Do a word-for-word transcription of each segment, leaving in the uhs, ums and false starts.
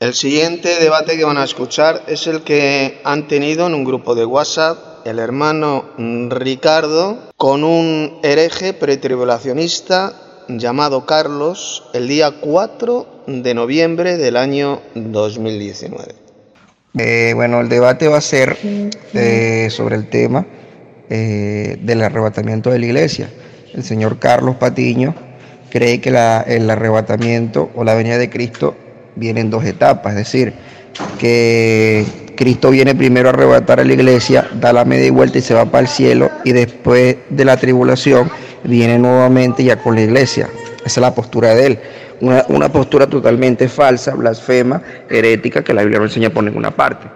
El siguiente debate que van a escuchar es el que han tenido en un grupo de WhatsApp el hermano Ricardo con un hereje pretribulacionista llamado Carlos el día cuatro de noviembre del año dos mil diecinueve. Eh, bueno, el debate va a ser eh, sobre el tema eh, del arrebatamiento de la iglesia. El señor Carlos Patiño cree que la, el arrebatamiento o la venida de Cristo viene en dos etapas, es decir, que Cristo viene primero a arrebatar a la iglesia, da la media vuelta y se va para el cielo, y después de la tribulación viene nuevamente ya con la iglesia. Esa es la postura de él, una, una postura totalmente falsa, blasfema, herética, que la Biblia no enseña por ninguna parte.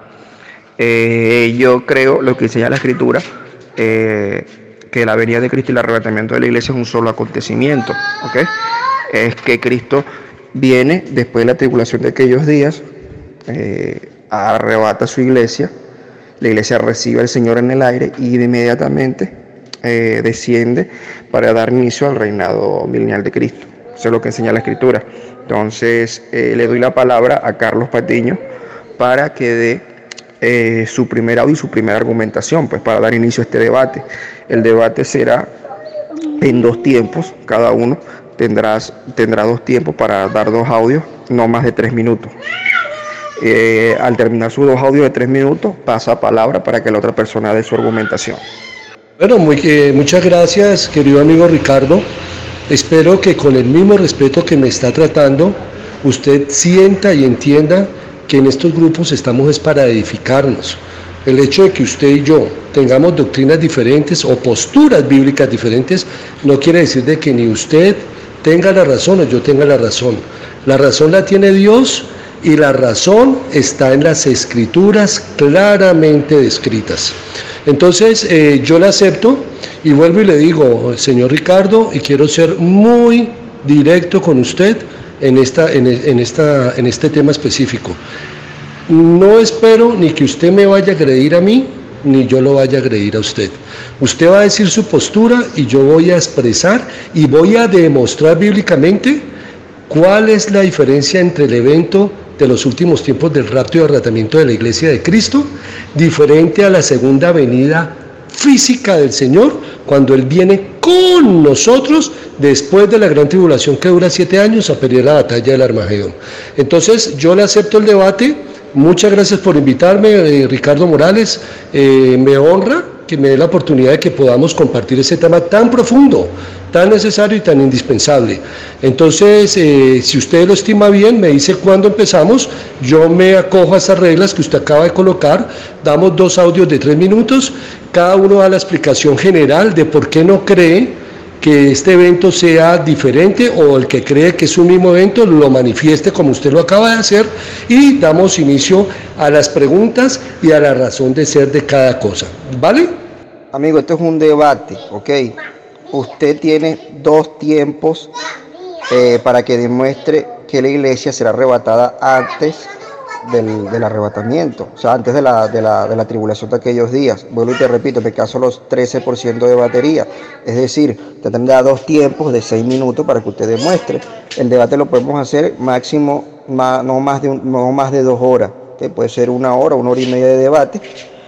Eh, yo creo, lo que enseña la Escritura, eh, que la venida de Cristo y el arrebatamiento de la iglesia es un solo acontecimiento, ¿ok? Es que Cristo viene después de la tribulación de aquellos días, eh, arrebata su iglesia, la iglesia recibe al Señor en el aire y de inmediatamente eh, desciende para dar inicio al reinado milenial de Cristo. Eso es lo que enseña la Escritura. Entonces eh, le doy la palabra a Carlos Patiño para que dé eh, su primer audio y su primera argumentación, pues para dar inicio a este debate. El debate será en dos tiempos, cada uno tendrás, tendrá dos tiempos para dar dos audios, no más de tres minutos. Eh, al terminar sus dos audios de tres minutos, pasa palabra para que la otra persona dé su argumentación. Bueno, muy, eh, muchas gracias, querido amigo Ricardo. Espero que con el mismo respeto que me está tratando, usted sienta y entienda que en estos grupos estamos es para edificarnos. El hecho de que usted y yo tengamos doctrinas diferentes o posturas bíblicas diferentes no quiere decir de que ni usted tenga la razón o yo tenga la razón. La razón la tiene Dios y la razón está en las Escrituras claramente descritas. Entonces eh, yo la acepto y vuelvo y le digo, señor Ricardo, y quiero ser muy directo con usted en, esta, en, en, esta, en este tema específico. No espero ni que usted me vaya a agredir a mí, ni yo lo vaya a agredir a usted. Usted va a decir su postura y yo voy a expresar y voy a demostrar bíblicamente cuál es la diferencia entre el evento de los últimos tiempos del rapto y arrebatamiento de la iglesia de Cristo, diferente a la segunda venida física del Señor, cuando Él viene con nosotros después de la gran tribulación que dura siete años a pelear la batalla del Armagedón. Entonces yo le acepto el debate. Muchas gracias por invitarme, eh, Ricardo Morales. Eh, me honra que me dé la oportunidad de que podamos compartir ese tema tan profundo, tan necesario y tan indispensable. Entonces, eh, si usted lo estima bien, me dice cuándo empezamos, yo me acojo a esas reglas que usted acaba de colocar, damos dos audios de tres minutos, cada uno da la explicación general de por qué no cree que este evento sea diferente, o el que cree que es un mismo evento lo manifieste como usted lo acaba de hacer, y damos inicio a las preguntas y a la razón de ser de cada cosa, ¿vale? Amigo, esto es un debate, ¿ok? Usted tiene dos tiempos eh, para que demuestre que la iglesia será arrebatada antes del, del arrebatamiento, o sea, antes de la, de, la, de la tribulación de aquellos días. Vuelvo y te repito, me caso los trece por ciento de batería, es decir, te tendrá dos tiempos de seis minutos para que usted demuestre. El debate lo podemos hacer máximo, más, no, más de un, no más de dos horas, ¿okay? Puede ser una hora, una hora y media de debate,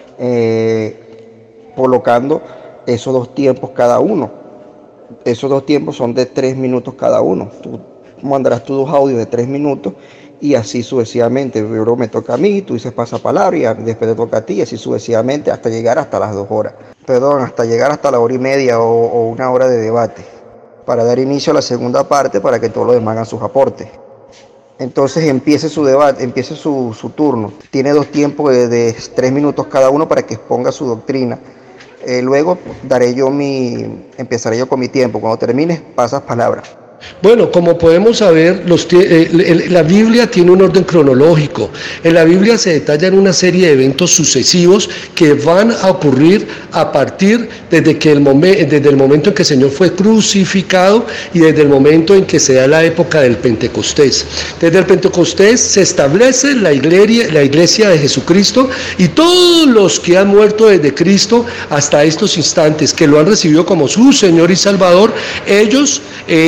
eh, colocando esos dos tiempos cada uno. Esos dos tiempos son de tres minutos cada uno. Tú mandarás tus dos audios de tres minutos y así sucesivamente. Primero me toca a mí, tú dices pasapalabra y después te toca a ti, y así sucesivamente hasta llegar hasta las dos horas. Perdón, hasta llegar hasta la hora y media o, o una hora de debate, para dar inicio a la segunda parte para que todos los demás hagan sus aportes. Entonces empiece su debate, empiece su, su turno. Tiene dos tiempos de, de tres minutos cada uno para que exponga su doctrina. Eh, luego daré yo mi, empezaré yo con mi tiempo. Cuando termines, pasas palabra. Bueno, como podemos saber, los, eh, la Biblia tiene un orden cronológico. En la Biblia se detallan una serie de eventos sucesivos que van a ocurrir a partir desde, que el, momen, desde el momento en que el Señor fue crucificado y desde el momento en que se da la época del Pentecostés. Desde el Pentecostés se establece la iglesia, la iglesia de Jesucristo, y todos los que han muerto desde Cristo hasta estos instantes, que lo han recibido como su Señor y Salvador, ellos eh, eh,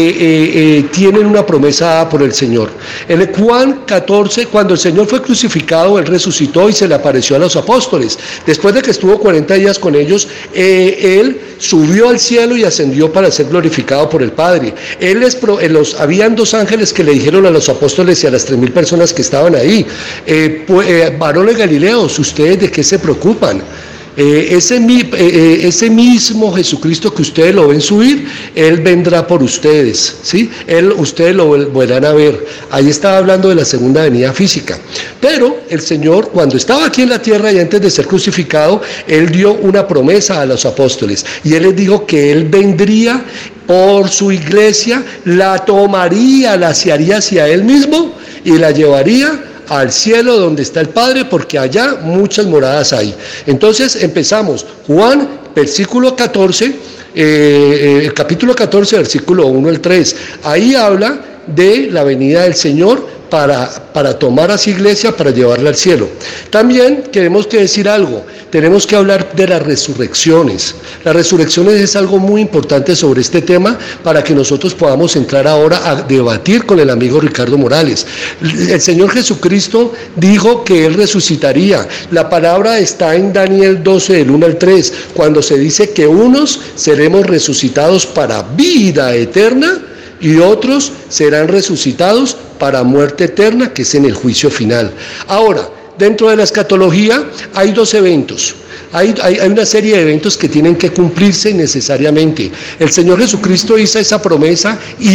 eh, tienen una promesa dada por el Señor. En Juan catorce, cuando el Señor fue crucificado, Él resucitó y se le apareció a los apóstoles. Después de que estuvo cuarenta días con ellos, eh, Él subió al cielo y ascendió para ser glorificado por el Padre. Él les pro, eh, los, habían dos ángeles que le dijeron a los apóstoles y a las tres mil personas que estaban ahí, eh, pues, eh, varones galileos, ¿ustedes de qué se preocupan? Eh, ese, eh, ese mismo Jesucristo que ustedes lo ven subir, Él vendrá por ustedes, ¿sí? Él, ustedes lo volverán a ver. Ahí estaba hablando de la segunda venida física. Pero el Señor, cuando estaba aquí en la tierra y antes de ser crucificado, Él dio una promesa a los apóstoles y Él les dijo que Él vendría por su iglesia, la tomaría, la haría hacia Él mismo y la llevaría al cielo donde está el Padre, porque allá muchas moradas hay. Entonces empezamos, Juan, versículo catorce, eh, eh, el capítulo catorce, versículo uno al tres, ahí habla de la venida del Señor para, para tomar a su iglesia, para llevarla al cielo. También queremos que decir algo, tenemos que hablar de las resurrecciones. Las resurrecciones es algo muy importante sobre este tema para que nosotros podamos entrar ahora a debatir con el amigo Ricardo Morales. El Señor Jesucristo dijo que Él resucitaría. La palabra está en Daniel doce, del uno al tres, cuando se dice que unos seremos resucitados para vida eterna y otros serán resucitados para muerte eterna, que es en el juicio final. Ahora, dentro de la escatología hay dos eventos. Hay, hay, hay una serie de eventos que tienen que cumplirse necesariamente. El Señor Jesucristo hizo esa promesa y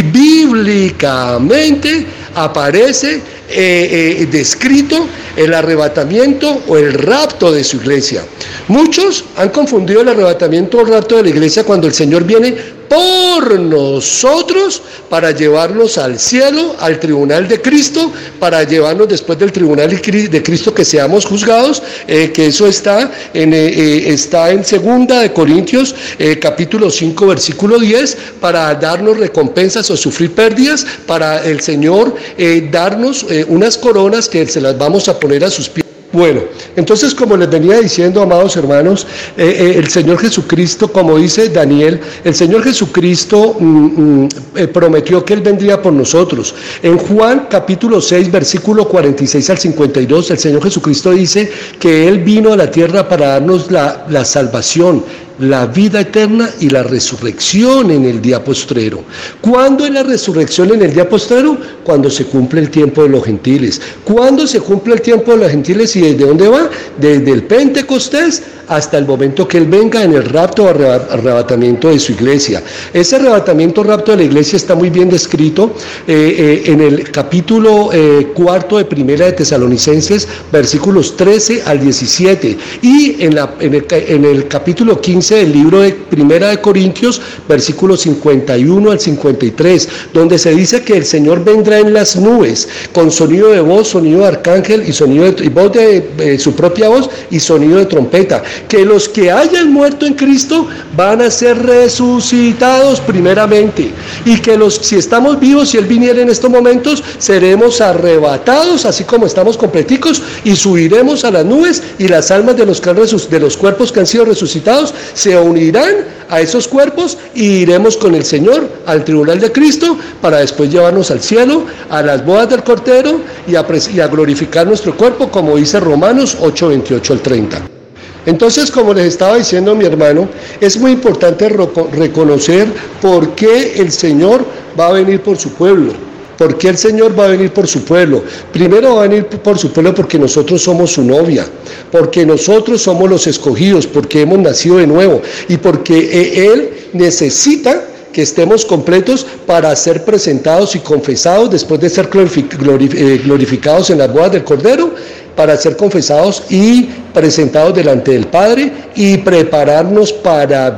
bíblicamente aparece eh, eh, descrito el arrebatamiento o el rapto de su iglesia. Muchos han confundido el arrebatamiento o el rapto de la iglesia cuando el Señor viene por nosotros para llevarnos al cielo, al tribunal de Cristo, para llevarnos después del tribunal de Cristo que seamos juzgados, eh, que eso está en, eh, está en segunda de Corintios, eh, capítulo cinco, versículo diez, para darnos recompensas o sufrir pérdidas, para el Señor eh, darnos eh, unas coronas que se las vamos a poner a sus pies. Bueno, entonces, como les venía diciendo, amados hermanos, eh, eh, el Señor Jesucristo, como dice Daniel, el Señor Jesucristo mm, mm, eh, prometió que Él vendría por nosotros. En Juan capítulo seis, versículo cuarenta y seis al cincuenta y dos, el Señor Jesucristo dice que Él vino a la tierra para darnos la, la salvación, la vida eterna y la resurrección en el día postrero. ¿Cuándo es la resurrección en el día postrero? Cuando se cumple el tiempo de los gentiles. ¿Cuándo se cumple el tiempo de los gentiles y desde dónde va? Desde el Pentecostés hasta el momento que Él venga en el rapto o arrebatamiento de su iglesia. Ese arrebatamiento o rapto de la iglesia está muy bien descrito eh, eh, en el capítulo eh, cuarto de Primera de Tesalonicenses, versículos trece al diecisiete, y en, la, en, el, en el capítulo quince del libro de Primera de Corintios, versículos cincuenta y uno al cincuenta y tres, donde se dice que el Señor vendrá en las nubes con sonido de voz, sonido de arcángel y sonido de y voz de eh, su propia voz y sonido de trompeta, que los que hayan muerto en Cristo van a ser resucitados primeramente, y que los, si estamos vivos, si Él viniera en estos momentos, seremos arrebatados así como estamos completicos y subiremos a las nubes, y las almas de los, que han resuc- de los cuerpos que han sido resucitados se unirán a esos cuerpos y iremos con el Señor al tribunal de Cristo para después llevarnos al cielo, a las bodas del Cordero y a, y a glorificar nuestro cuerpo, como dice Romanos ocho, veintiocho al treinta. Entonces, como les estaba diciendo mi hermano, es muy importante reconocer por qué el Señor va a venir por su pueblo. ¿Por qué el Señor va a venir por su pueblo? Primero va a venir por su pueblo porque nosotros somos su novia, porque nosotros somos los escogidos, porque hemos nacido de nuevo y porque Él necesita que estemos completos para ser presentados y confesados después de ser glorificados en las bodas del Cordero, para ser confesados y presentados delante del Padre y prepararnos para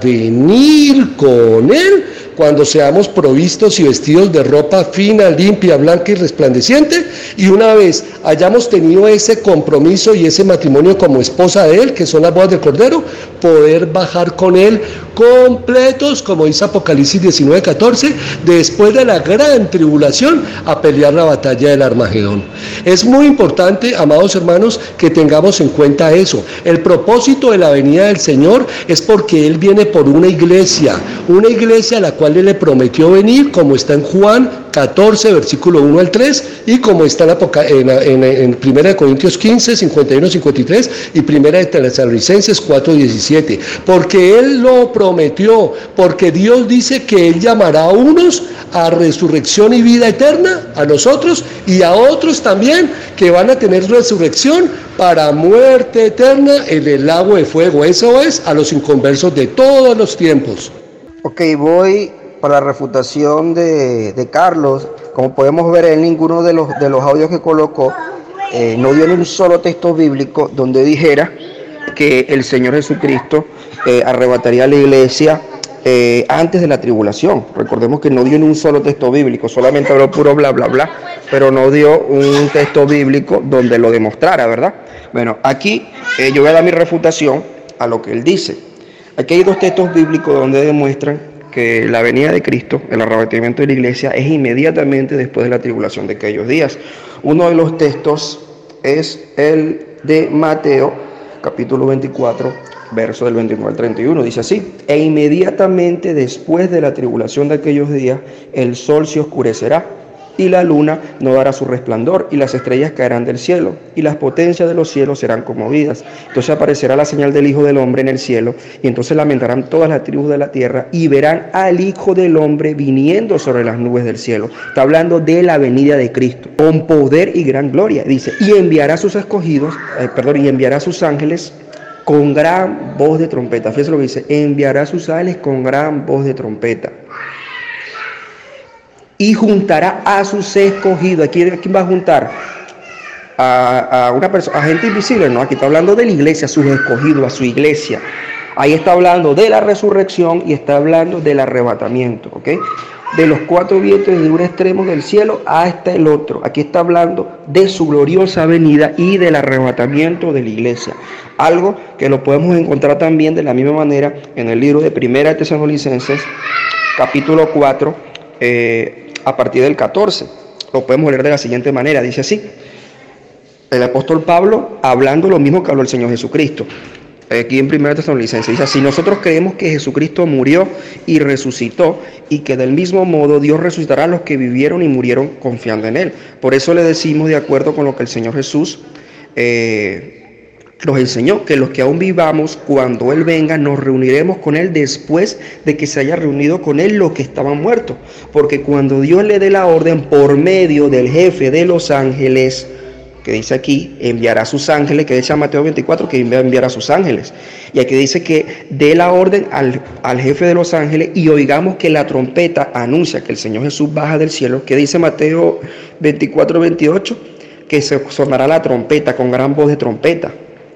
venir con Él cuando seamos provistos y vestidos de ropa fina, limpia, blanca y resplandeciente, y una vez hayamos tenido ese compromiso y ese matrimonio como esposa de Él, que son las bodas del Cordero, poder bajar con él completos, como dice Apocalipsis diecinueve catorce, después de la gran tribulación, a pelear la batalla del Armagedón. Es muy importante, amados hermanos, que tengamos en cuenta eso. El propósito de la venida del Señor es porque Él viene por una iglesia, una iglesia a la cual Él le prometió venir, como está en Juan catorce, versículo uno al tres, y como está en, en, en, en primera de Corintios quince, cincuenta y uno, cincuenta y tres, y primera de Tesalonicenses cuatro, diecisiete, porque Él lo prometió, porque Dios dice que Él llamará a unos a resurrección y vida eterna, a nosotros, y a otros también, que van a tener resurrección para muerte eterna en el lago de fuego. Eso es a los inconversos de todos los tiempos. Ok, voy para la refutación de, de Carlos. Como podemos ver, en ninguno de los, de los audios que colocó eh, no dio ni un solo texto bíblico donde dijera que el Señor Jesucristo eh, arrebataría a la iglesia eh, antes de la tribulación. Recordemos que no dio ni un solo texto bíblico, solamente habló puro bla bla bla, pero no dio un texto bíblico donde lo demostrara, ¿verdad? Bueno, aquí eh, yo voy a dar mi refutación a lo que él dice. Aquí hay dos textos bíblicos donde demuestran que la venida de Cristo, el arrebatamiento de la iglesia, es inmediatamente después de la tribulación de aquellos días. Uno de los textos es el de Mateo, capítulo veinticuatro, verso del veintinueve al treinta y uno. Dice así: e inmediatamente después de la tribulación de aquellos días, el sol se oscurecerá, y la luna no dará su resplandor, y las estrellas caerán del cielo, y las potencias de los cielos serán conmovidas. Entonces aparecerá la señal del Hijo del Hombre en el cielo, y entonces lamentarán todas las tribus de la tierra, y verán al Hijo del Hombre viniendo sobre las nubes del cielo. Está hablando de la venida de Cristo, con poder y gran gloria. Dice, y enviará a sus escogidos, eh, perdón, y enviará a sus ángeles con gran voz de trompeta. Fíjense lo que dice, enviará a sus ángeles con gran voz de trompeta. Y juntará a sus escogidos. ¿A quién, a quién va a juntar? A, a una persona, a gente invisible, no, aquí está hablando de la iglesia, a sus escogidos, a su iglesia. Ahí está hablando de la resurrección y está hablando del arrebatamiento, ¿ok? De los cuatro vientos de un extremo del cielo hasta el otro. Aquí está hablando de su gloriosa venida y del arrebatamiento de la iglesia. Algo que lo podemos encontrar también de la misma manera en el libro de Primera de Tesalonicenses, capítulo cuatro, eh, a partir del catorce. Lo podemos leer de la siguiente manera. Dice así: el apóstol Pablo hablando lo mismo que habló el Señor Jesucristo. Aquí en Primera Tesalonicenses dice así: nosotros creemos que Jesucristo murió y resucitó, y que del mismo modo Dios resucitará a los que vivieron y murieron confiando en Él. Por eso le decimos, de acuerdo con lo que el Señor Jesús eh, nos enseñó, que los que aún vivamos, cuando Él venga, nos reuniremos con Él después de que se haya reunido con Él los que estaban muertos. Porque cuando Dios le dé la orden por medio del jefe de los ángeles, que dice aquí, enviará a sus ángeles, que dice Mateo veinticuatro, que enviará a sus ángeles. Y aquí dice que dé la orden al, al jefe de los ángeles y oigamos que la trompeta anuncia que el Señor Jesús baja del cielo, que dice Mateo veinticuatro, veintiocho, que se sonará la trompeta con gran voz de trompeta.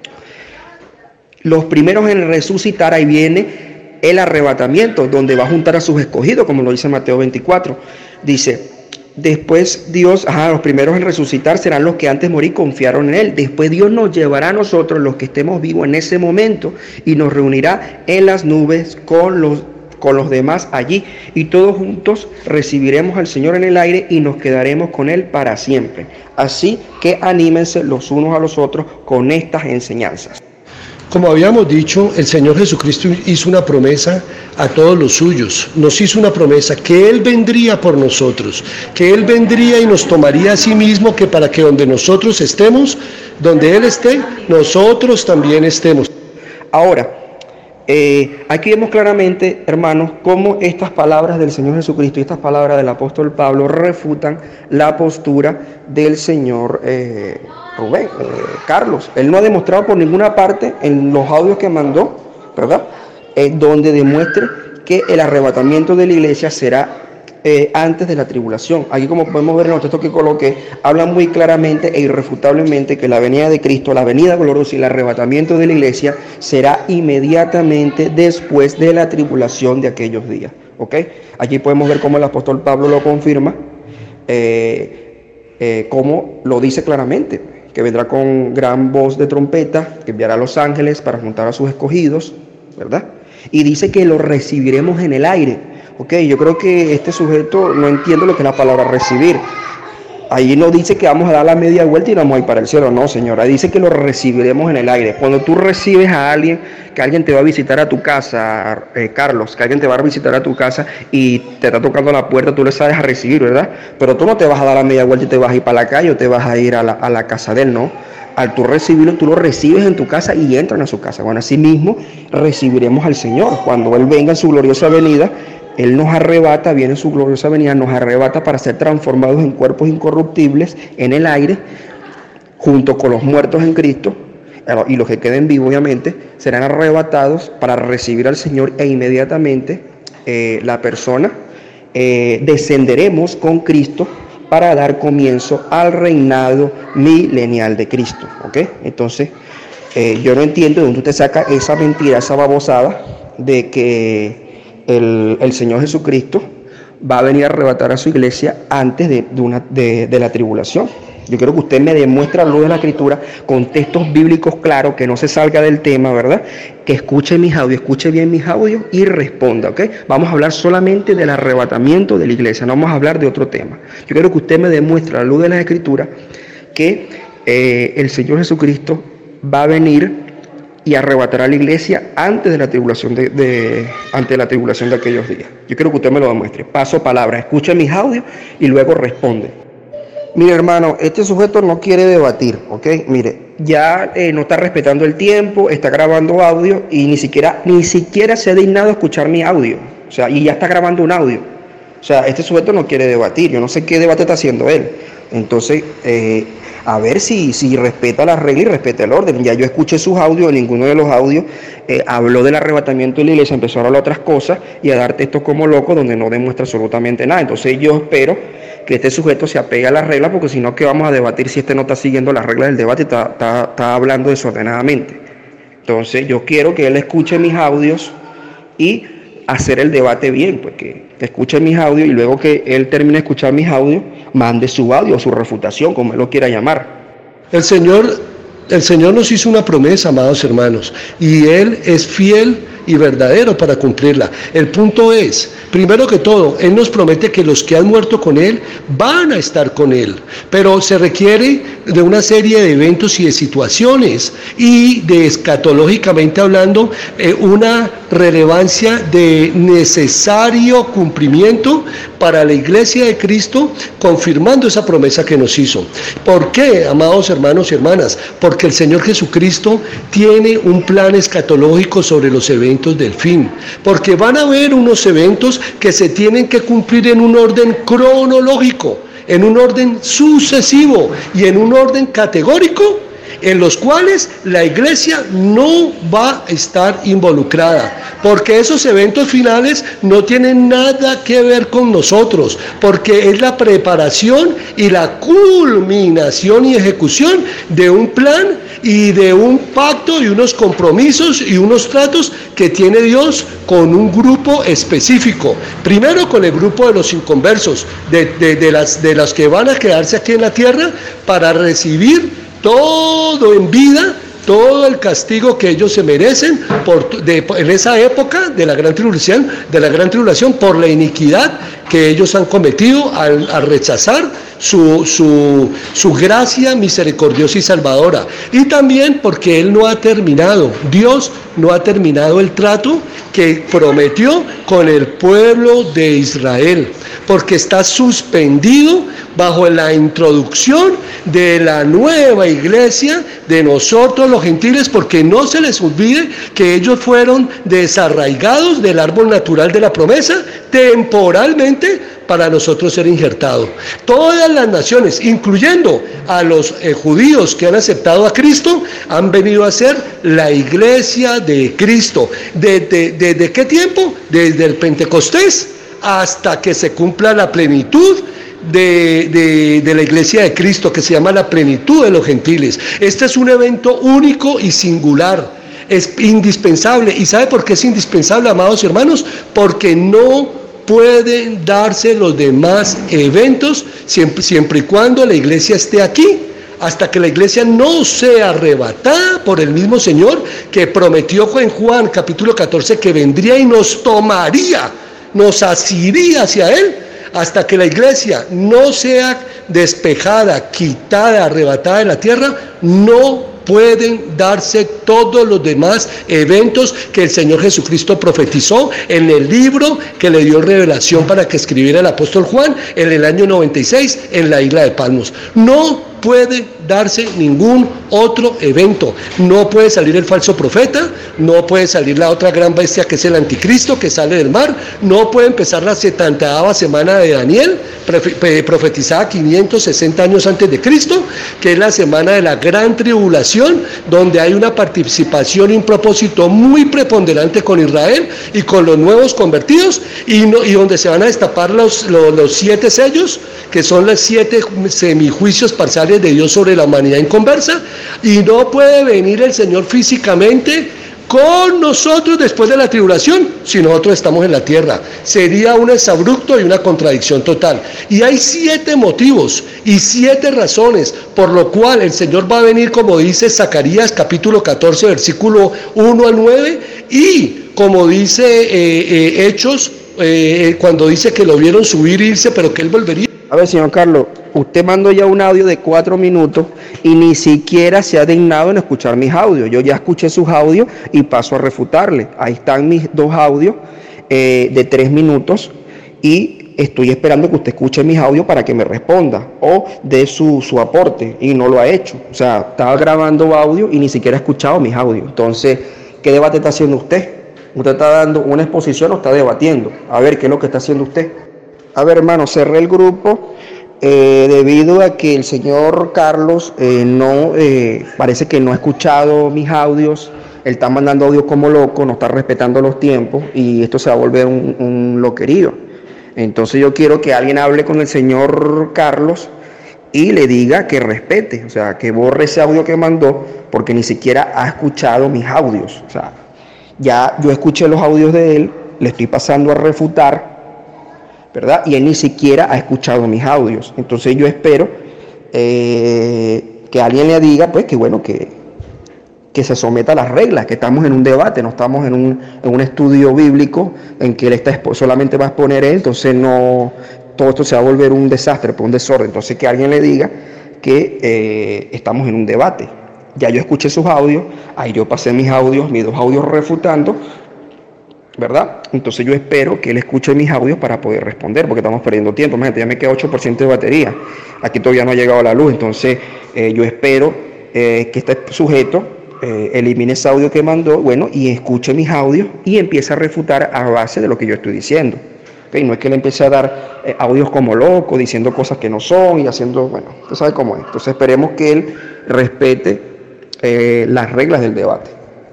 Los primeros en resucitar, ahí viene el arrebatamiento, donde va a juntar a sus escogidos, como lo dice Mateo veinticuatro. Dice, después Dios, ajá, los primeros en resucitar serán los que antes morí confiaron en Él. Después Dios nos llevará a nosotros, los que estemos vivos en ese momento, y nos reunirá en las nubes con los, con los demás allí. Y todos juntos recibiremos al Señor en el aire y nos quedaremos con Él para siempre. Así que anímense los unos a los otros con estas enseñanzas. Como habíamos dicho, el Señor Jesucristo hizo una promesa a todos los suyos. Nos hizo una promesa que Él vendría por nosotros, que Él vendría y nos tomaría a sí mismo, que para que donde nosotros estemos, donde Él esté, nosotros también estemos. Ahora, eh, aquí vemos claramente, hermanos, cómo estas palabras del Señor Jesucristo y estas palabras del apóstol Pablo refutan la postura del Señor eh, Rubén, eh, Carlos. Él no ha demostrado por ninguna parte en los audios que mandó, ¿verdad?, Eh, donde demuestre que el arrebatamiento de la iglesia será eh, antes de la tribulación. Aquí, como podemos ver en los textos que coloqué, habla muy claramente e irrefutablemente que la venida de Cristo, la venida gloriosa y el arrebatamiento de la iglesia será inmediatamente después de la tribulación de aquellos días. ¿Ok? Aquí podemos ver cómo el apóstol Pablo lo confirma, eh, eh, como lo dice claramente, que vendrá con gran voz de trompeta, que enviará a los ángeles para juntar a sus escogidos, ¿verdad? Y dice que lo recibiremos en el aire. Ok, yo creo que este sujeto no entiende lo que es la palabra recibir. Ahí no dice que vamos a dar la media vuelta y vamos a ir para el cielo, no, señora. Dice que lo recibiremos en el aire. Cuando tú recibes a alguien, que alguien te va a visitar a tu casa, eh, Carlos, que alguien te va a visitar a tu casa y te está tocando la puerta, tú le sabes a recibir, ¿verdad? Pero tú no te vas a dar la media vuelta y te vas a ir para la calle o te vas a ir a la, a la casa de él, ¿no? Al tú recibirlo, tú lo recibes en tu casa y entran a su casa. Bueno, así mismo recibiremos al Señor. Cuando Él venga en su gloriosa venida, Él nos arrebata, viene en su gloriosa venida, nos arrebata para ser transformados en cuerpos incorruptibles en el aire, junto con los muertos en Cristo, y los que queden vivos obviamente, serán arrebatados para recibir al Señor e inmediatamente eh, la persona, eh, descenderemos con Cristo para dar comienzo al reinado milenial de Cristo, ¿ok? Entonces, eh, yo no entiendo de dónde usted saca esa mentira, esa babosada de que El, el Señor Jesucristo va a venir a arrebatar a su iglesia antes de, de, una, de, de la tribulación. Yo quiero que usted me demuestre a la luz de la Escritura, con textos bíblicos claros, que no se salga del tema, ¿verdad? Que escuche mis audios, escuche bien mis audios y responda, ¿ok? Vamos a hablar solamente del arrebatamiento de la iglesia, no vamos a hablar de otro tema. Yo quiero que usted me demuestre a la luz de la Escritura que eh, el Señor Jesucristo va a venir y arrebatará a la iglesia antes de la tribulación de, de, antes de la tribulación de aquellos días. Yo quiero que usted me lo demuestre. Paso palabra, escuche mis audios y luego responde. Mire, hermano, este sujeto no quiere debatir, ¿ok? Mire, ya eh, no está respetando el tiempo, está grabando audio y ni siquiera, ni siquiera se ha dignado a escuchar mi audio. O sea, y ya está grabando un audio. O sea, este sujeto no quiere debatir. Yo no sé qué debate está haciendo él. Entonces, eh, a ver si, si respeta las reglas y respeta el orden. Ya yo escuché sus audios, en ninguno de los audios eh, habló del arrebatamiento de la iglesia, empezó a hablar otras cosas y a dar textos como loco donde no demuestra absolutamente nada. Entonces yo espero que este sujeto se apegue a las reglas, porque si no, ¿qué vamos a debatir si este no está siguiendo las reglas del debate y está, está, está hablando desordenadamente? Entonces yo quiero que él escuche mis audios y hacer el debate bien, pues que, que escuche mis audios y luego que él termine de escuchar mis audios, mande su audio o su refutación, como él lo quiera llamar. El Señor, el Señor nos hizo una promesa, amados hermanos, y Él es fiel y verdadero para cumplirla. El punto es, primero que todo, Él nos promete que los que han muerto con Él van a estar con Él, pero se requiere de una serie de eventos y de situaciones y de, escatológicamente hablando, eh, una relevancia de necesario cumplimiento para la iglesia de Cristo, confirmando esa promesa que nos hizo. ¿Por qué, amados hermanos y hermanas? Porque el Señor Jesucristo tiene un plan escatológico sobre los eventos del fin, porque van a haber unos eventos que se tienen que cumplir en un orden cronológico, en un orden sucesivo y en un orden categórico, en los cuales la iglesia no va a estar involucrada, porque esos eventos finales no tienen nada que ver con nosotros, porque es la preparación y la culminación y ejecución de un plan y de un pacto y unos compromisos y unos tratos que tiene Dios con un grupo específico. Primero con el grupo de los inconversos, de, de, de, las, de las que van a quedarse aquí en la tierra para recibir todo en vida, todo el castigo que ellos se merecen por, de, en esa época de la gran tribulación, de la gran tribulación por la iniquidad que ellos han cometido al, al rechazar su, su, su gracia misericordiosa y salvadora. Y también porque Él no ha terminado, Dios no ha terminado el trato que prometió con el pueblo de Israel, porque está suspendido bajo la introducción de la nueva iglesia de nosotros los gentiles, porque no se les olvide que ellos fueron desarraigados del árbol natural de la promesa temporalmente para nosotros ser injertados. Todas las naciones, incluyendo a los eh, judíos que han aceptado a Cristo, han venido a ser la iglesia de Cristo. ¿Desde de, de qué tiempo? Desde el Pentecostés hasta que se cumpla la plenitud De, de, de la iglesia de Cristo, que se llama la plenitud de los gentiles. Este es un evento único y singular, es indispensable. ¿Y sabe por qué es indispensable, amados hermanos? Porque no pueden darse los demás eventos siempre, siempre y cuando la iglesia esté aquí hasta que la iglesia no sea arrebatada por el mismo Señor que prometió en Juan capítulo catorce que vendría y nos tomaría, nos asiría hacia Él, hasta que la iglesia no sea despejada, quitada, arrebatada de la tierra, no pueden darse todos los demás eventos que el Señor Jesucristo profetizó en el libro que le dio revelación para que escribiera el apóstol Juan en el año noventa y seis en la isla de Patmos. No puede darse ningún otro evento. No puede salir el falso profeta, no puede salir la otra gran bestia que es el anticristo que sale del mar, no puede empezar la setentaava semana de Daniel, profetizada quinientos sesenta años antes de Cristo, que es la semana de la gran tribulación, donde hay una participación y un propósito muy preponderante con Israel y con los nuevos convertidos, y, no, y donde se van a destapar los, los, los siete sellos, que son los siete semijuicios parciales de Dios sobre la humanidad inconversa, y no puede venir el Señor físicamente con nosotros después de la tribulación si nosotros estamos en la tierra. Sería un exabrupto y una contradicción total. Y hay siete motivos y siete razones por lo cual el Señor va a venir, como dice Zacarías capítulo catorce versículo uno al nueve, y como dice eh, eh, Hechos eh, cuando dice que lo vieron subir e irse, pero que Él volvería. A ver, señor Carlos, usted mandó ya un audio de cuatro minutos y ni siquiera se ha dignado en escuchar mis audios. Yo ya escuché sus audios y paso a refutarle. Ahí están mis dos audios eh, de tres minutos y estoy esperando que usted escuche mis audios para que me responda o dé su, su aporte, y no lo ha hecho. O sea, estaba grabando audio y ni siquiera ha escuchado mis audios. Entonces, ¿qué debate está haciendo usted? ¿Usted está dando una exposición o está debatiendo? A ver, ¿qué es lo que está haciendo usted? A ver, hermano, cerré el grupo eh, debido a que el señor Carlos eh, no eh, parece que no ha escuchado mis audios. Él está mandando audios como loco, no está respetando los tiempos y esto se va a volver un, un loquerío. Entonces yo quiero que alguien hable con el señor Carlos y le diga que respete, o sea, que borre ese audio que mandó, porque ni siquiera ha escuchado mis audios. O sea, ya yo escuché los audios de él, le estoy pasando a refutar, ¿verdad? Y él ni siquiera ha escuchado mis audios. Entonces yo espero eh, que alguien le diga, pues, que bueno, que, que se someta a las reglas, que estamos en un debate, no estamos en un, en un estudio bíblico en que él está solamente va a exponer él, entonces no, todo esto se va a volver un desastre, un desorden. Entonces que alguien le diga que eh, estamos en un debate. Ya yo escuché sus audios, ahí yo pasé mis audios, mis dos audios refutando, ¿verdad? Entonces yo espero que él escuche mis audios para poder responder, porque estamos perdiendo tiempo. Imagínate, ya me queda ocho por ciento de batería, aquí todavía no ha llegado la luz. Entonces eh, yo espero eh, que este sujeto eh, elimine ese audio que mandó, bueno, y escuche mis audios y empiece a refutar a base de lo que yo estoy diciendo. ¿Okay? No es que él empiece a dar eh, audios como loco, diciendo cosas que no son y haciendo, bueno, usted sabe cómo es. Entonces esperemos que él respete eh, las reglas del debate.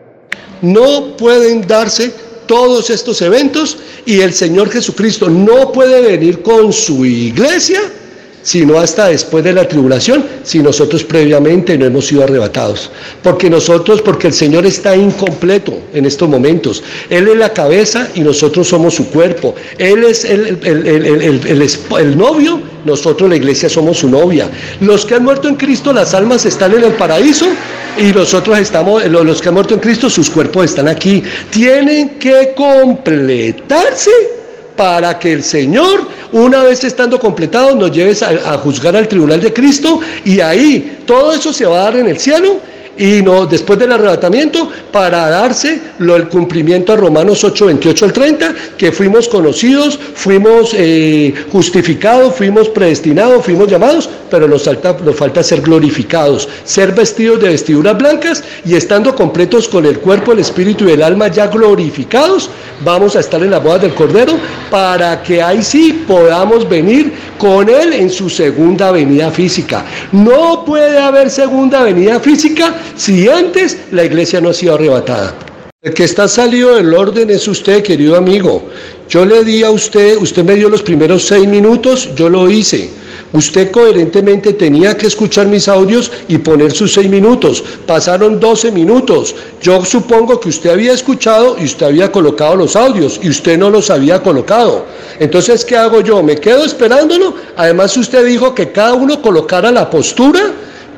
No pueden darse todos estos eventos y el Señor Jesucristo no puede venir con su iglesia sino hasta después de la tribulación, si nosotros previamente no hemos sido arrebatados. Porque nosotros, porque el Señor está incompleto en estos momentos. Él es la cabeza y nosotros somos su cuerpo. Él es el, el, el, el, el, el, el novio, nosotros la iglesia somos su novia. Los que han muerto en Cristo, las almas están en el paraíso y nosotros estamos, los que han muerto en Cristo, sus cuerpos están aquí. Tienen que completarse para que el Señor, una vez estando completado, nos lleve a, a juzgar al tribunal de Cristo, y ahí todo eso se va a dar en el cielo, y no, después del arrebatamiento, para darse lo, el cumplimiento a Romanos ocho, veintiocho al treinta, que fuimos conocidos, fuimos eh, justificados, fuimos predestinados, fuimos llamados, pero nos falta, nos falta ser glorificados, ser vestidos de vestiduras blancas, y estando completos con el cuerpo, el espíritu y el alma ya glorificados, vamos a estar en las bodas del Cordero, para que ahí sí podamos venir con Él en su segunda venida física. No puede haber segunda venida física si antes la iglesia no ha sido arrebatada. El que está salido del orden es usted, querido amigo. Yo le di a usted, usted me dio los primeros seis minutos, yo lo hice. Usted coherentemente tenía que escuchar mis audios y poner sus seis minutos. Pasaron doce minutos. Yo supongo que usted había escuchado y usted había colocado los audios y usted no los había colocado. Entonces, ¿qué hago yo? ¿Me quedo esperándolo? Además, usted dijo que cada uno colocara la postura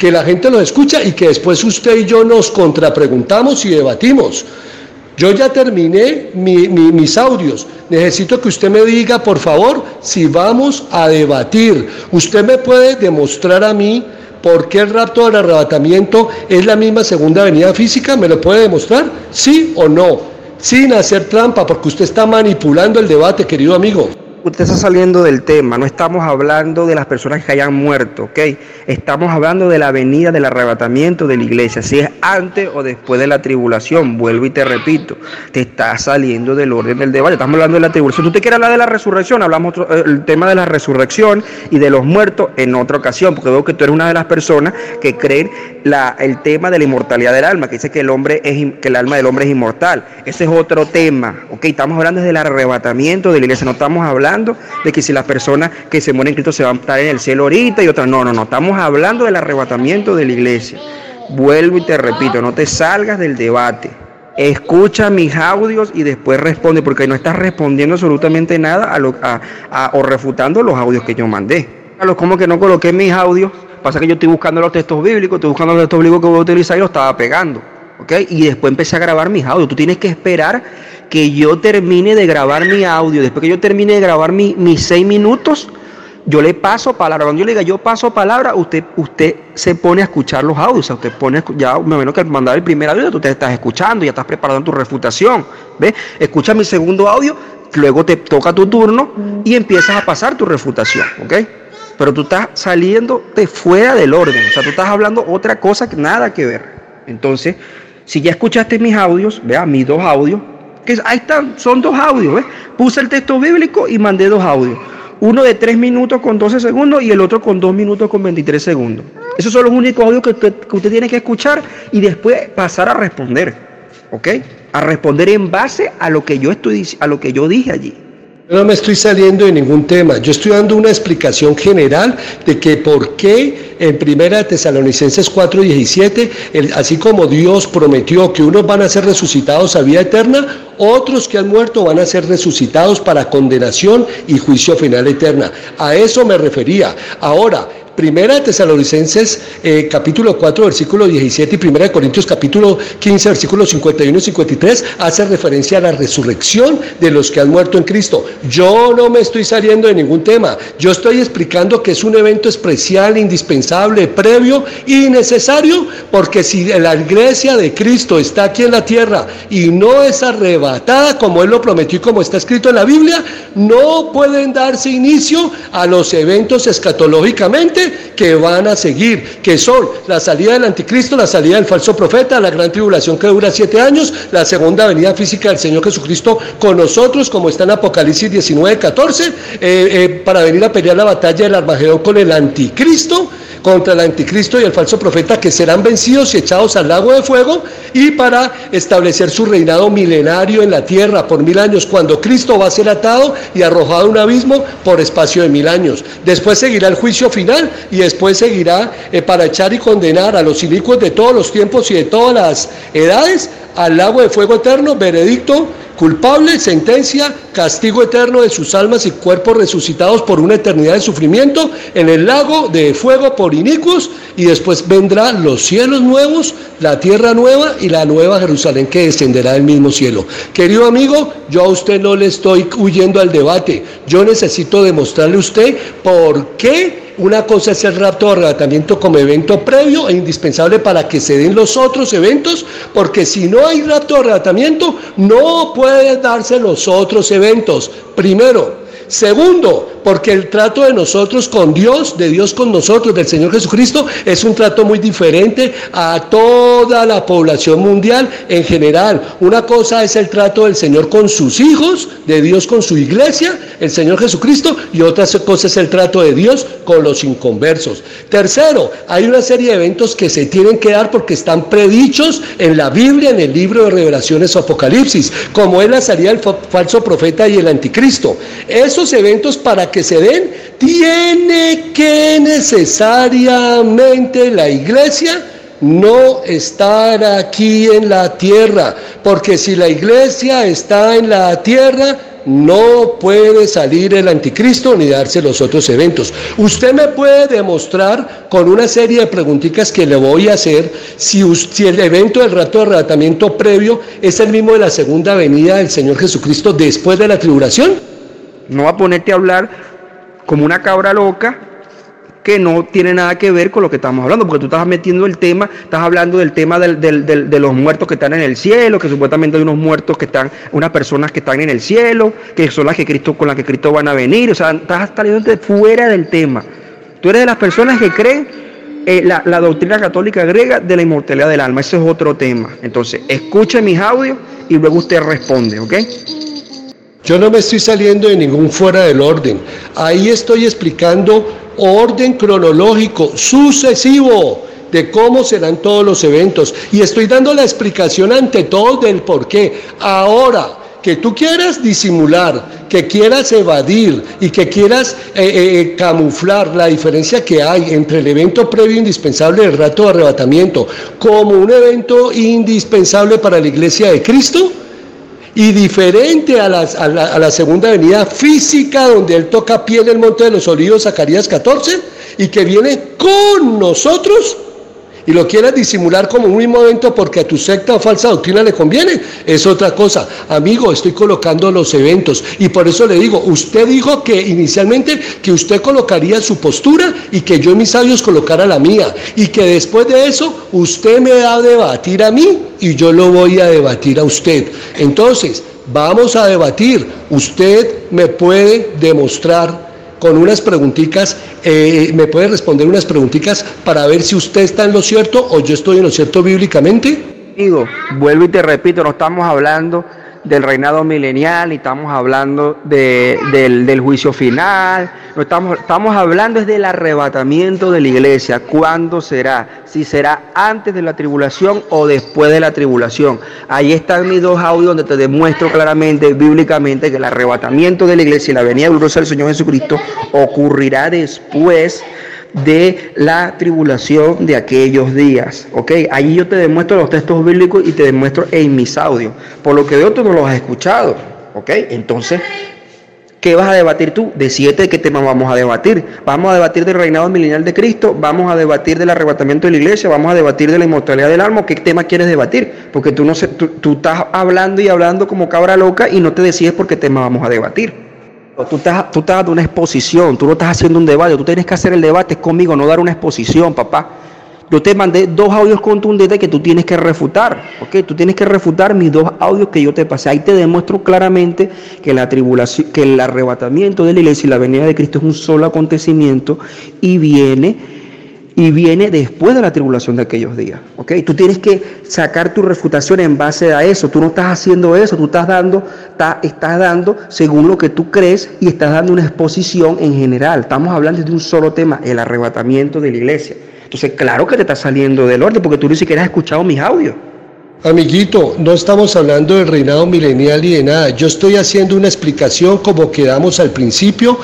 que la gente los escucha y que después usted y yo nos contrapreguntamos y debatimos. Yo ya terminé mi, mi, mis audios. Necesito que usted me diga, por favor, si vamos a debatir. Usted me puede demostrar a mí por qué el rapto del arrebatamiento es la misma segunda venida física. ¿Me lo puede demostrar? ¿Sí o no? Sin hacer trampa, porque usted está manipulando el debate, querido amigo. Usted está saliendo del tema, no estamos hablando de las personas que hayan muerto, ¿ok? Estamos hablando de la venida del arrebatamiento de la iglesia, si es antes o después de la tribulación. Vuelvo y te repito, te está saliendo del orden del debate, estamos hablando de la tribulación. ¿Tú te quieres hablar de la resurrección? Hablamos otro, el tema de la resurrección y de los muertos en otra ocasión, porque veo que tú eres una de las personas que creen la, el tema de la inmortalidad del alma, que dice que el, hombre es, que el alma del hombre es inmortal. Ese es otro tema, ¿ok? Estamos hablando del arrebatamiento de la iglesia, no estamos hablando de que si las personas que se mueren en Cristo se van a estar en el cielo ahorita y otras, no, no, no, estamos hablando del arrebatamiento de la iglesia. Vuelvo y te repito, no te salgas del debate, escucha mis audios y después responde, porque no estás respondiendo absolutamente nada a lo, a, a, o refutando los audios que yo mandé. Como que no coloqué mis audios, pasa que yo estoy buscando los textos bíblicos, estoy buscando los textos bíblicos que voy a utilizar y los estaba pegando, ¿ok? Y después empecé a grabar mis audios. Tú tienes que esperar que yo termine de grabar mi audio. Después que yo termine de grabar mi, mis seis minutos, yo le paso palabra. Cuando yo le diga yo paso palabra, usted, usted se pone a escuchar los audios. O sea, usted pone, ya me imagino que al mandar el primer audio, tú te estás escuchando, ya estás preparando tu refutación. ¿Ves? Escucha mi segundo audio, luego te toca tu turno y empiezas a pasar tu refutación, ¿ok? Pero tú estás saliendo de fuera del orden. O sea, tú estás hablando otra cosa que nada que ver. Entonces, si ya escuchaste mis audios, vea, mis dos audios, que ahí están, son dos audios, ¿ves? Puse el texto bíblico y mandé dos audios. Uno de tres minutos con doce segundos y el otro con dos minutos con veintitrés segundos. Esos son los únicos audios que usted, que usted tiene que escuchar y después pasar a responder, ¿ok? A responder en base a lo que yo estoy, a lo que yo dije allí. No me estoy saliendo de ningún tema, yo estoy dando una explicación general de que por qué en primera Tesalonicenses cuatro diecisiete, el, así como Dios prometió que unos van a ser resucitados a vida eterna, otros que han muerto van a ser resucitados para condenación y juicio final eterna. A eso me refería. Ahora, Primera de Tesalonicenses eh, capítulo cuatro versículo diecisiete y Primera de Corintios capítulo quince versículos cincuenta y uno y cincuenta y tres hace referencia a la resurrección de los que han muerto en Cristo. Yo no me estoy saliendo de ningún tema, yo estoy explicando que es un evento especial, indispensable, previo y necesario, porque si la iglesia de Cristo está aquí en la tierra y no es arrebatada como Él lo prometió y como está escrito en la Biblia, no pueden darse inicio a los eventos escatológicamente que van a seguir, que son la salida del anticristo, la salida del falso profeta, la gran tribulación que dura siete años, la segunda venida física del Señor Jesucristo con nosotros, como está en Apocalipsis diecinueve catorce, eh, eh, para venir a pelear la batalla del Armagedón con el anticristo, contra el anticristo y el falso profeta, que serán vencidos y echados al lago de fuego, y para establecer su reinado milenario en la tierra por mil años, cuando Cristo va a ser atado y arrojado a un abismo por espacio de mil años. Después seguirá el juicio final y después seguirá eh, para echar y condenar a los inicuos de todos los tiempos y de todas las edades al lago de fuego eterno, veredicto culpable, sentencia, castigo eterno de sus almas y cuerpos resucitados por una eternidad de sufrimiento en el lago de fuego por inicuos, y después vendrán los cielos nuevos, la tierra nueva y la nueva Jerusalén que descenderá del mismo cielo. Querido amigo, yo a usted no le estoy huyendo al debate, yo necesito demostrarle a usted por qué una cosa es el rapto o arrebatamiento como evento previo e indispensable para que se den los otros eventos, porque si no hay rapto o arrebatamiento, no pueden darse los otros eventos. Primero. Segundo, porque el trato de nosotros con Dios, de Dios con nosotros, del Señor Jesucristo, es un trato muy diferente a toda la población mundial en general. Una cosa es el trato del Señor con sus hijos, de Dios con su iglesia, el Señor Jesucristo, y otra cosa es el trato de Dios con los inconversos. Tercero, hay una serie de eventos que se tienen que dar porque están predichos en la Biblia, en el libro de Revelaciones o Apocalipsis, como es la salida del falso profeta y el anticristo. Esos eventos, para que se den, tiene que necesariamente la iglesia no estar aquí en la tierra, porque si la iglesia está en la tierra, no puede salir el anticristo ni darse los otros eventos. Usted me puede demostrar con una serie de preguntitas que le voy a hacer si, si el evento del rapto de arrebatamiento previo es el mismo de la segunda venida del Señor Jesucristo después de la tribulación. No va a ponerte a hablar como una cabra loca que no tiene nada que ver con lo que estamos hablando, porque tú estás metiendo el tema, estás hablando del tema del, del, del, de los muertos que están en el cielo, que supuestamente hay unos muertos que están, unas personas que están en el cielo, que son las que Cristo, con las que Cristo van a venir, o sea, estás saliendo fuera del tema. Tú eres de las personas que creen eh, la, la doctrina católica griega de la inmortalidad del alma, ese es otro tema. Entonces, escuche mis audios y luego usted responde, ¿ok? Yo no me estoy saliendo de ningún fuera del orden, ahí estoy explicando orden cronológico sucesivo de cómo serán todos los eventos y estoy dando la explicación ante todo del por qué. Ahora, que tú quieras disimular, que quieras evadir y que quieras eh, eh, camuflar la diferencia que hay entre el evento previo indispensable del rapto de arrebatamiento como un evento indispensable para la Iglesia de Cristo, y diferente a, las, a, la, a la segunda venida física donde Él toca pie en el Monte de los Olivos, Zacarías catorce, y que viene con nosotros, y lo quieras disimular como un mismo evento porque a tu secta o falsa doctrina le conviene, es otra cosa. Amigo, estoy colocando los eventos, y por eso le digo, usted dijo que inicialmente que usted colocaría su postura y que yo en mis sabios colocara la mía, y que después de eso usted me da a debatir a mí y yo lo voy a debatir a usted. Entonces, vamos a debatir. Usted me puede demostrar con unas preguntitas, eh, me puede responder unas preguntitas para ver si usted está en lo cierto o yo estoy en lo cierto bíblicamente. Amigo, vuelvo y te repito, no estamos hablando del reinado milenial, ni estamos hablando de, del, del juicio final, no estamos, estamos hablando es del arrebatamiento de la iglesia. ¿Cuándo será? Si será antes de la tribulación o después de la tribulación. Ahí están mis dos audios donde te demuestro claramente, bíblicamente, que el arrebatamiento de la iglesia y la venida gloriosa del Señor Jesucristo ocurrirá después de la tribulación de aquellos días, ¿ok? Allí yo te demuestro los textos bíblicos y te demuestro en mis audios. Por lo que veo, tú no los has escuchado, ¿ok? Entonces, ¿qué vas a debatir tú? Decídete de qué tema vamos a debatir. Vamos a debatir del reinado milenial de Cristo, vamos a debatir del arrebatamiento de la iglesia, vamos a debatir de la inmortalidad del alma. ¿Qué tema quieres debatir? Porque tú, no sé, tú, tú estás hablando y hablando como cabra loca y no te decides por qué tema vamos a debatir. Tú estás, tú estás dando una exposición, tú no estás haciendo un debate, tú tienes que hacer el debate conmigo, no dar una exposición, papá. Yo te mandé dos audios contundentes que tú tienes que refutar, ¿ok? Tú tienes que refutar mis dos audios que yo te pasé. Ahí te demuestro claramente que la tribulación, que el arrebatamiento de la iglesia y la venida de Cristo es un solo acontecimiento y viene y viene después de la tribulación de aquellos días, ¿ok? Tú tienes que sacar tu refutación en base a eso. Tú no estás haciendo eso, tú estás dando, estás, estás dando según lo que tú crees y estás dando una exposición en general. Estamos hablando de un solo tema, el arrebatamiento de la iglesia. Entonces, claro que te está saliendo del orden porque tú ni siquiera has escuchado mis audios. Amiguito, no estamos hablando del reinado milenial y de nada. Yo estoy haciendo una explicación como quedamos al principio,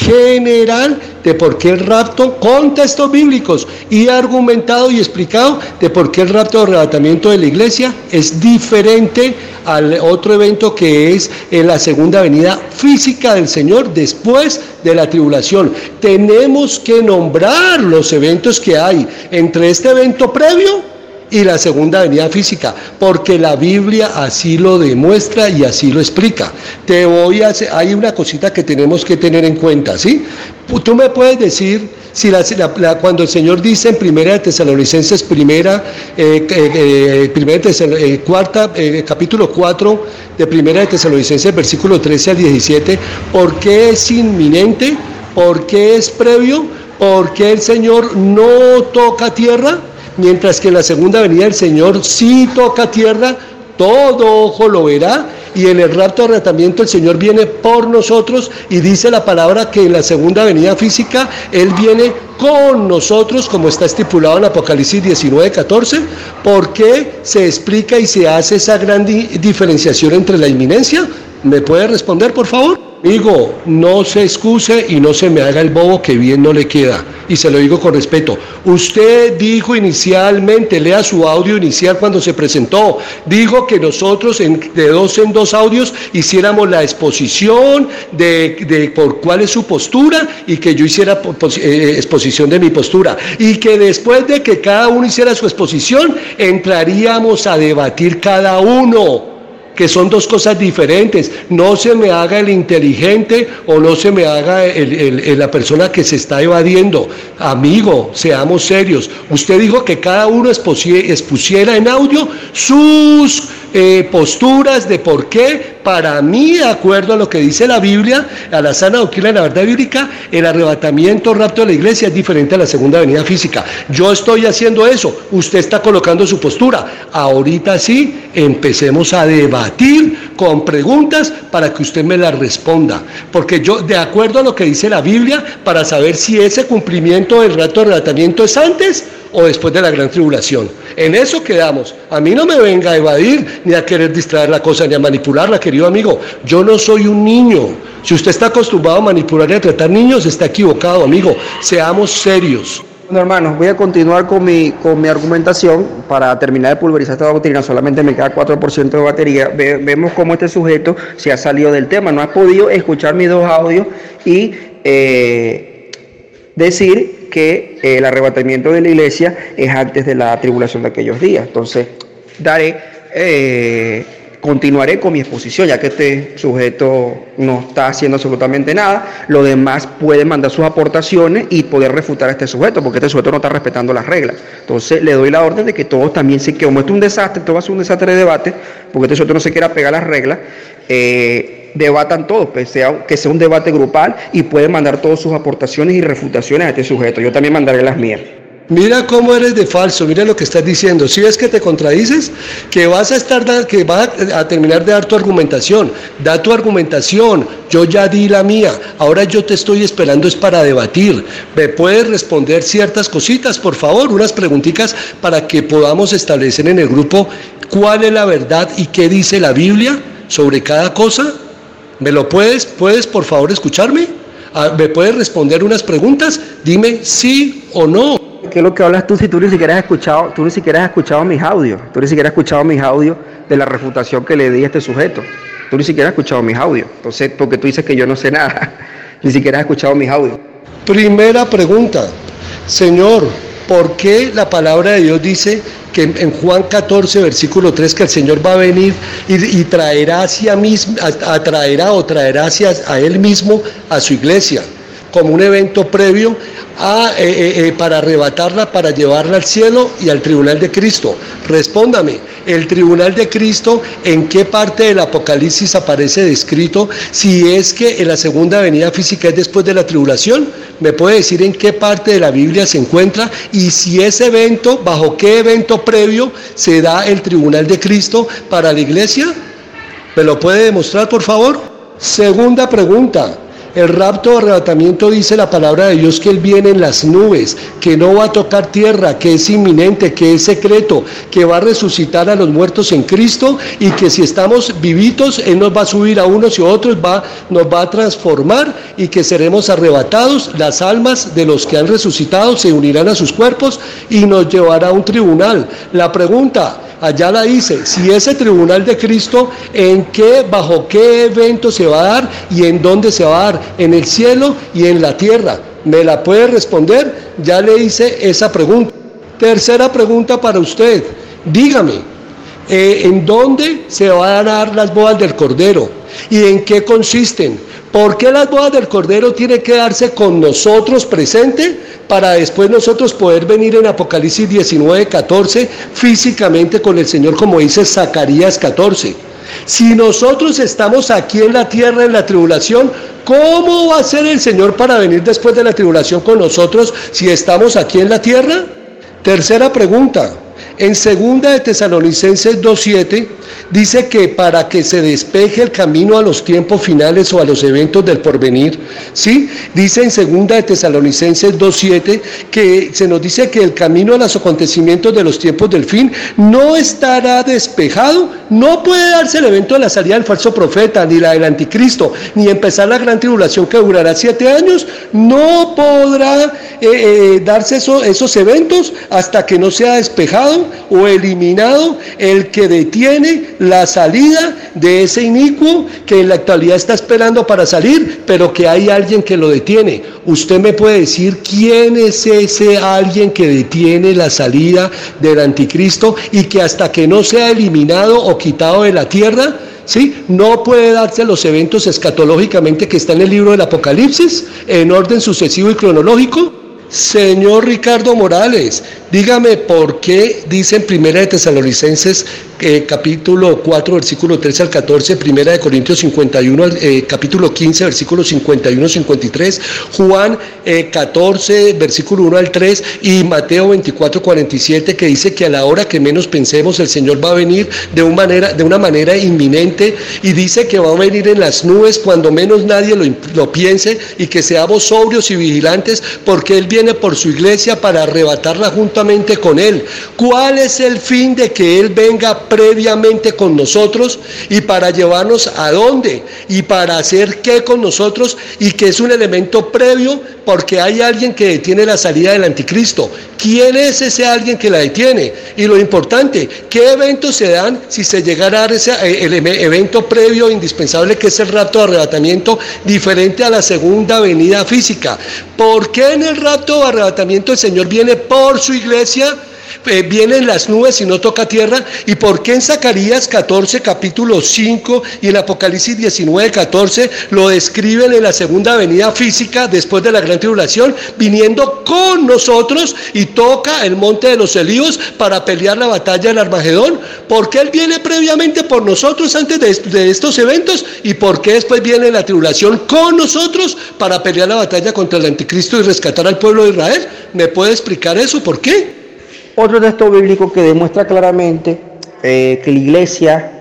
general, de por qué el rapto, con textos bíblicos, y argumentado y explicado de por qué el rapto de arrebatamiento de la iglesia es diferente al otro evento que es en la segunda venida física del Señor después de la tribulación. Tenemos que nombrar los eventos que hay entre este evento previo y la segunda venida física, porque la Biblia así lo demuestra y así lo explica. Te voy a hacer, hay una cosita que tenemos que tener en cuenta, ¿sí? Tú me puedes decir, si la, la, la, cuando el Señor dice en Primera de Tesalonicenses, primera, eh, eh, primera eh, cuarta, eh, capítulo cuatro de Primera de Tesalonicenses, versículo trece al diecisiete, ¿por qué es inminente? ¿Por qué es previo? ¿Por qué el Señor no toca tierra? Mientras que en la segunda venida del Señor sí toca tierra, todo ojo lo verá, y en el rapto de arrebatamiento el Señor viene por nosotros, y dice la palabra que en la segunda venida física Él viene con nosotros, como está estipulado en Apocalipsis diecinueve, catorce. ¿Por qué se explica y se hace esa gran di- diferenciación entre la inminencia? ¿Me puede responder, por favor? Amigo, no se excuse y no se me haga el bobo que bien no le queda. Y se lo digo con respeto. Usted dijo inicialmente, lea su audio inicial cuando se presentó, dijo que nosotros en, de dos en dos audios hiciéramos la exposición de, de por cuál es su postura y que yo hiciera pos, eh, exposición de mi postura. Y que después de que cada uno hiciera su exposición, entraríamos a debatir cada uno. Que son dos cosas diferentes. No se me haga el inteligente o no se me haga el, el, el, la persona que se está evadiendo. Amigo, seamos serios. Usted dijo que cada uno expusiera en audio sus eh, posturas de por qué, para mí, de acuerdo a lo que dice la Biblia, a la sana doctrina de la verdad bíblica, el arrebatamiento, rapto de la iglesia es diferente a la segunda venida física. Yo estoy haciendo eso, usted está colocando su postura. Ahorita sí, empecemos a debatir con preguntas para que usted me las responda. Porque yo, de acuerdo a lo que dice la Biblia, para saber si ese cumplimiento del rapto de arrebatamiento es antes o después de la gran tribulación. En eso quedamos. A mí no me venga a evadir, ni a querer distraer la cosa, ni a manipularla, querido amigo. Yo no soy un niño. Si usted está acostumbrado a manipular y a tratar niños, está equivocado, amigo. Seamos serios. Bueno, hermanos, voy a continuar con mi, con mi argumentación para terminar de pulverizar esta doctrina. Solamente me queda cuatro por ciento de batería. Ve, vemos cómo este sujeto se ha salido del tema. No ha podido escuchar mis dos audios y eh, decir que eh, el arrebatamiento de la iglesia es antes de la tribulación de aquellos días. Entonces, daré, eh, continuaré con mi exposición, ya que este sujeto no está haciendo absolutamente nada. Los demás pueden mandar sus aportaciones y poder refutar a este sujeto, porque este sujeto no está respetando las reglas. Entonces, le doy la orden de que todos también se queden. Como esto es un desastre, esto va a ser un desastre de debate, porque este sujeto no se quiera pegar las reglas, eh, debatan todos, que sea, que sea un debate grupal y pueden mandar todas sus aportaciones y refutaciones a este sujeto. Yo también mandaré las mías. Mira cómo eres de falso, mira lo que estás diciendo. Si ves que te contradices, que vas a estar, que vas a terminar de dar tu argumentación. Da tu argumentación, yo ya di la mía. Ahora yo te estoy esperando es para debatir. ¿Me puedes responder ciertas cositas, por favor? Unas preguntitas para que podamos establecer en el grupo cuál es la verdad y qué dice la Biblia sobre cada cosa. ¿Me lo puedes, puedes por favor escucharme? ¿Me puedes responder unas preguntas? Dime sí o no. ¿Qué es lo que hablas tú si tú ni siquiera has escuchado, tú ni siquiera has escuchado mis audios? Tú ni siquiera has escuchado mis audios de la refutación que le di a este sujeto. Tú ni siquiera has escuchado mis audios. Entonces, porque tú dices que yo no sé nada, ni siquiera has escuchado mis audios. Primera pregunta, Señor, ¿por qué la palabra de Dios dice que en Juan catorce, versículo tres, que el Señor va a venir y, y traerá hacia mismo, atraerá o traerá hacia a Él mismo a su iglesia, como un evento previo a, eh, eh, para arrebatarla, para llevarla al cielo y al tribunal de Cristo? Respóndame, ¿el tribunal de Cristo en qué parte del Apocalipsis aparece descrito? Si es que en la segunda venida física es después de la tribulación, ¿me puede decir en qué parte de la Biblia se encuentra? Y si ese evento, ¿bajo qué evento previo se da el tribunal de Cristo para la iglesia? ¿Me lo puede demostrar, por favor? Segunda pregunta. El rapto o arrebatamiento dice la palabra de Dios que Él viene en las nubes, que no va a tocar tierra, que es inminente, que es secreto, que va a resucitar a los muertos en Cristo y que si estamos vivitos, Él nos va a subir a unos y a otros, va, nos va a transformar y que seremos arrebatados. Las almas de los que han resucitado se unirán a sus cuerpos y nos llevará a un tribunal. La pregunta, allá la dice, si ese tribunal de Cristo, ¿en qué, bajo qué evento se va a dar y en dónde se va a dar? En el cielo y en la tierra. ¿Me la puede responder? Ya le hice esa pregunta. Tercera pregunta para usted. Dígame, eh, ¿en dónde se van a dar las bodas del Cordero? ¿Y en qué consisten? ¿Por qué las bodas del Cordero tienen que darse con nosotros presente para después nosotros poder venir en Apocalipsis diecinueve, catorce físicamente con el Señor, como dice Zacarías catorce? Si nosotros estamos aquí en la tierra en la tribulación, ¿cómo va a ser el Señor para venir después de la tribulación con nosotros si estamos aquí en la tierra? Tercera pregunta, En segunda de Tesalonicenses dos siete dice que para que se despeje el camino a los tiempos finales o a los eventos del porvenir, ¿sí? Dice en segunda de Tesalonicenses dos siete que se nos dice que el camino a los acontecimientos de los tiempos del fin no estará despejado, no puede darse el evento de la salida del falso profeta, ni la del anticristo, ni empezar la gran tribulación que durará siete años, no podrá eh, eh, darse eso, esos eventos hasta que no sea despejado o eliminado el que detiene la salida de ese inicuo que en la actualidad está esperando para salir, pero que hay alguien que lo detiene. ¿Usted me puede decir quién es ese alguien que detiene la salida del anticristo y que hasta que no sea eliminado o quitado de la tierra, ¿sí?, no puede darse los eventos escatológicamente que está en el libro del Apocalipsis en orden sucesivo y cronológico? Señor Ricardo Morales, dígame por qué dice en Primera de Tesalonicenses eh, capítulo cuatro versículo trece al catorce, Primera de Corintios cincuenta y uno eh, capítulo quince versículos cincuenta y uno cincuenta y tres, Juan eh, catorce versículo uno al tres y Mateo veinticuatro cuarenta y siete, que dice que a la hora que menos pensemos el Señor va a venir de una manera, de una manera inminente, y dice que va a venir en las nubes cuando menos nadie lo, lo piense, y que seamos sobrios y vigilantes porque Él viene por su iglesia para arrebatarla juntamente con Él. ¿Cuál es el fin de que Él venga previamente con nosotros y para llevarnos a dónde y para hacer qué con nosotros? Y que es un elemento previo porque hay alguien que detiene la salida del anticristo. ¿Quién es ese alguien que la detiene? Y lo importante, ¿qué eventos se dan si se llegara a dar ese, el evento previo indispensable que es el rapto de arrebatamiento, diferente a la segunda venida física? ¿Por qué en el rapto de arrebatamiento el Señor viene por su iglesia? Eh, viene en las nubes y no toca tierra. ¿Y por qué en Zacarías catorce capítulo cinco y en Apocalipsis diecinueve catorce lo describen en la segunda venida física después de la gran tribulación, viniendo con nosotros y toca el monte de los Olivos para pelear la batalla del Armagedón? ¿Por qué Él viene previamente por nosotros antes de, de estos eventos? ¿Y por qué después viene la tribulación con nosotros para pelear la batalla contra el anticristo y rescatar al pueblo de Israel? ¿Me puede explicar eso? ¿Por qué? Otro texto bíblico que demuestra claramente eh, que la iglesia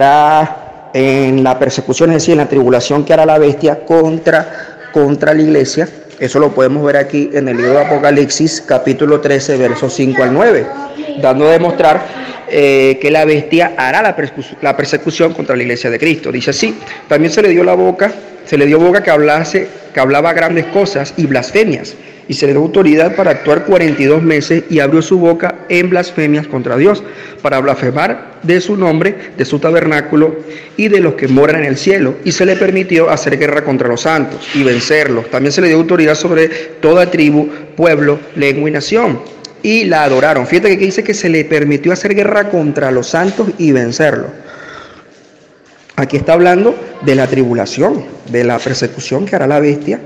estará en la persecución, es decir, en la tribulación que hará la bestia contra, contra la iglesia. Eso lo podemos ver aquí en el libro de Apocalipsis, capítulo trece, versos cinco al nueve, dando a demostrar eh, que la bestia hará la, persecu- la persecución contra la iglesia de Cristo. Dice así: también se le dio la boca, se le dio boca que hablase, que hablaba grandes cosas y blasfemias, y se le dio autoridad para actuar cuarenta y dos meses, y abrió su boca en blasfemias contra Dios, para blasfemar de su nombre, de su tabernáculo y de los que moran en el cielo, y se le permitió hacer guerra contra los santos y vencerlos. También se le dio autoridad sobre toda tribu, pueblo, lengua y nación, y la adoraron. Fíjate que aquí dice que se le permitió hacer guerra contra los santos y vencerlos. Aquí está hablando de la tribulación, de la persecución que hará la bestia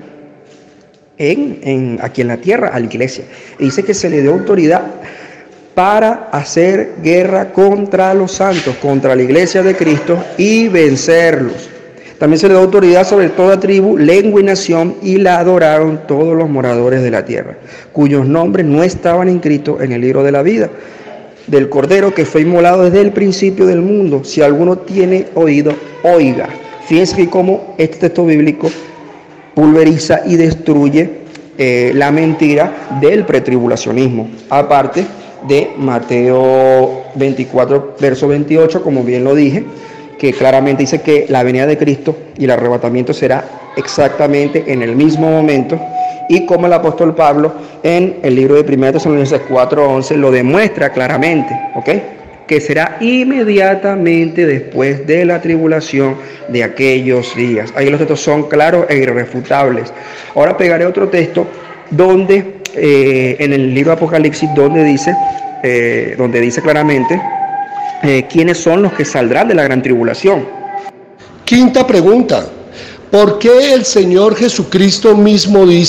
En, en, aquí en la tierra a la iglesia. Y dice que se le dio autoridad para hacer guerra contra los santos, contra la iglesia de Cristo y vencerlos. También se le dio autoridad sobre toda tribu, lengua y nación, y la adoraron todos los moradores de la tierra, cuyos nombres no estaban inscritos en el libro de la vida del Cordero que fue inmolado desde el principio del mundo. Si alguno tiene oído, oiga. Fíjense que como este texto bíblico pulveriza y destruye eh, la mentira del pretribulacionismo, aparte de Mateo veinticuatro, verso veintiocho, como bien lo dije, que claramente dice que la venida de Cristo y el arrebatamiento será exactamente en el mismo momento, y como el apóstol Pablo en el libro de primera Tesalonicenses cuatro once lo demuestra claramente, ¿ok?, que será inmediatamente después de la tribulación de aquellos días. Ahí los textos son claros e irrefutables. Ahora pegaré otro texto donde, eh, en el libro de Apocalipsis, donde dice, eh, donde dice claramente eh, quiénes son los que saldrán de la gran tribulación. Quinta pregunta: ¿por qué el Señor Jesucristo mismo dice: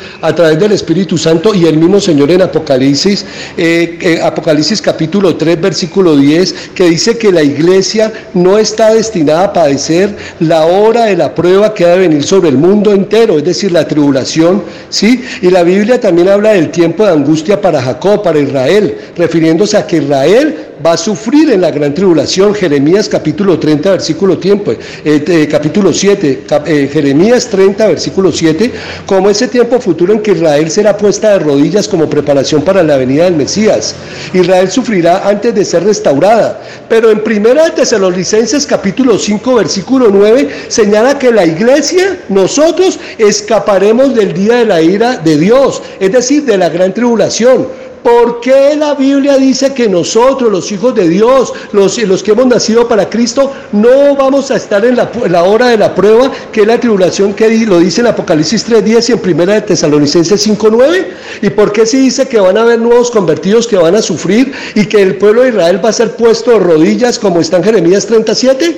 a través del Espíritu Santo y el mismo Señor en Apocalipsis, eh, eh, Apocalipsis capítulo tres, versículo diez, que dice que la iglesia no está destinada a padecer la hora de la prueba que ha de venir sobre el mundo entero, es decir, la tribulación, ¿sí? Y la Biblia también habla del tiempo de angustia para Jacob, para Israel, refiriéndose a que Israel va a sufrir en la gran tribulación. Jeremías capítulo treinta, versículo tiempo, eh, eh, capítulo siete, cap, eh, Jeremías treinta, versículo siete, como ese tiempo futuro en que Israel será puesta de rodillas como preparación para la venida del Mesías. Israel sufrirá antes de ser restaurada, pero en primera de Tesalonicenses capítulo cinco, versículo nueve, señala que la iglesia, nosotros escaparemos del día de la ira de Dios, es decir, de la gran tribulación. ¿Por qué la Biblia dice que nosotros, los hijos de Dios, los, los que hemos nacido para Cristo, no vamos a estar en la, en la hora de la prueba, que es la tribulación que lo dice en Apocalipsis tres diez y en primera de Tesalonicenses cinco nueve? ¿Y por qué se dice que van a haber nuevos convertidos que van a sufrir y que el pueblo de Israel va a ser puesto de rodillas como está en Jeremías treinta siete?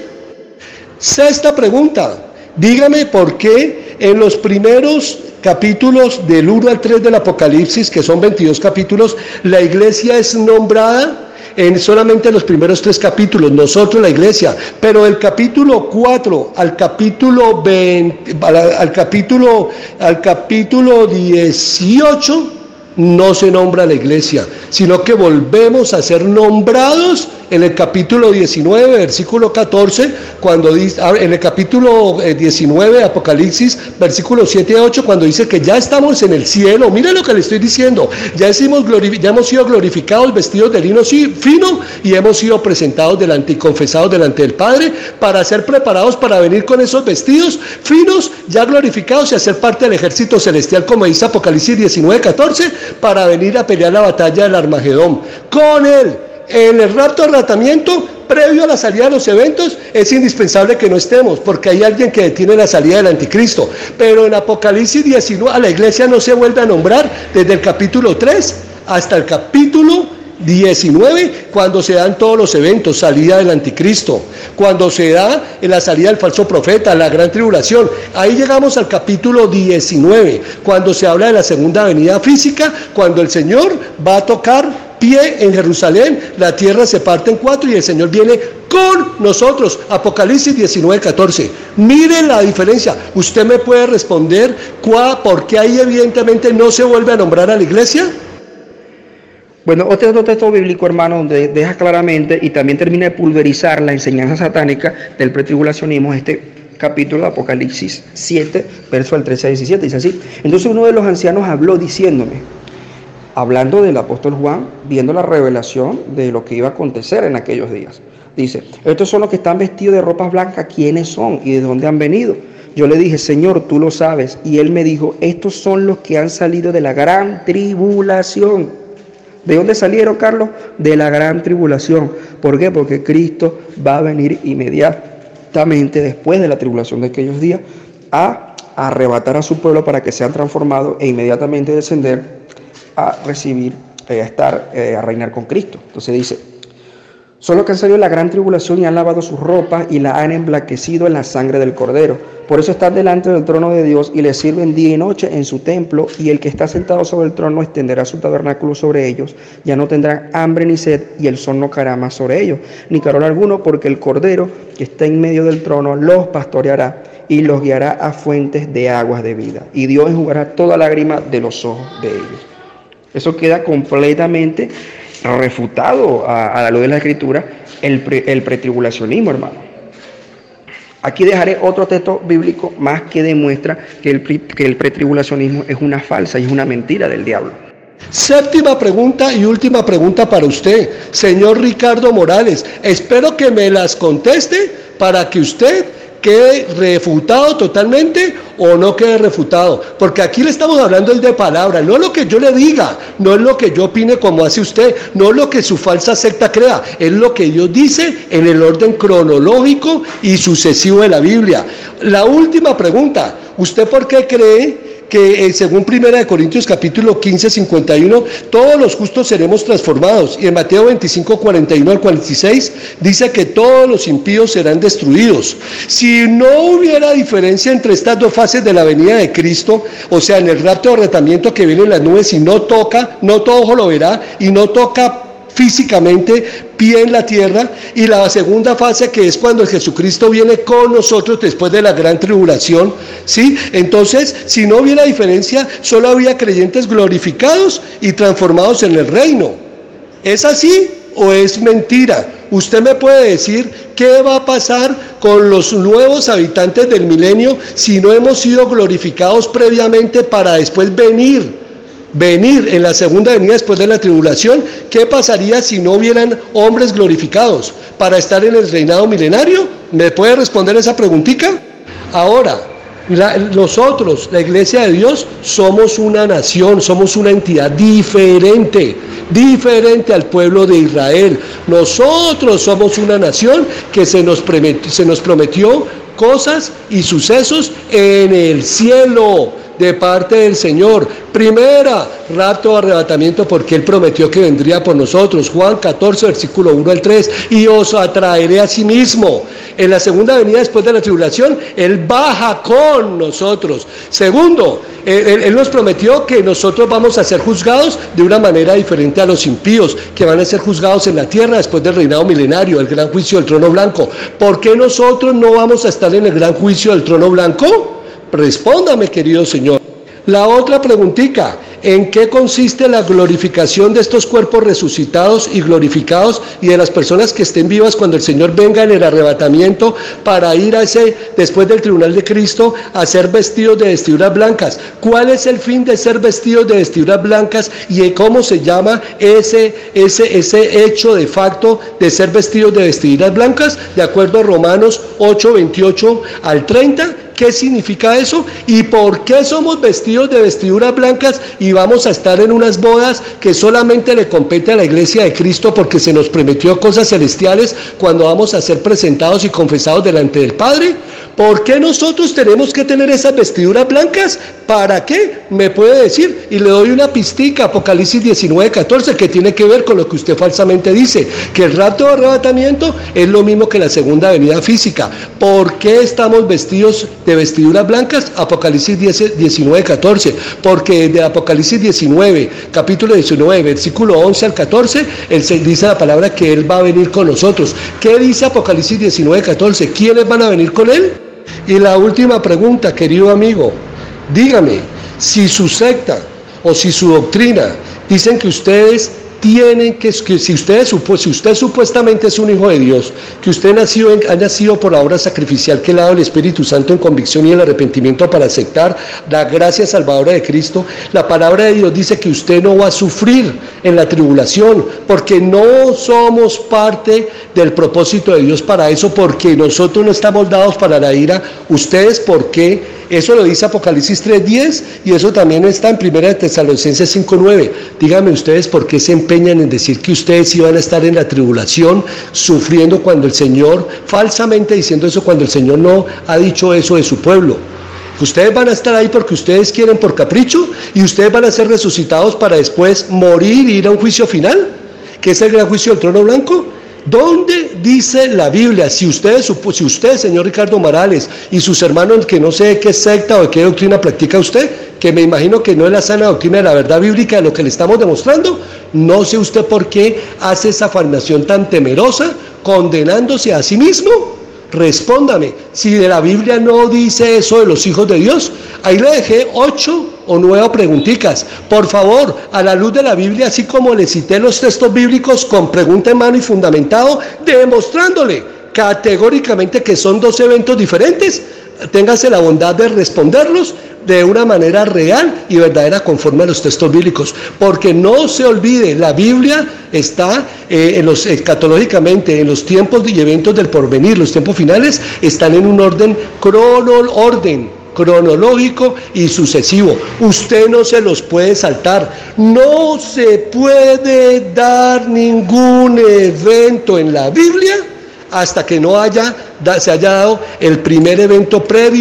Sexta pregunta, dígame por qué en los primeros capítulos del uno al tres del Apocalipsis, que son veintidós capítulos, la iglesia es nombrada en solamente los primeros tres capítulos, nosotros la iglesia, pero del capítulo cuatro al capítulo veinte, al, al capítulo al capítulo dieciocho no se nombra la iglesia, sino que volvemos a ser nombrados en el capítulo diecinueve, versículo catorce, cuando dice, en el capítulo diecinueve de Apocalipsis, versículos siete a ocho, cuando dice que ya estamos en el cielo. Miren lo que le estoy diciendo, ya, hicimos, ya hemos sido glorificados, vestidos de lino fino, y hemos sido presentados delante y confesados delante del Padre, para ser preparados para venir con esos vestidos finos, ya glorificados, y hacer parte del ejército celestial, como dice Apocalipsis diecinueve, catorce, para venir a pelear la batalla del Armagedón. Con él, en el rapto arrebatamiento, previo a la salida de los eventos, es indispensable que no estemos, porque hay alguien que detiene la salida del anticristo. Pero en Apocalipsis diecinueve, a la iglesia no se vuelve a nombrar desde el capítulo tres hasta el capítulo diecinueve, cuando se dan todos los eventos, salida del anticristo, cuando se da en la salida del falso profeta, la gran tribulación. Ahí llegamos al capítulo diecinueve, cuando se habla de la segunda venida física, cuando el Señor va a tocar pie en Jerusalén, la tierra se parte en cuatro y el Señor viene con nosotros. Apocalipsis diecinueve, catorce. Miren la diferencia. Usted me puede responder por qué ahí evidentemente no se vuelve a nombrar a la iglesia. Bueno, otro texto bíblico, hermano, donde deja claramente y también termina de pulverizar la enseñanza satánica del pretribulacionismo, este capítulo de Apocalipsis siete, verso del trece al diecisiete, dice así: entonces uno de los ancianos habló diciéndome, hablando del apóstol Juan, viendo la revelación de lo que iba a acontecer en aquellos días, dice, estos son los que están vestidos de ropas blancas, ¿quiénes son y de dónde han venido? Yo le dije, Señor, tú lo sabes, y él me dijo, estos son los que han salido de la gran tribulación. ¿De dónde salieron, Carlos? De la gran tribulación. ¿Por qué? Porque Cristo va a venir inmediatamente después de la tribulación de aquellos días a arrebatar a su pueblo para que sean transformados e inmediatamente descender a recibir, eh, a estar, eh, a reinar con Cristo. Entonces dice, son los que han salido de la gran tribulación y han lavado sus ropas y la han emblanquecido en la sangre del Cordero. Por eso están delante del trono de Dios y le sirven día y noche en su templo, y el que está sentado sobre el trono extenderá su tabernáculo sobre ellos. Ya no tendrán hambre ni sed, y el sol no caerá más sobre ellos, ni calor alguno, porque el Cordero que está en medio del trono los pastoreará y los guiará a fuentes de aguas de vida. Y Dios enjugará toda lágrima de los ojos de ellos. Eso queda completamente refutado a, a la luz de la Escritura, el, pre, el pretribulacionismo, hermano. Aquí dejaré otro texto bíblico más que demuestra que el, que el pretribulacionismo es una falsa y es una mentira del diablo. Séptima pregunta y última pregunta para usted, señor Ricardo Morales. Espero que me las conteste para que usted quede refutado totalmente o no quede refutado, porque aquí le estamos hablando de palabra, no lo que yo le diga, no es lo que yo opine como hace usted, no es lo que su falsa secta crea, es lo que Dios dice en el orden cronológico y sucesivo de la Biblia. La última pregunta, ¿usted por qué cree que eh, según Primera de Corintios capítulo quince, cincuenta y uno, todos los justos seremos transformados. Y en Mateo veinticinco, cuarenta y uno al cuarenta y seis, dice que todos los impíos serán destruidos. Si no hubiera diferencia entre estas dos fases de la venida de Cristo, o sea, en el rapto o arrebatamiento que viene en las nubes y no toca, no todo ojo lo verá, y no toca físicamente pie en la tierra, y la segunda fase que es cuando Jesucristo viene con nosotros después de la gran tribulación, ¿sí? Entonces, si no hubiera diferencia, solo había creyentes glorificados y transformados en el reino. ¿Es así o es mentira? Usted me puede decir qué va a pasar con los nuevos habitantes del milenio si no hemos sido glorificados previamente para después venir venir en la segunda venida después de la tribulación. ¿Qué pasaría si no hubieran hombres glorificados para estar en el reinado milenario? ¿Me puede responder esa preguntita? Ahora, la, nosotros, la Iglesia de Dios, somos una nación, somos una entidad diferente, diferente al pueblo de Israel. Nosotros somos una nación que se nos prometió, se nos prometió cosas y sucesos en el cielo de parte del Señor. Primera, rapto o arrebatamiento, porque Él prometió que vendría por nosotros. Juan catorce, versículo uno al tres, y os atraeré a sí mismo. En la segunda venida después de la tribulación, Él baja con nosotros. Segundo, Él, Él nos prometió que nosotros vamos a ser juzgados de una manera diferente a los impíos, que van a ser juzgados en la tierra después del reinado milenario, el gran juicio del trono blanco. ¿Por qué nosotros no vamos a estar en el gran juicio del trono blanco? Respóndame, querido Señor. La otra preguntita, ¿en qué consiste la glorificación de estos cuerpos resucitados y glorificados y de las personas que estén vivas cuando el Señor venga en el arrebatamiento para ir a ese, después del tribunal de Cristo, a ser vestidos de vestiduras blancas? ¿Cuál es el fin de ser vestidos de vestiduras blancas y cómo se llama ese, ese, ese hecho de facto de ser vestidos de vestiduras blancas? De acuerdo a Romanos ocho, veintiocho al treinta, ¿qué significa eso? ¿Y por qué somos vestidos de vestiduras blancas y vamos a estar en unas bodas que solamente le compete a la Iglesia de Cristo porque se nos prometió cosas celestiales cuando vamos a ser presentados y confesados delante del Padre? ¿Por qué nosotros tenemos que tener esas vestiduras blancas? ¿Para qué? Me puede decir, y le doy una pistica, Apocalipsis diecinueve, catorce, que tiene que ver con lo que usted falsamente dice, que el rapto de arrebatamiento es lo mismo que la segunda venida física. ¿Por qué estamos vestidos de vestiduras blancas? Apocalipsis diecinueve, catorce, porque de Apocalipsis diecinueve, capítulo diecinueve, versículo once al catorce, él se dice la palabra que Él va a venir con nosotros. ¿Qué dice Apocalipsis diecinueve, catorce? ¿Quiénes van a venir con Él? Y la última pregunta, querido amigo, dígame, si su secta o si su doctrina dicen que ustedes tienen que, que si, usted, si usted supuestamente es un hijo de Dios, que usted nació en, ha nacido por la obra sacrificial que le ha dado el Espíritu Santo en convicción y en arrepentimiento para aceptar la gracia salvadora de Cristo, la palabra de Dios dice que usted no va a sufrir en la tribulación, porque no somos parte del propósito de Dios para eso, porque nosotros no estamos dados para la ira. ¿Ustedes por qué? Eso lo dice Apocalipsis tres diez y eso también está en Primera de Tesalonicenses cinco nueve. Díganme ustedes por qué se empeñan en decir que ustedes iban a estar en la tribulación sufriendo cuando el Señor, falsamente diciendo eso cuando el Señor no ha dicho eso de su pueblo. Ustedes van a estar ahí porque ustedes quieren por capricho y ustedes van a ser resucitados para después morir y ir a un juicio final, que es el gran juicio del trono blanco. ¿Dónde dice la Biblia? Si ustedes, si usted, señor Ricardo Morales, y sus hermanos, que no sé de qué secta o de qué doctrina practica usted, que me imagino que no es la sana doctrina de la verdad bíblica de lo que le estamos demostrando, no sé usted por qué hace esa afirmación tan temerosa, condenándose a sí mismo. Respóndame, si de la Biblia no dice eso de los hijos de Dios. Ahí le dejé ocho o nueve preguntitas. Por favor, a la luz de la Biblia, así como le cité los textos bíblicos con pregunta en mano y fundamentado, demostrándole categóricamente que son dos eventos diferentes, téngase la bondad de responderlos de una manera real y verdadera conforme a los textos bíblicos, porque no se olvide, la Biblia está eh, en los, escatológicamente en los tiempos y eventos del porvenir, los tiempos finales están en un orden crono, orden cronológico y sucesivo. Usted no se los puede saltar. No se puede dar ningún evento en la Biblia hasta que no haya, se haya dado el primer evento previo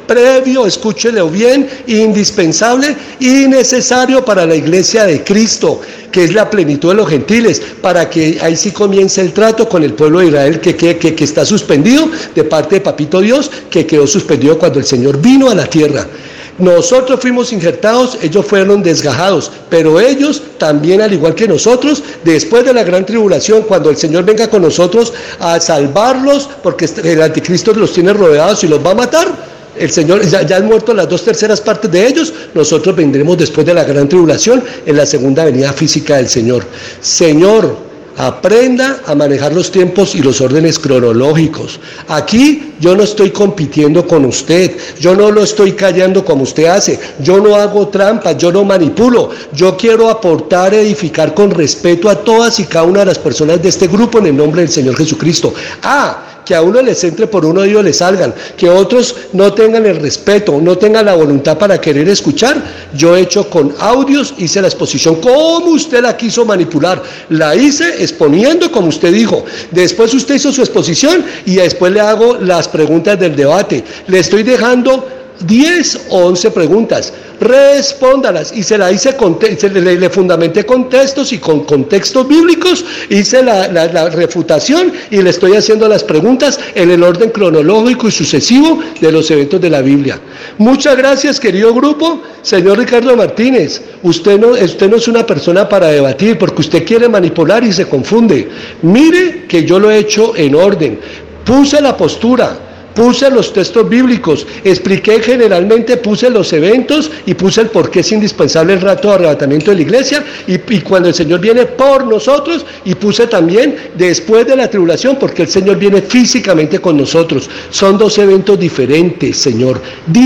previo, escúchelo bien, indispensable y necesario para la iglesia de Cristo, que es la plenitud de los gentiles, para que ahí sí comience el trato con el pueblo de Israel que, que, que, que está suspendido de parte de Papito Dios, que quedó suspendido cuando el Señor vino a la tierra. Nosotros fuimos injertados, ellos fueron desgajados, pero ellos también, al igual que nosotros, después de la gran tribulación, cuando el Señor venga con nosotros a salvarlos, porque el anticristo los tiene rodeados y los va a matar, el Señor, ya, ya han muerto las dos terceras partes de ellos, nosotros vendremos después de la gran tribulación en la segunda venida física del Señor. Señor, aprenda a manejar los tiempos y los órdenes cronológicos. Aquí yo no estoy compitiendo con usted, yo no lo estoy callando como usted hace, yo no hago trampas, yo no manipulo, yo quiero aportar, edificar con respeto a todas y cada una de las personas de este grupo en el nombre del Señor Jesucristo. Ah, que a uno les entre por uno de ellos les salgan, que otros no tengan el respeto, no tengan la voluntad para querer escuchar. Yo he hecho con audios, hice la exposición como usted la quiso manipular, la hice exponiendo como usted dijo, después usted hizo su exposición y después le hago las preguntas del debate, le estoy dejando diez o once preguntas, respóndalas, y se la hice con, se le, le fundamenté con textos y con contextos bíblicos, hice la, la, la refutación y le estoy haciendo las preguntas en el orden cronológico y sucesivo de los eventos de la Biblia. Muchas gracias, querido grupo. Señor Ricardo Martínez, usted no, usted no es una persona para debatir, porque usted quiere manipular y se confunde. Mire que yo lo he hecho en orden, puse la postura, puse los textos bíblicos, expliqué generalmente, puse los eventos y puse el por qué es indispensable el rato de arrebatamiento de la iglesia y, y cuando el Señor viene por nosotros, y puse también después de la tribulación, porque el Señor viene físicamente con nosotros. Son dos eventos diferentes, Señor,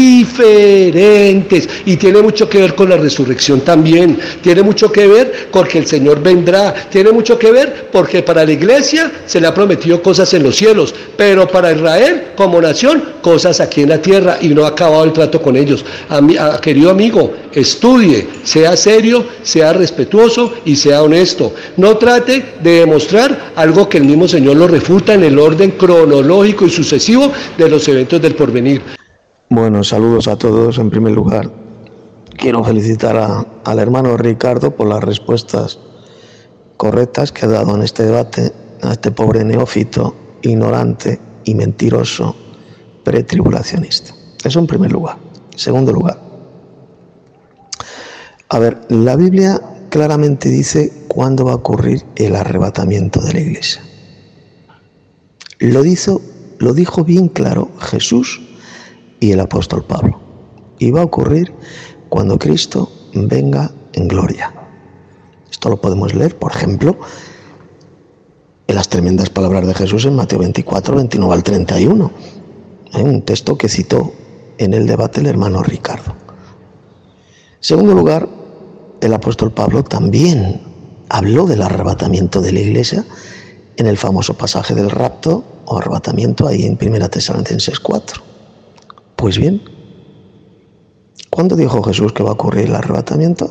diferentes, y tiene mucho que ver con la resurrección también, tiene mucho que ver porque el Señor vendrá, tiene mucho que ver porque para la iglesia se le ha prometido cosas en los cielos, pero para Israel, como nación, cosas aquí en la tierra, y no ha acabado el trato con ellos. A mi, a, querido amigo, estudie, sea serio, sea respetuoso y sea honesto. No trate de demostrar algo que el mismo Señor lo refuta en el orden cronológico y sucesivo de los eventos del porvenir. Bueno, saludos a todos. En primer lugar, quiero felicitar a, al hermano Ricardo por las respuestas correctas que ha dado en este debate a este pobre neófito, ignorante y mentiroso pretribulacionista. Eso en primer lugar. En segundo lugar, a ver, la Biblia claramente dice cuándo va a ocurrir el arrebatamiento de la iglesia. Lo dijo, lo dijo bien claro Jesús y el apóstol Pablo. Y va a ocurrir cuando Cristo venga en gloria. Esto lo podemos leer, por ejemplo, en las tremendas palabras de Jesús en Mateo veinticuatro, veintinueve al treinta y uno. ¿eh? Un texto que citó en el debate el hermano Ricardo. En segundo lugar, el apóstol Pablo también habló del arrebatamiento de la iglesia en el famoso pasaje del rapto o arrebatamiento ahí en primera Tesalonicenses cuatro. Pues bien, ¿cuándo dijo Jesús que va a ocurrir el arrebatamiento?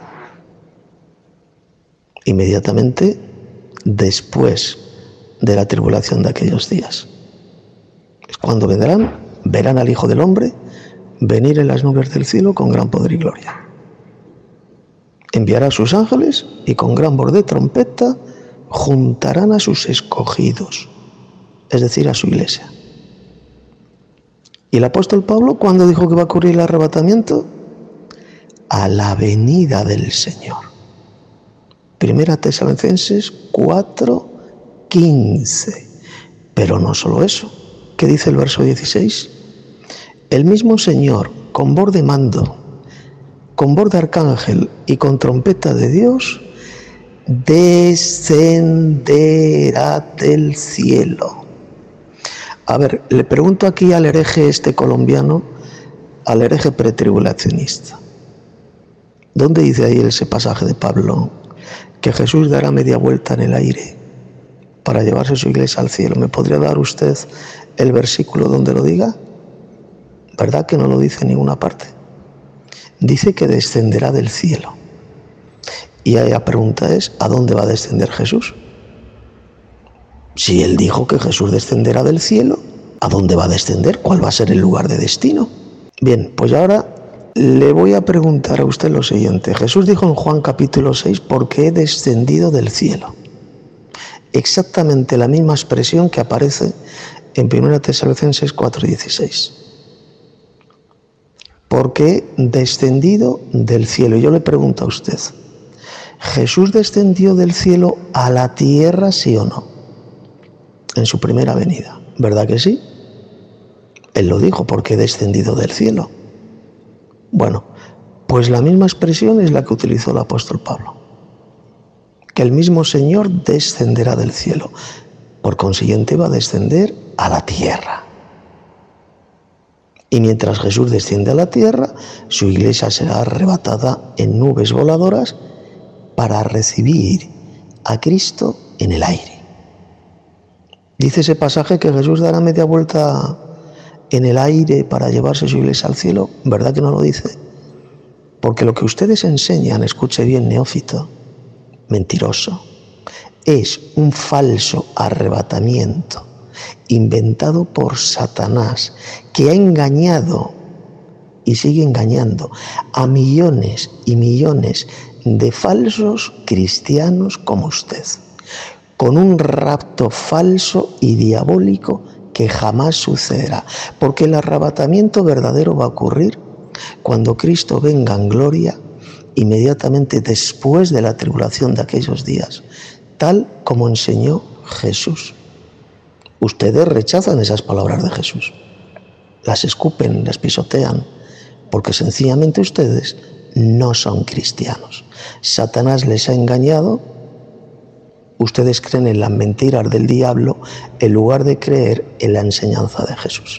Inmediatamente después de la tribulación de aquellos días. Es cuando vendrán, verán al Hijo del Hombre venir en las nubes del cielo con gran poder y gloria. Enviará a sus ángeles y con gran voz de trompeta juntarán a sus escogidos, es decir, a su iglesia. ¿Y el apóstol Pablo cuándo dijo que va a ocurrir el arrebatamiento? A la venida del Señor. Primera Tesalonicenses cuatro, quince. Pero no solo eso. ¿Qué dice el verso dieciséis? El mismo Señor, con voz de mando, con voz de arcángel y con trompeta de Dios, descenderá del cielo. A ver, le pregunto aquí al hereje este colombiano, al hereje pretribulacionista, ¿dónde dice ahí ese pasaje de Pablo que Jesús dará media vuelta en el aire para llevarse su iglesia al cielo? ¿Me podría dar usted el versículo donde lo diga? ¿Verdad que no lo dice en ninguna parte? Dice que descenderá del cielo. Y ahí la pregunta es, ¿a dónde va a descender Jesús? Si él dijo que Jesús descenderá del cielo, ¿a dónde va a descender? ¿Cuál va a ser el lugar de destino? Bien, pues ahora le voy a preguntar a usted lo siguiente. Jesús dijo en Juan capítulo seis, porque he descendido del cielo. Exactamente la misma expresión que aparece en primera Tesalonicenses cuatro dieciséis. Porque he descendido del cielo. Y yo le pregunto a usted, ¿Jesús descendió del cielo a la tierra, sí o no? En su primera venida, ¿verdad que sí? Él lo dijo, porque he descendido del cielo. Bueno, pues la misma expresión es la que utilizó el apóstol Pablo. Que el mismo Señor descenderá del cielo. Por consiguiente va a descender a la tierra. Y mientras Jesús desciende a la tierra, su iglesia será arrebatada en nubes voladoras para recibir a Cristo en el aire. Dice ese pasaje que Jesús dará media vuelta en el aire para llevarse su iglesia al cielo. ¿Verdad que no lo dice? Porque lo que ustedes enseñan, escuche bien, neófito, mentiroso, es un falso arrebatamiento inventado por Satanás, que ha engañado y sigue engañando a millones y millones de falsos cristianos como usted, con un rapto falso y diabólico que jamás sucederá, porque el arrebatamiento verdadero va a ocurrir cuando Cristo venga en gloria, inmediatamente después de la tribulación de aquellos días, tal como enseñó Jesús. Ustedes rechazan esas palabras de Jesús, las escupen, las pisotean, porque sencillamente ustedes no son cristianos. Satanás les ha engañado, ustedes creen en las mentiras del diablo en lugar de creer en la enseñanza de Jesús.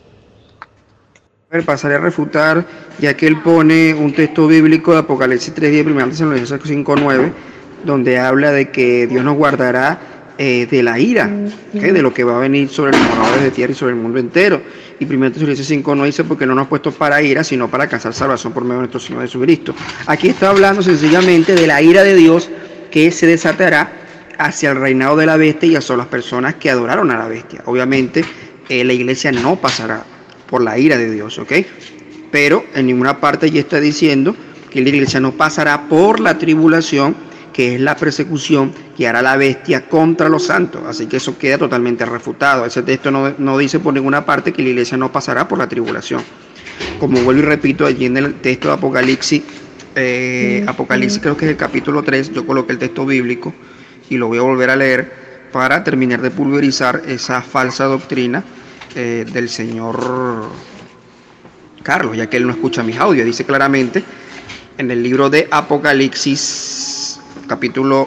Pasaré a refutar, ya que él pone un texto bíblico de Apocalipsis tres diez, primera Tesalonicenses cinco nueve, donde habla de que Dios nos guardará eh, de la ira, ¿okay? De lo que va a venir sobre los moradores de tierra y sobre el mundo entero. Y primera Tesalonicenses cinco nueve dice, porque no nos ha puesto para ira, sino para alcanzar salvación por medio de nuestro Señor Jesucristo. Aquí está hablando sencillamente de la ira de Dios que se desatará hacia el reinado de la bestia y hacia las personas que adoraron a la bestia. Obviamente eh, la iglesia no pasará por la ira de Dios, ¿ok? Pero en ninguna parte ya está diciendo que la iglesia no pasará por la tribulación, que es la persecución que hará la bestia contra los santos. Así que eso queda totalmente refutado. Ese texto no, no dice por ninguna parte que la iglesia no pasará por la tribulación. Como vuelvo y repito, allí en el texto de Apocalipsis, eh, Apocalipsis creo que es el capítulo tres, yo coloqué el texto bíblico y lo voy a volver a leer para terminar de pulverizar esa falsa doctrina Eh, del señor Carlos, ya que él no escucha mis audios. Dice claramente en el libro de Apocalipsis, capítulo,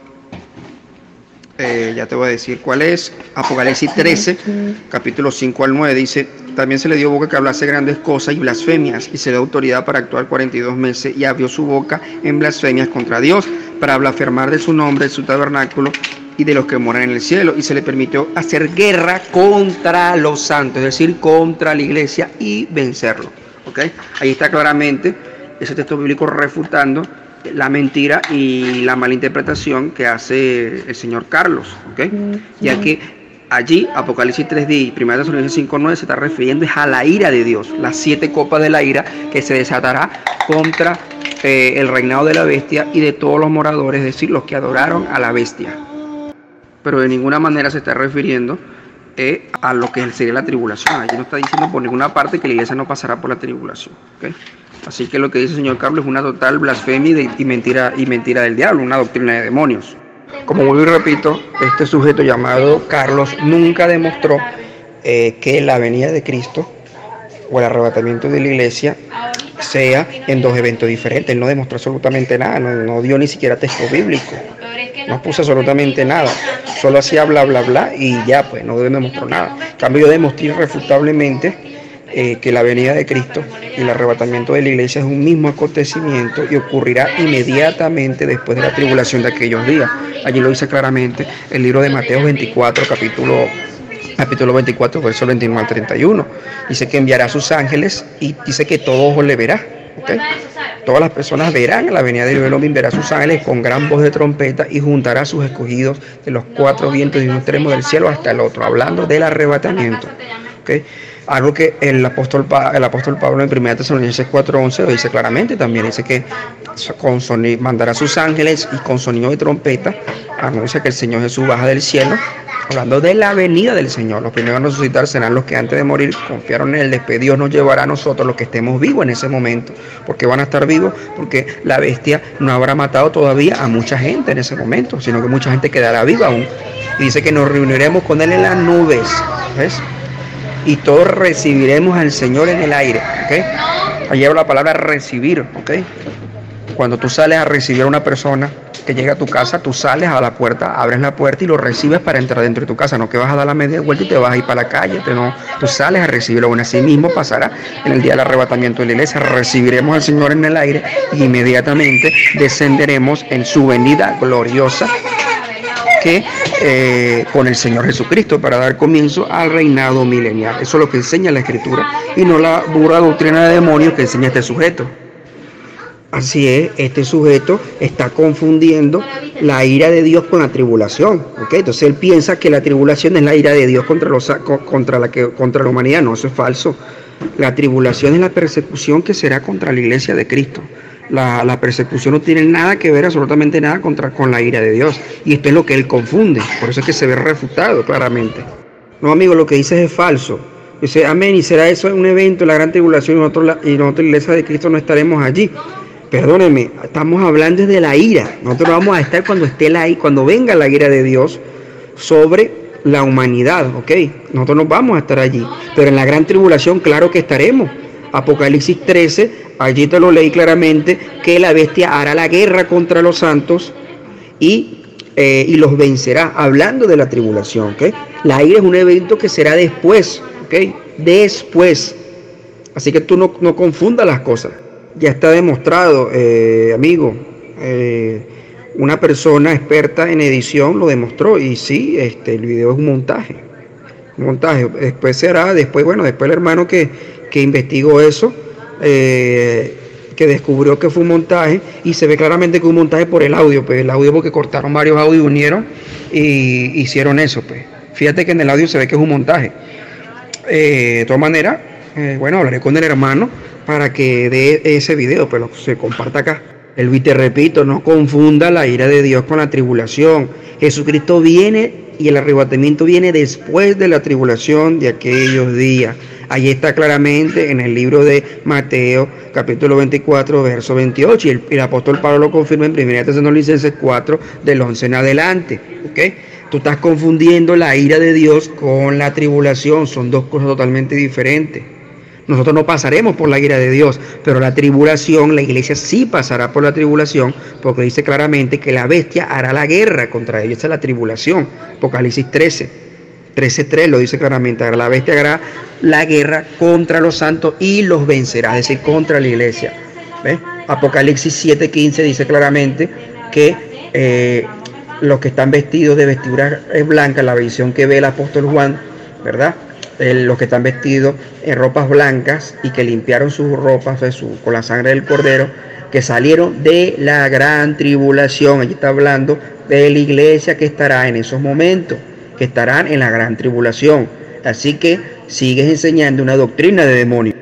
eh, ya te voy a decir cuál es, Apocalipsis trece, capítulo cinco al nueve, dice, también se le dio boca que hablase grandes cosas y blasfemias, y se le dio autoridad para actuar cuarenta y dos meses, y abrió su boca en blasfemias contra Dios, para blasfemar de su nombre, de su tabernáculo, y de los que moran en el cielo, y se le permitió hacer guerra contra los santos, es decir, contra la iglesia, y vencerlo. ¿Okay? Ahí está claramente ese texto bíblico refutando la mentira y la mala interpretación que hace el señor Carlos, ¿okay? Ya que allí Apocalipsis tres diez y primera Tesalonicenses cinco nueve se está refiriendo a la ira de Dios, las siete copas de la ira que se desatará contra eh, el reinado de la bestia y de todos los moradores, es decir, los que adoraron a la bestia. Pero de ninguna manera se está refiriendo eh, a lo que sería la tribulación. Allí no está diciendo por ninguna parte que la iglesia no pasará por la tribulación, ¿okay? Así que lo que dice el señor Carlos es una total blasfemia y, y, mentira, y mentira del diablo, una doctrina de demonios. Como vuelvo y repito, este sujeto llamado Carlos nunca demostró eh, que la venida de Cristo o el arrebatamiento de la iglesia sea en dos eventos diferentes. Él no demostró absolutamente nada, no, no dio ni siquiera texto bíblico, no puso absolutamente nada, solo hacía bla bla bla y ya, pues no demostró nada. En cambio, yo demostré irrefutablemente eh, que la venida de Cristo y el arrebatamiento de la iglesia es un mismo acontecimiento y ocurrirá inmediatamente después de la tribulación de aquellos días. Allí lo dice claramente el libro de Mateo veinticuatro, capítulo capítulo veinticuatro, verso veintiuno al treinta y uno. Dice que enviará a sus ángeles y dice que todo ojo le verá, ¿okay? Todas las personas verán a la venida del Hijo del Hombre, enviará a sus ángeles con gran voz de trompeta y juntará a sus escogidos de los cuatro vientos de un extremo del cielo hasta el otro, hablando del arrebatamiento, ¿okay? Algo que el apóstol, pa, el apóstol Pablo en primera Tesalonicenses cuatro once lo dice claramente, también dice que con sonido, mandará a sus ángeles y con sonido de trompeta anuncia que el Señor Jesús baja del cielo, hablando de la venida del Señor. Los primeros a resucitar serán los que antes de morir confiaron en Él. Después Dios nos llevará a nosotros, los que estemos vivos en ese momento. ¿Por qué van a estar vivos? Porque la bestia no habrá matado todavía a mucha gente en ese momento, sino que mucha gente quedará viva aún. Y dice que nos reuniremos con Él en las nubes, ¿ves? Y todos recibiremos al Señor en el aire, ¿ok? Allí habla la palabra recibir, ¿ok? Cuando tú sales a recibir a una persona que llega a tu casa, tú sales a la puerta, abres la puerta y lo recibes para entrar dentro de tu casa, no que vas a dar la media vuelta y te vas a ir para la calle, no, tú sales a recibirlo. Bueno, así mismo pasará en el día del arrebatamiento de la iglesia, recibiremos al Señor en el aire y inmediatamente descenderemos en su venida gloriosa que eh, con el Señor Jesucristo para dar comienzo al reinado milenial. Eso es lo que enseña la Escritura y no la burda doctrina de demonios que enseña este sujeto. Así es, este sujeto está confundiendo la ira de Dios con la tribulación, ¿ok? Entonces él piensa que la tribulación es la ira de Dios contra, los, contra, la, que, contra la humanidad. No, eso es falso. La tribulación es la persecución que será contra la iglesia de Cristo. La, la persecución no tiene nada que ver, absolutamente nada, contra, con la ira de Dios. Y esto es lo que él confunde, por eso es que se ve refutado claramente. No, amigo, lo que dices es falso. Dice, amén, y será eso un evento, la gran tribulación, y nosotros, y nosotros la iglesia de Cristo no estaremos allí. Perdónenme, estamos hablando de la ira. Nosotros vamos a estar cuando esté la cuando venga la ira de Dios sobre la humanidad, ¿ok? Nosotros no vamos a estar allí, pero en la gran tribulación, claro que estaremos. Apocalipsis trece, allí te lo leí claramente, que la bestia hará la guerra contra los santos y, eh, y los vencerá, hablando de la tribulación, ¿ok? La ira es un evento que será después, ¿ok? Después. Así que tú no, no confundas las cosas. Ya está demostrado, eh, amigo, eh, una persona experta en edición lo demostró y sí, este, el video es un montaje, un montaje. Después será, después, bueno, después el hermano que, que investigó eso, eh, que descubrió que fue un montaje y se ve claramente que fue un montaje por el audio, pues el audio porque cortaron varios audios y unieron y hicieron eso, pues. Fíjate que en el audio se ve que es un montaje. Eh, de todas maneras, eh, bueno, hablaré con el hermano para que dé ese video, pero pues, se comparta acá. El te repito, no confunda la ira de Dios con la tribulación. Jesucristo viene y el arrebatamiento viene después de la tribulación de aquellos días. Allí está claramente en el libro de Mateo, capítulo veinticuatro, verso veintiocho, y el, el apóstol Pablo lo confirma en primera Tesalonicenses cuatro, del once en adelante, ¿ok? Tú estás confundiendo la ira de Dios con la tribulación, son dos cosas totalmente diferentes. Nosotros no pasaremos por la ira de Dios, pero la tribulación, la iglesia sí pasará por la tribulación, porque dice claramente que la bestia hará la guerra contra ellos. Esa es la tribulación. Apocalipsis trece, trece tres lo dice claramente. La bestia hará la guerra contra los santos y los vencerá, es decir, contra la iglesia. ¿Ves? Apocalipsis siete quince dice claramente que eh, los que están vestidos de vestidura blanca, la visión que ve el apóstol Juan, ¿verdad? Los que están vestidos en ropas blancas y que limpiaron sus ropas su, con la sangre del cordero, que salieron de la gran tribulación. Allí está hablando de la iglesia que estará en esos momentos, que estarán en la gran tribulación. Así que sigues enseñando una doctrina de demonios.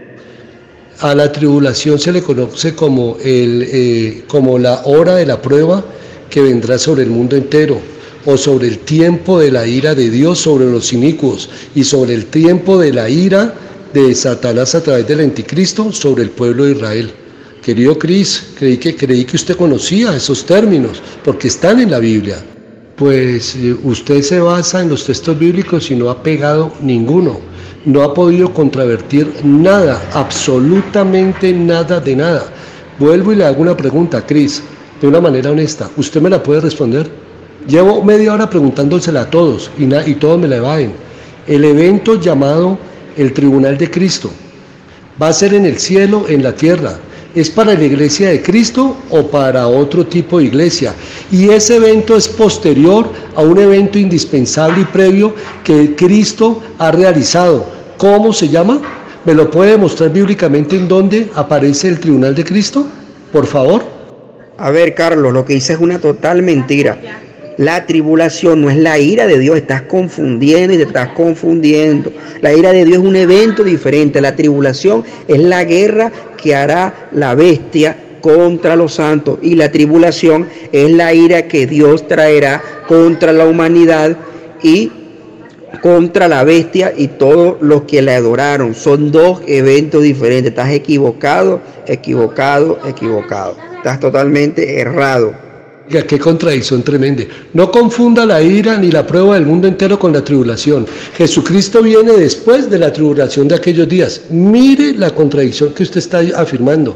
A la tribulación se le conoce como, el, eh, como la hora de la prueba que vendrá sobre el mundo entero, o sobre el tiempo de la ira de Dios sobre los inicuos, y sobre el tiempo de la ira de Satanás a través del anticristo sobre el pueblo de Israel. Querido Cris, creí que, creí que usted conocía esos términos, porque están en la Biblia. Pues eh, usted se basa en los textos bíblicos y no ha pegado ninguno, no ha podido contravertir nada, absolutamente nada de nada. Vuelvo y le hago una pregunta, Cris, de una manera honesta, ¿usted me la puede responder? Llevo media hora preguntándosela a todos y, na, y todos me la evaden. El evento llamado el Tribunal de Cristo va a ser en el cielo, en la tierra. ¿Es para la iglesia de Cristo o para otro tipo de iglesia? Y ese evento es posterior a un evento indispensable y previo que Cristo ha realizado. ¿Cómo se llama? ¿Me lo puede mostrar bíblicamente en dónde aparece el Tribunal de Cristo? Por favor. A ver, Carlos, lo que dice es una total mentira. La tribulación no es la ira de Dios, estás confundiendo y te estás confundiendo. La ira de Dios es un evento diferente. La tribulación es la guerra que hará la bestia contra los santos, y la tribulación es la ira que Dios traerá contra la humanidad y contra la bestia y todos los que le adoraron. Son dos eventos diferentes. Estás equivocado, equivocado, equivocado. Estás totalmente errado. Oiga, qué contradicción tremenda. No confunda la ira ni la prueba del mundo entero con la tribulación. Jesucristo viene después de la tribulación de aquellos días. Mire la contradicción que usted está afirmando.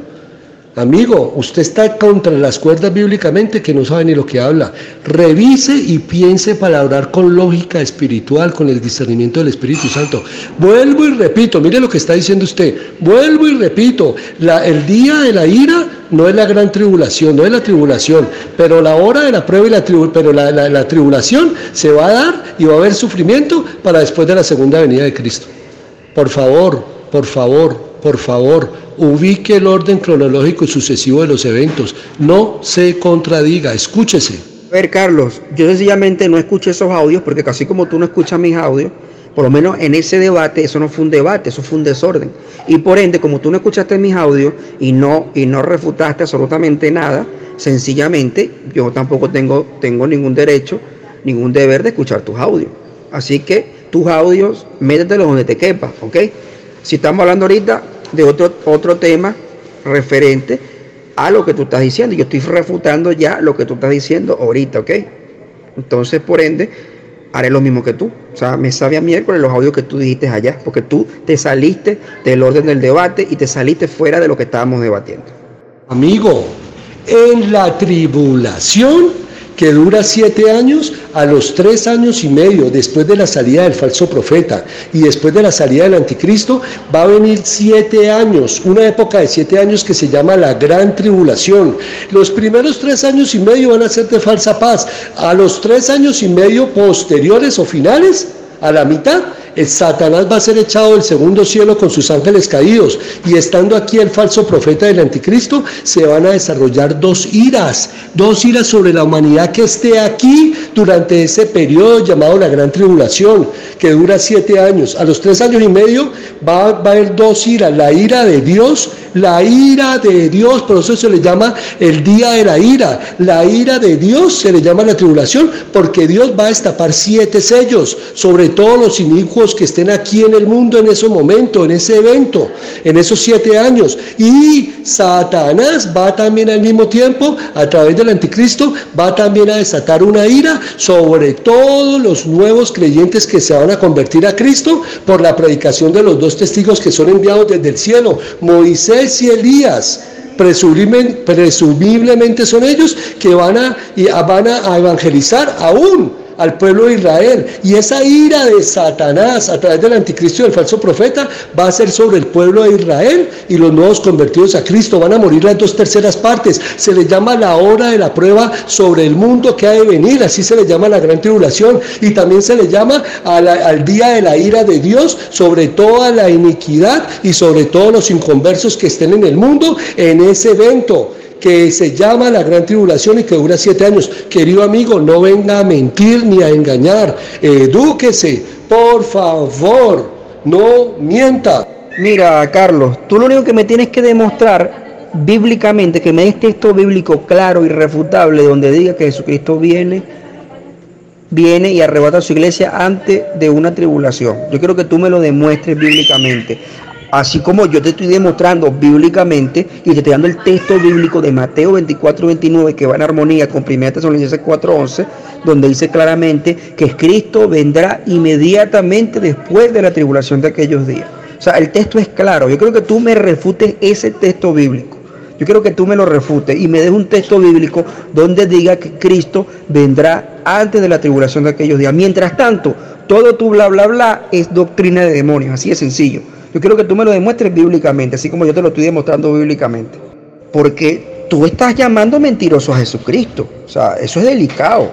Amigo, usted está contra las cuerdas bíblicamente que no sabe ni lo que habla. Revise y piense para orar con lógica espiritual, con el discernimiento del Espíritu Santo. Vuelvo y repito, mire lo que está diciendo usted. Vuelvo y repito, la, el día de la ira no es la gran tribulación, no es la tribulación, pero la hora de la prueba y la, tribu, pero la, la, la tribulación se va a dar y va a haber sufrimiento para después de la segunda venida de Cristo. Por favor, por favor, por favor, ubique el orden cronológico y sucesivo de los eventos. No se contradiga, escúchese. A ver, Carlos, yo sencillamente no escuché esos audios porque casi como tú no escuchas mis audios, por lo menos en ese debate, eso no fue un debate, eso fue un desorden. Y por ende, como tú no escuchaste mis audios y no, y no refutaste absolutamente nada, sencillamente yo tampoco tengo, tengo ningún derecho, ningún deber de escuchar tus audios. Así que tus audios, métetelos donde te quepa, ¿ok? Si estamos hablando ahorita de otro, otro tema referente a lo que tú estás diciendo, yo estoy refutando ya lo que tú estás diciendo ahorita, ¿ok? Entonces, por ende, haré lo mismo que tú. O sea, me sabe a miércoles los audios que tú dijiste allá, porque tú te saliste del orden del debate y te saliste fuera de lo que estábamos debatiendo. Amigo, en la tribulación que dura siete años, a los tres años y medio después de la salida del falso profeta y después de la salida del anticristo, va a venir siete años, una época de siete años que se llama la gran tribulación. Los primeros tres años y medio van a ser de falsa paz. A los tres años y medio posteriores o finales, a la mitad, el Satanás va a ser echado del segundo cielo con sus ángeles caídos, y estando aquí el falso profeta del anticristo, se van a desarrollar dos iras, dos iras sobre la humanidad que esté aquí durante ese periodo llamado la gran tribulación, que dura siete años. A los tres años y medio va, va a haber dos iras, la ira de Dios, la ira de Dios, por eso se le llama el día de la ira. La ira de Dios se le llama la tribulación, porque Dios va a destapar siete sellos sobre todos los inicuos que estén aquí en el mundo en ese momento, en ese evento, en esos siete años. Y Satanás va también al mismo tiempo, a través del anticristo, va también a desatar una ira sobre todos los nuevos creyentes que se van a convertir a Cristo por la predicación de los dos testigos que son enviados desde el cielo, Moisés y Elías. Presumiblemente son ellos que van a, van a evangelizar aún al pueblo de Israel, y esa ira de Satanás a través del anticristo y del falso profeta va a ser sobre el pueblo de Israel y los nuevos convertidos a Cristo. Van a morir las dos terceras partes. Se le llama la hora de la prueba sobre el mundo que ha de venir, así se le llama la gran tribulación, y también se le llama a la, al día de la ira de Dios sobre toda la iniquidad y sobre todos los inconversos que estén en el mundo en ese evento que se llama la gran tribulación y que dura siete años. Querido amigo, no venga a mentir ni a engañar. Edúquese, por favor, no mienta. Mira, Carlos, tú lo único que me tienes que demostrar bíblicamente, que me des texto bíblico claro y refutable donde diga que Jesucristo viene, viene y arrebata a su iglesia antes de una tribulación. Yo quiero que tú me lo demuestres bíblicamente. Así como yo te estoy demostrando bíblicamente y te estoy dando el texto bíblico de Mateo veinticuatro veintinueve que va en armonía con primera Tesalonicenses cuatro once, donde dice claramente que Cristo vendrá inmediatamente después de la tribulación de aquellos días. O sea, el texto es claro. Yo quiero que tú me refutes ese texto bíblico. Yo quiero que tú me lo refutes y me des un texto bíblico donde diga que Cristo vendrá antes de la tribulación de aquellos días. Mientras tanto, todo tu bla bla bla es doctrina de demonios, así de sencillo. Yo quiero que tú me lo demuestres bíblicamente, así como yo te lo estoy demostrando bíblicamente. Porque tú estás llamando mentiroso a Jesucristo. O sea, eso es delicado.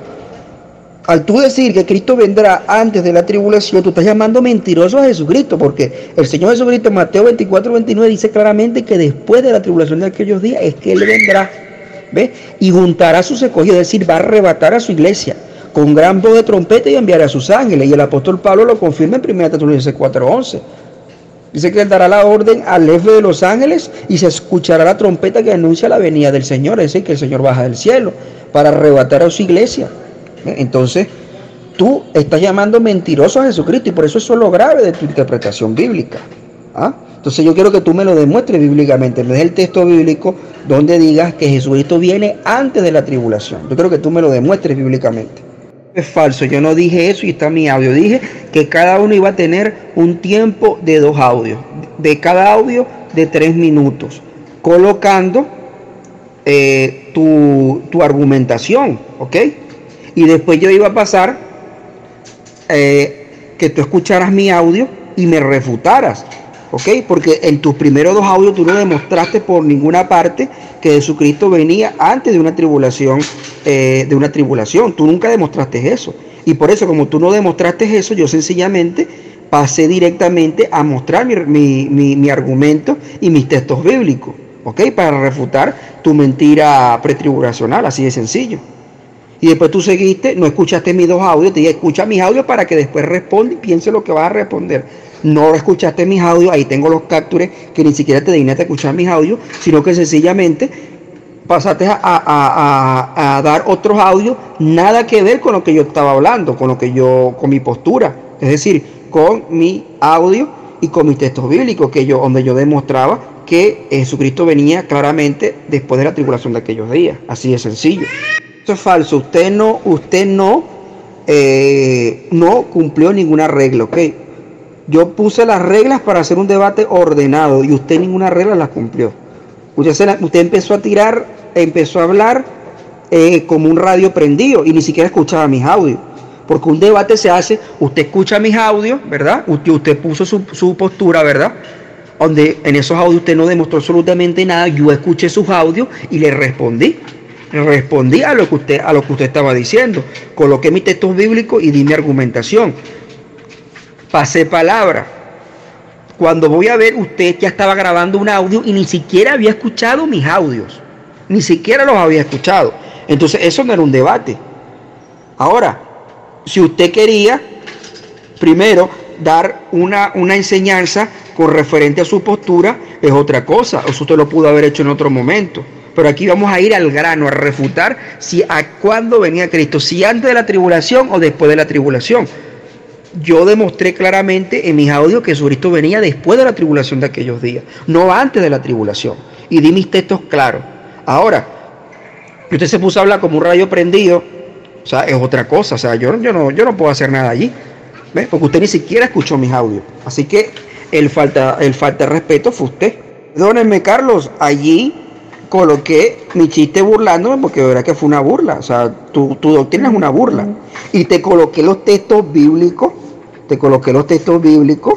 Al tú decir que Cristo vendrá antes de la tribulación, tú estás llamando mentiroso a Jesucristo. Porque el Señor Jesucristo en Mateo veinticuatro veintinueve dice claramente que después de la tribulación de aquellos días es que Él vendrá. ¿Ves? Y juntará a sus escogidos, es decir, va a arrebatar a su iglesia. con gran voz de trompeta y enviará a sus ángeles. Y el apóstol Pablo lo confirma en primera Tesalonicenses cuatro once. Dice que él dará la orden al jefe de los ángeles y se escuchará la trompeta que anuncia la venida del Señor, es decir, que el Señor baja del cielo para arrebatar a su iglesia. Entonces, tú estás llamando mentiroso a Jesucristo y por eso eso es lo grave de tu interpretación bíblica. ¿Ah? Entonces yo quiero que tú me lo demuestres bíblicamente, me des el texto bíblico donde digas que Jesucristo viene antes de la tribulación. Yo quiero que tú me lo demuestres bíblicamente. Es falso, yo no dije eso y está mi audio. Dije que cada uno iba a tener un tiempo de dos audios, de cada audio de tres minutos, colocando eh, tu, tu argumentación, ¿ok? Y después yo iba a pasar eh, que tú escucharas mi audio y me refutaras, ¿ok? Porque en tus primeros dos audios tú no demostraste por ninguna parte que Jesucristo venía antes de una tribulación, eh, de una tribulación. Tú nunca demostraste eso. Y por eso, como tú no demostraste eso, yo sencillamente pasé directamente a mostrar mi, mi, mi, mi argumento y mis textos bíblicos, ¿ok? Para refutar tu mentira pretribulacional, así de sencillo. Y después tú seguiste, no escuchaste mis dos audios, te dije, escucha mis audios para que después responda y piense lo que vas a responder. No escuchaste mis audios, ahí tengo los captures que ni siquiera te dignaste a escuchar mis audios, sino que sencillamente pasaste a, a, a, a dar otros audios, nada que ver con lo que yo estaba hablando, con lo que yo, con mi postura, es decir, con mi audio y con mis textos bíblicos, que yo, donde yo demostraba que Jesucristo venía claramente después de la tribulación de aquellos días, así de sencillo. Eso es falso, usted no, usted no, eh, no cumplió ninguna regla, ¿ok? Yo puse las reglas para hacer un debate ordenado y usted ninguna regla las cumplió. Usted, se la, usted empezó a tirar, empezó a hablar eh, como un radio prendido y ni siquiera escuchaba mis audios. Porque un debate se hace, usted escucha mis audios, ¿verdad? Usted, usted puso su, su postura, ¿verdad? Donde en esos audios usted no demostró absolutamente nada. Yo escuché sus audios y le respondí. Le respondí a lo que usted, a lo que usted estaba diciendo. Coloqué mis textos bíblicos y di mi argumentación. Pasé palabra. Cuando voy a ver, usted ya estaba grabando un audio y ni siquiera había escuchado mis audios. Ni siquiera los había escuchado. Entonces eso no era un debate. Ahora, si usted quería, primero, dar una, una enseñanza con referente a su postura, es otra cosa. Eso usted lo pudo haber hecho en otro momento. Pero aquí vamos a ir al grano, a refutar si a cuándo venía Cristo, si antes de la tribulación o después de la tribulación. Yo demostré claramente en mis audios que Jesucristo venía después de la tribulación de aquellos días, no antes de la tribulación. Y di mis textos claros. Ahora, usted se puso a hablar como un rayo prendido, o sea, es otra cosa. O sea, yo, yo, no, yo no puedo hacer nada allí, ¿ves? Porque usted ni siquiera escuchó mis audios. Así que el falta, el falta de respeto fue usted. Perdónenme, Carlos, allí coloqué mi chiste burlándome porque de verdad que fue una burla. O sea, tu, tu doctrina es una burla. Y te coloqué los textos bíblicos, te coloqué los textos bíblicos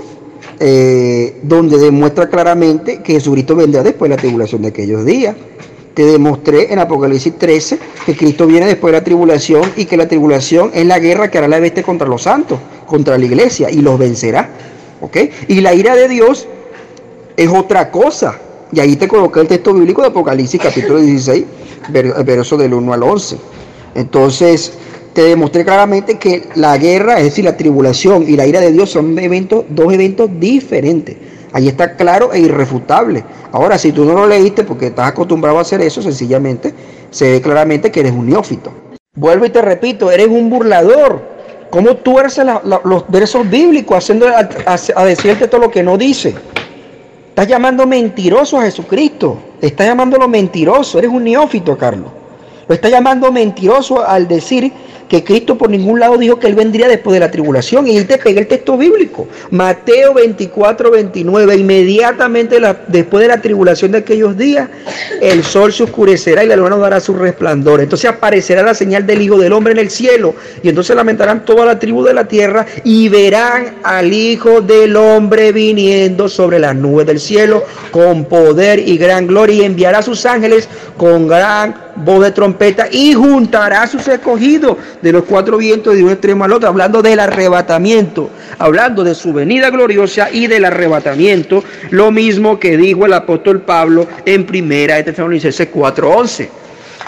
eh, donde demuestra claramente que Jesucristo vendrá después de la tribulación de aquellos días. Te demostré en Apocalipsis trece que Cristo viene después de la tribulación y que la tribulación es la guerra que hará la bestia contra los santos, contra la iglesia, y los vencerá. ¿Ok? Y la ira de Dios es otra cosa. Y ahí te coloqué el texto bíblico de Apocalipsis capítulo dieciséis, verso del uno al once. Entonces, te demostré claramente que la guerra, es decir, la tribulación y la ira de Dios son eventos, dos eventos diferentes. Ahí está claro e irrefutable. Ahora, si tú no lo leíste porque estás acostumbrado a hacer eso, sencillamente se ve claramente que eres un neófito. Vuelvo y te repito, eres un burlador. ¿Cómo tú eres la, la, los versos bíblicos haciendo a, a, a decirte todo lo que no dice? Estás llamando mentiroso a Jesucristo. Estás llamándolo mentiroso. Eres un neófito, Carlos. Lo está llamando mentiroso al decir que Cristo por ningún lado dijo que Él vendría después de la tribulación. Y Él te pega el texto bíblico. Mateo veinticuatro, veintinueve. Inmediatamente la, después de la tribulación de aquellos días, el sol se oscurecerá y la luna no dará su resplandor. Entonces aparecerá la señal del Hijo del Hombre en el cielo. Y entonces lamentarán toda la tribu de la tierra y verán al Hijo del Hombre viniendo sobre las nubes del cielo con poder y gran gloria. Y enviará a sus ángeles con gran voz de trompeta y juntará a sus escogidos de los cuatro vientos de un extremo al otro, hablando del arrebatamiento, hablando de su venida gloriosa y del arrebatamiento, lo mismo que dijo el apóstol Pablo en primera de Tesalonicenses cuatro once.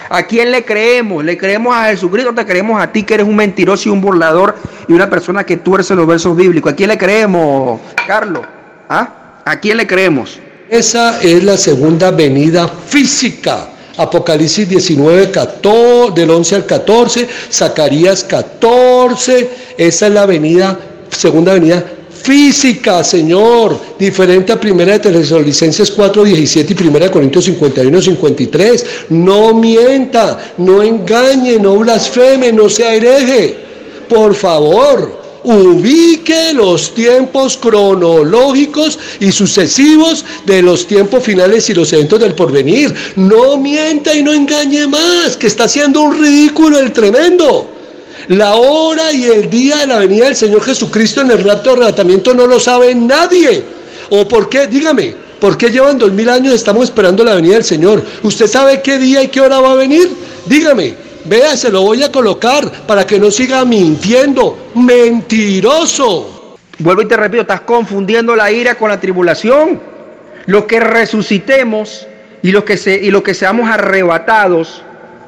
¿A quién le creemos? ¿Le creemos a Jesucristo o te creemos a ti que eres un mentiroso y un burlador y una persona que tuerce los versos bíblicos? ¿A quién le creemos, Carlos? ¿Ah? ¿A quién le creemos? Esa es la segunda venida física. Apocalipsis diecinueve, catorce, del once al catorce, Zacarías catorce, esa es la venida, segunda venida física, Señor, diferente a primera de Tesalonicenses cuatro, diecisiete y primera de Corintios cincuenta y uno, cincuenta y tres. No mienta, no engañe, no blasfeme, no sea hereje. Por favor, ubique los tiempos cronológicos y sucesivos de los tiempos finales y los eventos del porvenir. No mienta y no engañe más, que está haciendo un ridículo el tremendo. La hora y el día de la venida del Señor Jesucristo en el rapto de arrebatamiento no lo sabe nadie. ¿O por qué? Dígame, ¿por qué llevan dos mil años estamos esperando la venida del Señor? ¿Usted sabe qué día y qué hora va a venir? Dígame, vea, se lo voy a colocar para que no siga mintiendo. ¡Mentiroso! Vuelvo y te repito, estás confundiendo la ira con la tribulación. Los que resucitemos y los que, se, y los que seamos arrebatados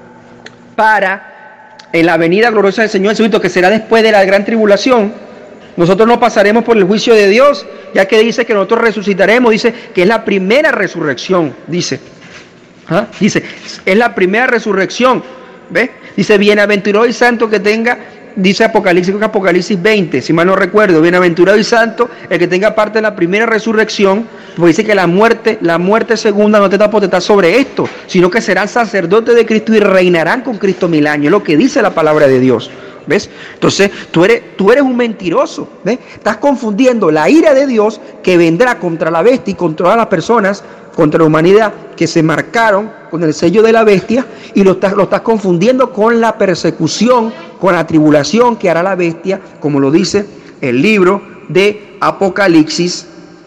para en la venida gloriosa del Señor Jesucristo, que será después de la gran tribulación, nosotros no pasaremos por el juicio de Dios, ya que dice que nosotros resucitaremos, dice que es la primera resurrección, dice, ¿ah? dice, es la primera resurrección, ¿ves? Dice, bienaventurado y santo que tenga, dice Apocalipsis, Apocalipsis veinte, si mal no recuerdo, bienaventurado y santo el que tenga parte de la primera resurrección, porque dice que la muerte, la muerte segunda no tendrá potestad sobre esto, sino que serán sacerdotes de Cristo y reinarán con Cristo mil años, es lo que dice la palabra de Dios, ¿ves? Entonces, tú eres, tú eres un mentiroso, ¿ves? Estás confundiendo la ira de Dios que vendrá contra la bestia y contra todas las personas, contra la humanidad, que se marcaron con el sello de la bestia, y lo estás, lo estás confundiendo con la persecución, con la tribulación que hará la bestia, como lo dice el libro de Apocalipsis.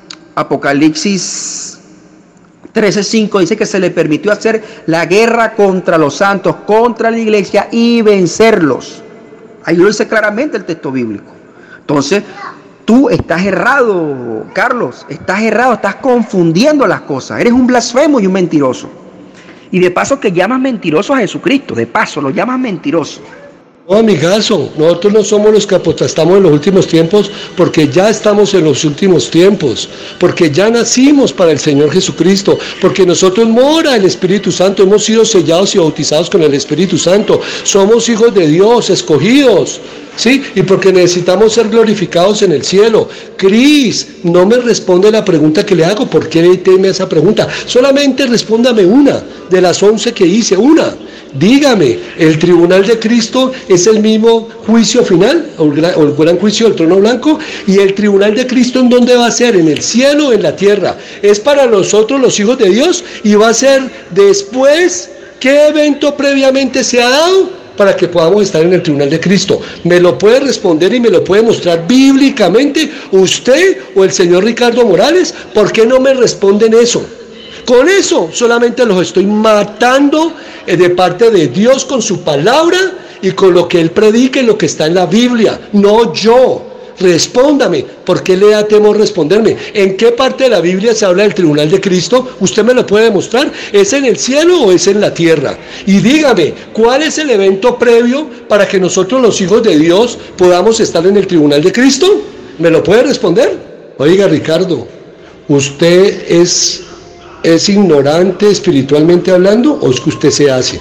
Apocalipsis trece cinco dice que se le permitió hacer la guerra contra los santos, contra la iglesia y vencerlos. Ahí lo dice claramente el texto bíblico. Entonces, tú estás errado, Carlos, estás errado, estás confundiendo las cosas. Eres un blasfemo y un mentiroso. Y de paso que llamas mentiroso a Jesucristo, de paso lo llamas mentiroso. No, amigazo, nosotros no somos los que apostamos en los últimos tiempos, porque ya estamos en los últimos tiempos, porque ya nacimos para el Señor Jesucristo, porque nosotros mora el Espíritu Santo, hemos sido sellados y bautizados con el Espíritu Santo, somos hijos de Dios, escogidos, ¿sí? Y porque necesitamos ser glorificados en el cielo. Cris, no me responde la pregunta que le hago. ¿Por qué le teme a esa pregunta? Solamente respóndame una de las once que hice, una. Dígame, ¿el tribunal de Cristo es el mismo juicio final, o el gran, o el gran juicio del trono blanco? ¿Y el tribunal de Cristo en dónde va a ser? ¿En el cielo o en la tierra? ¿Es para nosotros los hijos de Dios? ¿Y va a ser después? ¿Qué evento previamente se ha dado para que podamos estar en el tribunal de Cristo? ¿Me lo puede responder y me lo puede mostrar bíblicamente usted o el señor Ricardo Morales? ¿Por qué no me responden eso? Con eso solamente los estoy matando de parte de Dios con su palabra y con lo que Él predica y lo que está en la Biblia, no yo. Respóndame, ¿por qué le da temor responderme? ¿En qué parte de la Biblia se habla del tribunal de Cristo? ¿Usted me lo puede demostrar? ¿Es en el cielo o es en la tierra? Y dígame, ¿cuál es el evento previo para que nosotros los hijos de Dios podamos estar en el tribunal de Cristo? ¿Me lo puede responder? Oiga, Ricardo, ¿usted es... ¿es ignorante espiritualmente hablando o es que usted se hace?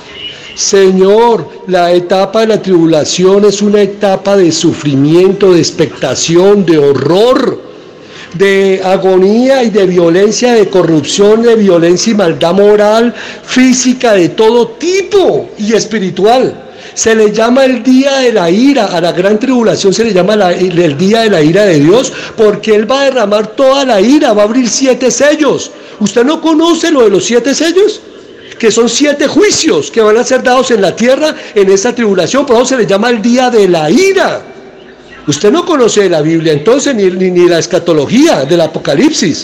Señor, la etapa de la tribulación es una etapa de sufrimiento, de expectación, de horror, de agonía y de violencia, de corrupción, de violencia y maldad moral, física, de todo tipo y espiritual. Se le llama el día de la ira, a la gran tribulación se le llama la, el día de la ira de Dios, porque Él va a derramar toda la ira, va a abrir siete sellos. ¿Usted no conoce lo de los siete sellos? Que son siete juicios que van a ser dados en la tierra en esa tribulación, por eso se le llama el día de la ira. Usted no conoce la Biblia entonces, ni, ni, ni la escatología del Apocalipsis.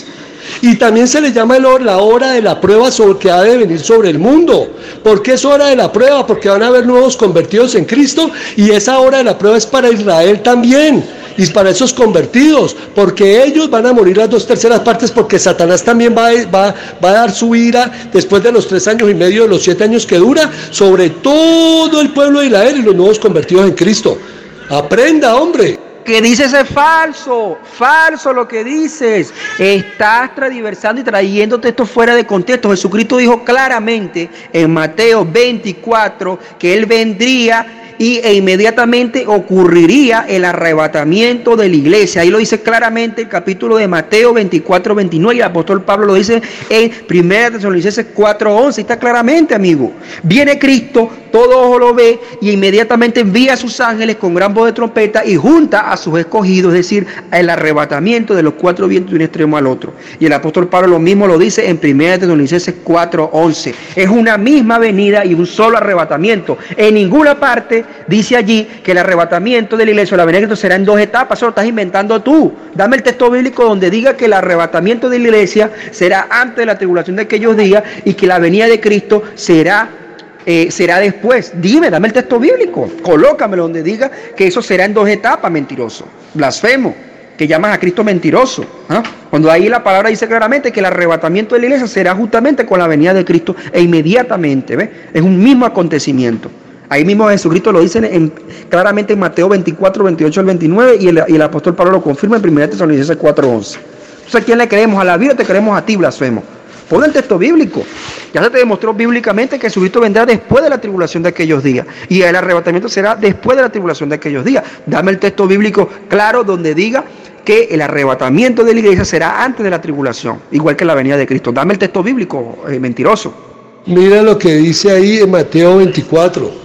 Y también se le llama el, la hora de la prueba sobre, que ha de venir sobre el mundo. ¿Por qué es hora de la prueba? Porque van a haber nuevos convertidos en Cristo, y esa hora de la prueba es para Israel también, y para esos convertidos, porque ellos van a morir las dos terceras partes, porque Satanás también va, va, va a dar su ira después de los tres años y medio, de los siete años que dura, sobre todo el pueblo de Israel y los nuevos convertidos en Cristo. Aprenda, hombre. Que dices es falso, falso lo que dices. Estás transversando y trayéndote esto fuera de contexto. Jesucristo dijo claramente en Mateo veinticuatro que Él vendría y e inmediatamente ocurriría el arrebatamiento de la iglesia. Ahí lo dice claramente el capítulo de Mateo veinticuatro, veintinueve, y el apóstol Pablo lo dice en primera Tesalonicenses cuatro, once. Está claramente, amigo. Viene Cristo, todo ojo lo ve, y inmediatamente envía a sus ángeles con gran voz de trompeta y junta a sus escogidos, es decir, el arrebatamiento de los cuatro vientos de un extremo al otro. Y el apóstol Pablo lo mismo lo dice en primera Tesalonicenses cuatro, once. Es una misma venida y un solo arrebatamiento. En ninguna parte dice allí que el arrebatamiento de la iglesia o la venida de Cristo será en dos etapas. Eso lo estás inventando tú. Dame el texto bíblico donde diga que el arrebatamiento de la iglesia será antes de la tribulación de aquellos días y que la venida de Cristo será Eh, será después. Dime, dame el texto bíblico, colócamelo donde diga que eso será en dos etapas. Mentiroso, blasfemo, que llamas a Cristo mentiroso, ¿ah? Cuando ahí la palabra dice claramente que el arrebatamiento de la iglesia será justamente con la venida de Cristo e inmediatamente, ¿ves? Es un mismo acontecimiento. Ahí mismo Jesucristo lo dice en, claramente en Mateo veinticuatro, veintiocho al veintinueve, y el, y el apóstol Pablo lo confirma en primera Tesalonicenses cuatro, once. Entonces, ¿a quién le creemos? ¿A la Biblia o te creemos a ti, blasfemo? Pon el texto bíblico. Ya se te demostró bíblicamente que Jesucristo vendrá después de la tribulación de aquellos días, y el arrebatamiento será después de la tribulación de aquellos días. Dame el texto bíblico claro donde diga que el arrebatamiento de la iglesia será antes de la tribulación, igual que la venida de Cristo. Dame el texto bíblico, eh, mentiroso. Mira lo que dice ahí en Mateo veinticuatro.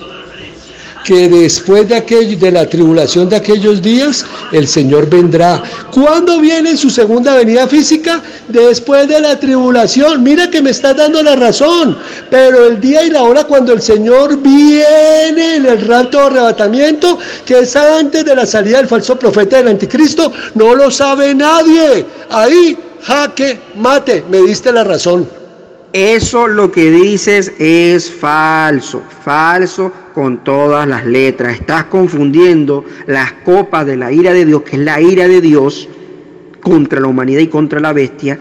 Que después de, aquel, de la tribulación de aquellos días, el Señor vendrá. ¿Cuándo viene su segunda venida física? Después de la tribulación. Mira que me estás dando la razón. Pero el día y la hora cuando el Señor viene en el rapto o arrebatamiento, que es antes de la salida del falso profeta del anticristo, no lo sabe nadie. Ahí, jaque mate, me diste la razón. Eso lo que dices es falso, falso con todas las letras. Estás confundiendo las copas de la ira de Dios, que es la ira de Dios contra la humanidad y contra la bestia,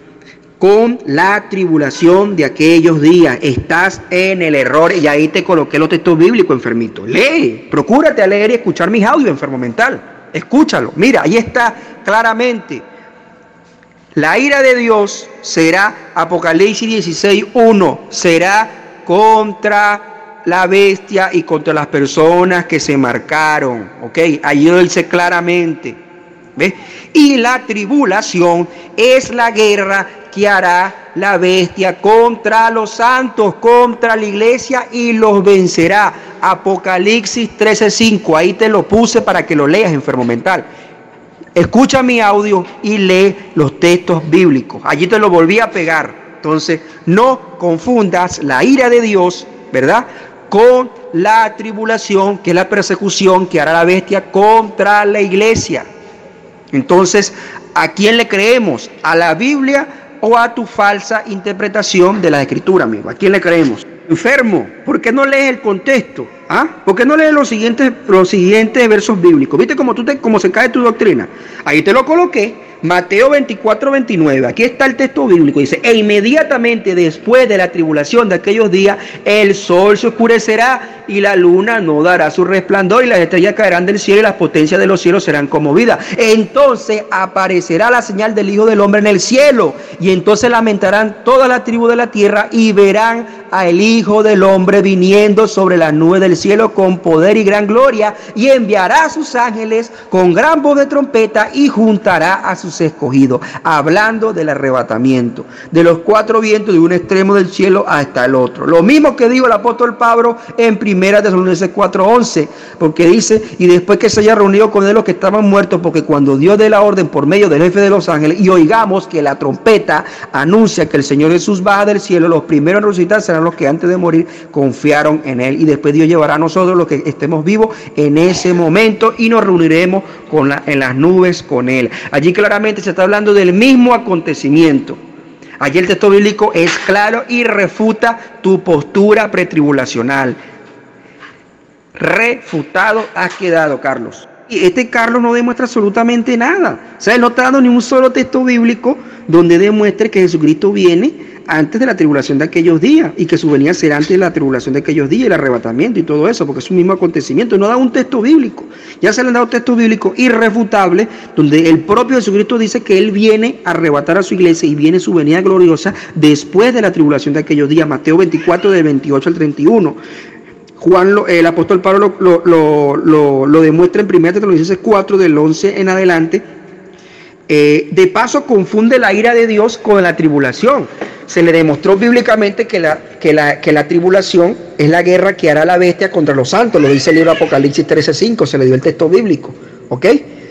con la tribulación de aquellos días. Estás en el error, y ahí te coloqué los textos bíblicos, enfermito. Lee, procúrate a leer y escuchar mis audios, enfermo mental. Escúchalo, mira, ahí está claramente. La ira de Dios será, Apocalipsis dieciséis, uno, será contra la bestia y contra las personas que se marcaron, ¿ok? Allí lo dice claramente, ¿ves? Y la tribulación es la guerra que hará la bestia contra los santos, contra la iglesia, y los vencerá. Apocalipsis trece, cinco, ahí te lo puse para que lo leas, enfermo mental. Escucha mi audio y lee los textos bíblicos. Allí te lo volví a pegar. Entonces, no confundas la ira de Dios, ¿verdad?, con la tribulación, que es la persecución que hará la bestia contra la iglesia. Entonces, ¿a quién le creemos? ¿A la Biblia o a tu falsa interpretación de la Escritura, amigo? ¿A quién le creemos? Enfermo, ¿por qué no lees el contexto? ¿Ah? ¿Por qué no lees los siguientes, los siguientes versos bíblicos? ¿Viste cómo, tú te, cómo se cae tu doctrina? Ahí te lo coloqué, Mateo veinticuatro, veintinueve. Aquí está el texto bíblico. Dice, e inmediatamente después de la tribulación de aquellos días, el sol se oscurecerá y la luna no dará su resplandor, y las estrellas caerán del cielo y las potencias de los cielos serán conmovidas. Entonces aparecerá la señal del Hijo del Hombre en el cielo, y entonces lamentarán toda la tribu de la tierra y verán al Hijo del Hombre viniendo sobre las nubes del cielo con poder y gran gloria, y enviará a sus ángeles con gran voz de trompeta y juntará a sus escogidos, hablando del arrebatamiento de los cuatro vientos de un extremo del cielo hasta el otro. Lo mismo que dijo el apóstol Pablo en primera Tesalonicenses cuatro, once, porque dice, y después que se haya reunido con él los que estaban muertos, porque cuando Dios dé la orden por medio del jefe de los ángeles y oigamos que la trompeta anuncia que el Señor Jesús baja del cielo, los primeros en resucitar serán los que antes de morir confiaron en él, y después Dios llevará a nosotros los que estemos vivos en ese momento y nos reuniremos con la, en las nubes con él. Allí claramente claramente se está hablando del mismo acontecimiento. Allí el texto bíblico es claro y refuta tu postura pretribulacional. Refutado has quedado, Carlos. Y este Carlos no demuestra absolutamente nada. O sea, él no está dando ni un solo texto bíblico donde demuestre que Jesucristo viene antes de la tribulación de aquellos días y que su venida será antes de la tribulación de aquellos días, el arrebatamiento y todo eso, porque es un mismo acontecimiento. No da un texto bíblico. Ya se le han dado textos bíblicos irrefutables donde el propio Jesucristo dice que Él viene a arrebatar a su iglesia y viene su venida gloriosa después de la tribulación de aquellos días. Mateo veinticuatro, del veintiocho al treinta y uno. Juan, lo, el apóstol Pablo lo, lo, lo, lo demuestra en primera Tesalonicenses cuatro, del once en adelante. Eh, de paso, confunde la ira de Dios con la tribulación. Se le demostró bíblicamente que la, que, la, que la tribulación es la guerra que hará la bestia contra los santos. Lo dice el libro Apocalipsis trece cinco, se le dio el texto bíblico. ¿Ok?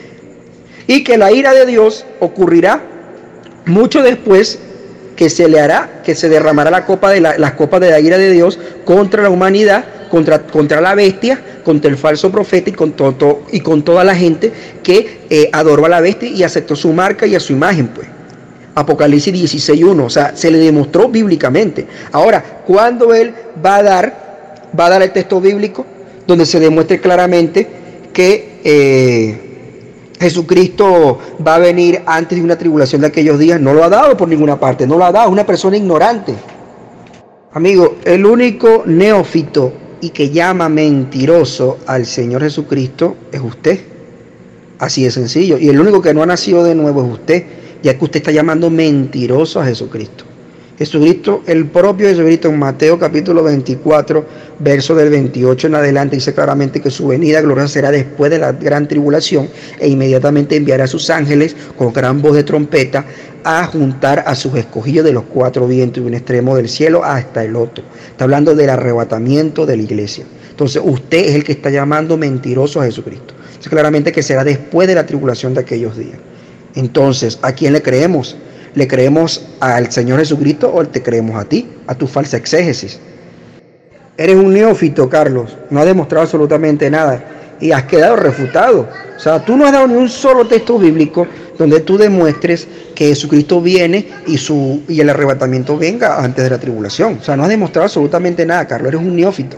Y que la ira de Dios ocurrirá mucho después que se le hará, que se derramará la copa de la, las copas de la ira de Dios contra la humanidad, contra, contra la bestia, contra el falso profeta y con, todo, y con toda la gente que eh, adoró a la bestia y aceptó su marca y a su imagen, pues. Apocalipsis dieciséis uno, o sea, se le demostró bíblicamente. Ahora, ¿cuándo él va a dar, va a dar el texto bíblico donde se demuestre claramente que eh, Jesucristo va a venir antes de una tribulación de aquellos días? No lo ha dado por ninguna parte, no lo ha dado, es una persona ignorante. Amigo, el único neófito y que llama mentiroso al Señor Jesucristo es usted. Así de sencillo. Y el único que no ha nacido de nuevo es usted, ya que usted está llamando mentiroso a Jesucristo. Jesucristo, el propio Jesucristo en Mateo capítulo veinticuatro, verso del veintiocho en adelante, dice claramente que su venida gloriosa será después de la gran tribulación e inmediatamente enviará a sus ángeles con gran voz de trompeta a juntar a sus escogidos de los cuatro vientos, de un extremo del cielo hasta el otro. Está hablando del arrebatamiento de la iglesia. Entonces usted es el que está llamando mentiroso a Jesucristo. Dice claramente que será después de la tribulación de aquellos días. Entonces, ¿a quién le creemos? ¿Le creemos al Señor Jesucristo o te creemos a ti, a tu falsa exégesis? Eres un neófito, Carlos, no has demostrado absolutamente nada y has quedado refutado. O sea, tú no has dado ni un solo texto bíblico donde tú demuestres que Jesucristo viene y, su, y el arrebatamiento venga antes de la tribulación. O sea, no has demostrado absolutamente nada, Carlos, eres un neófito.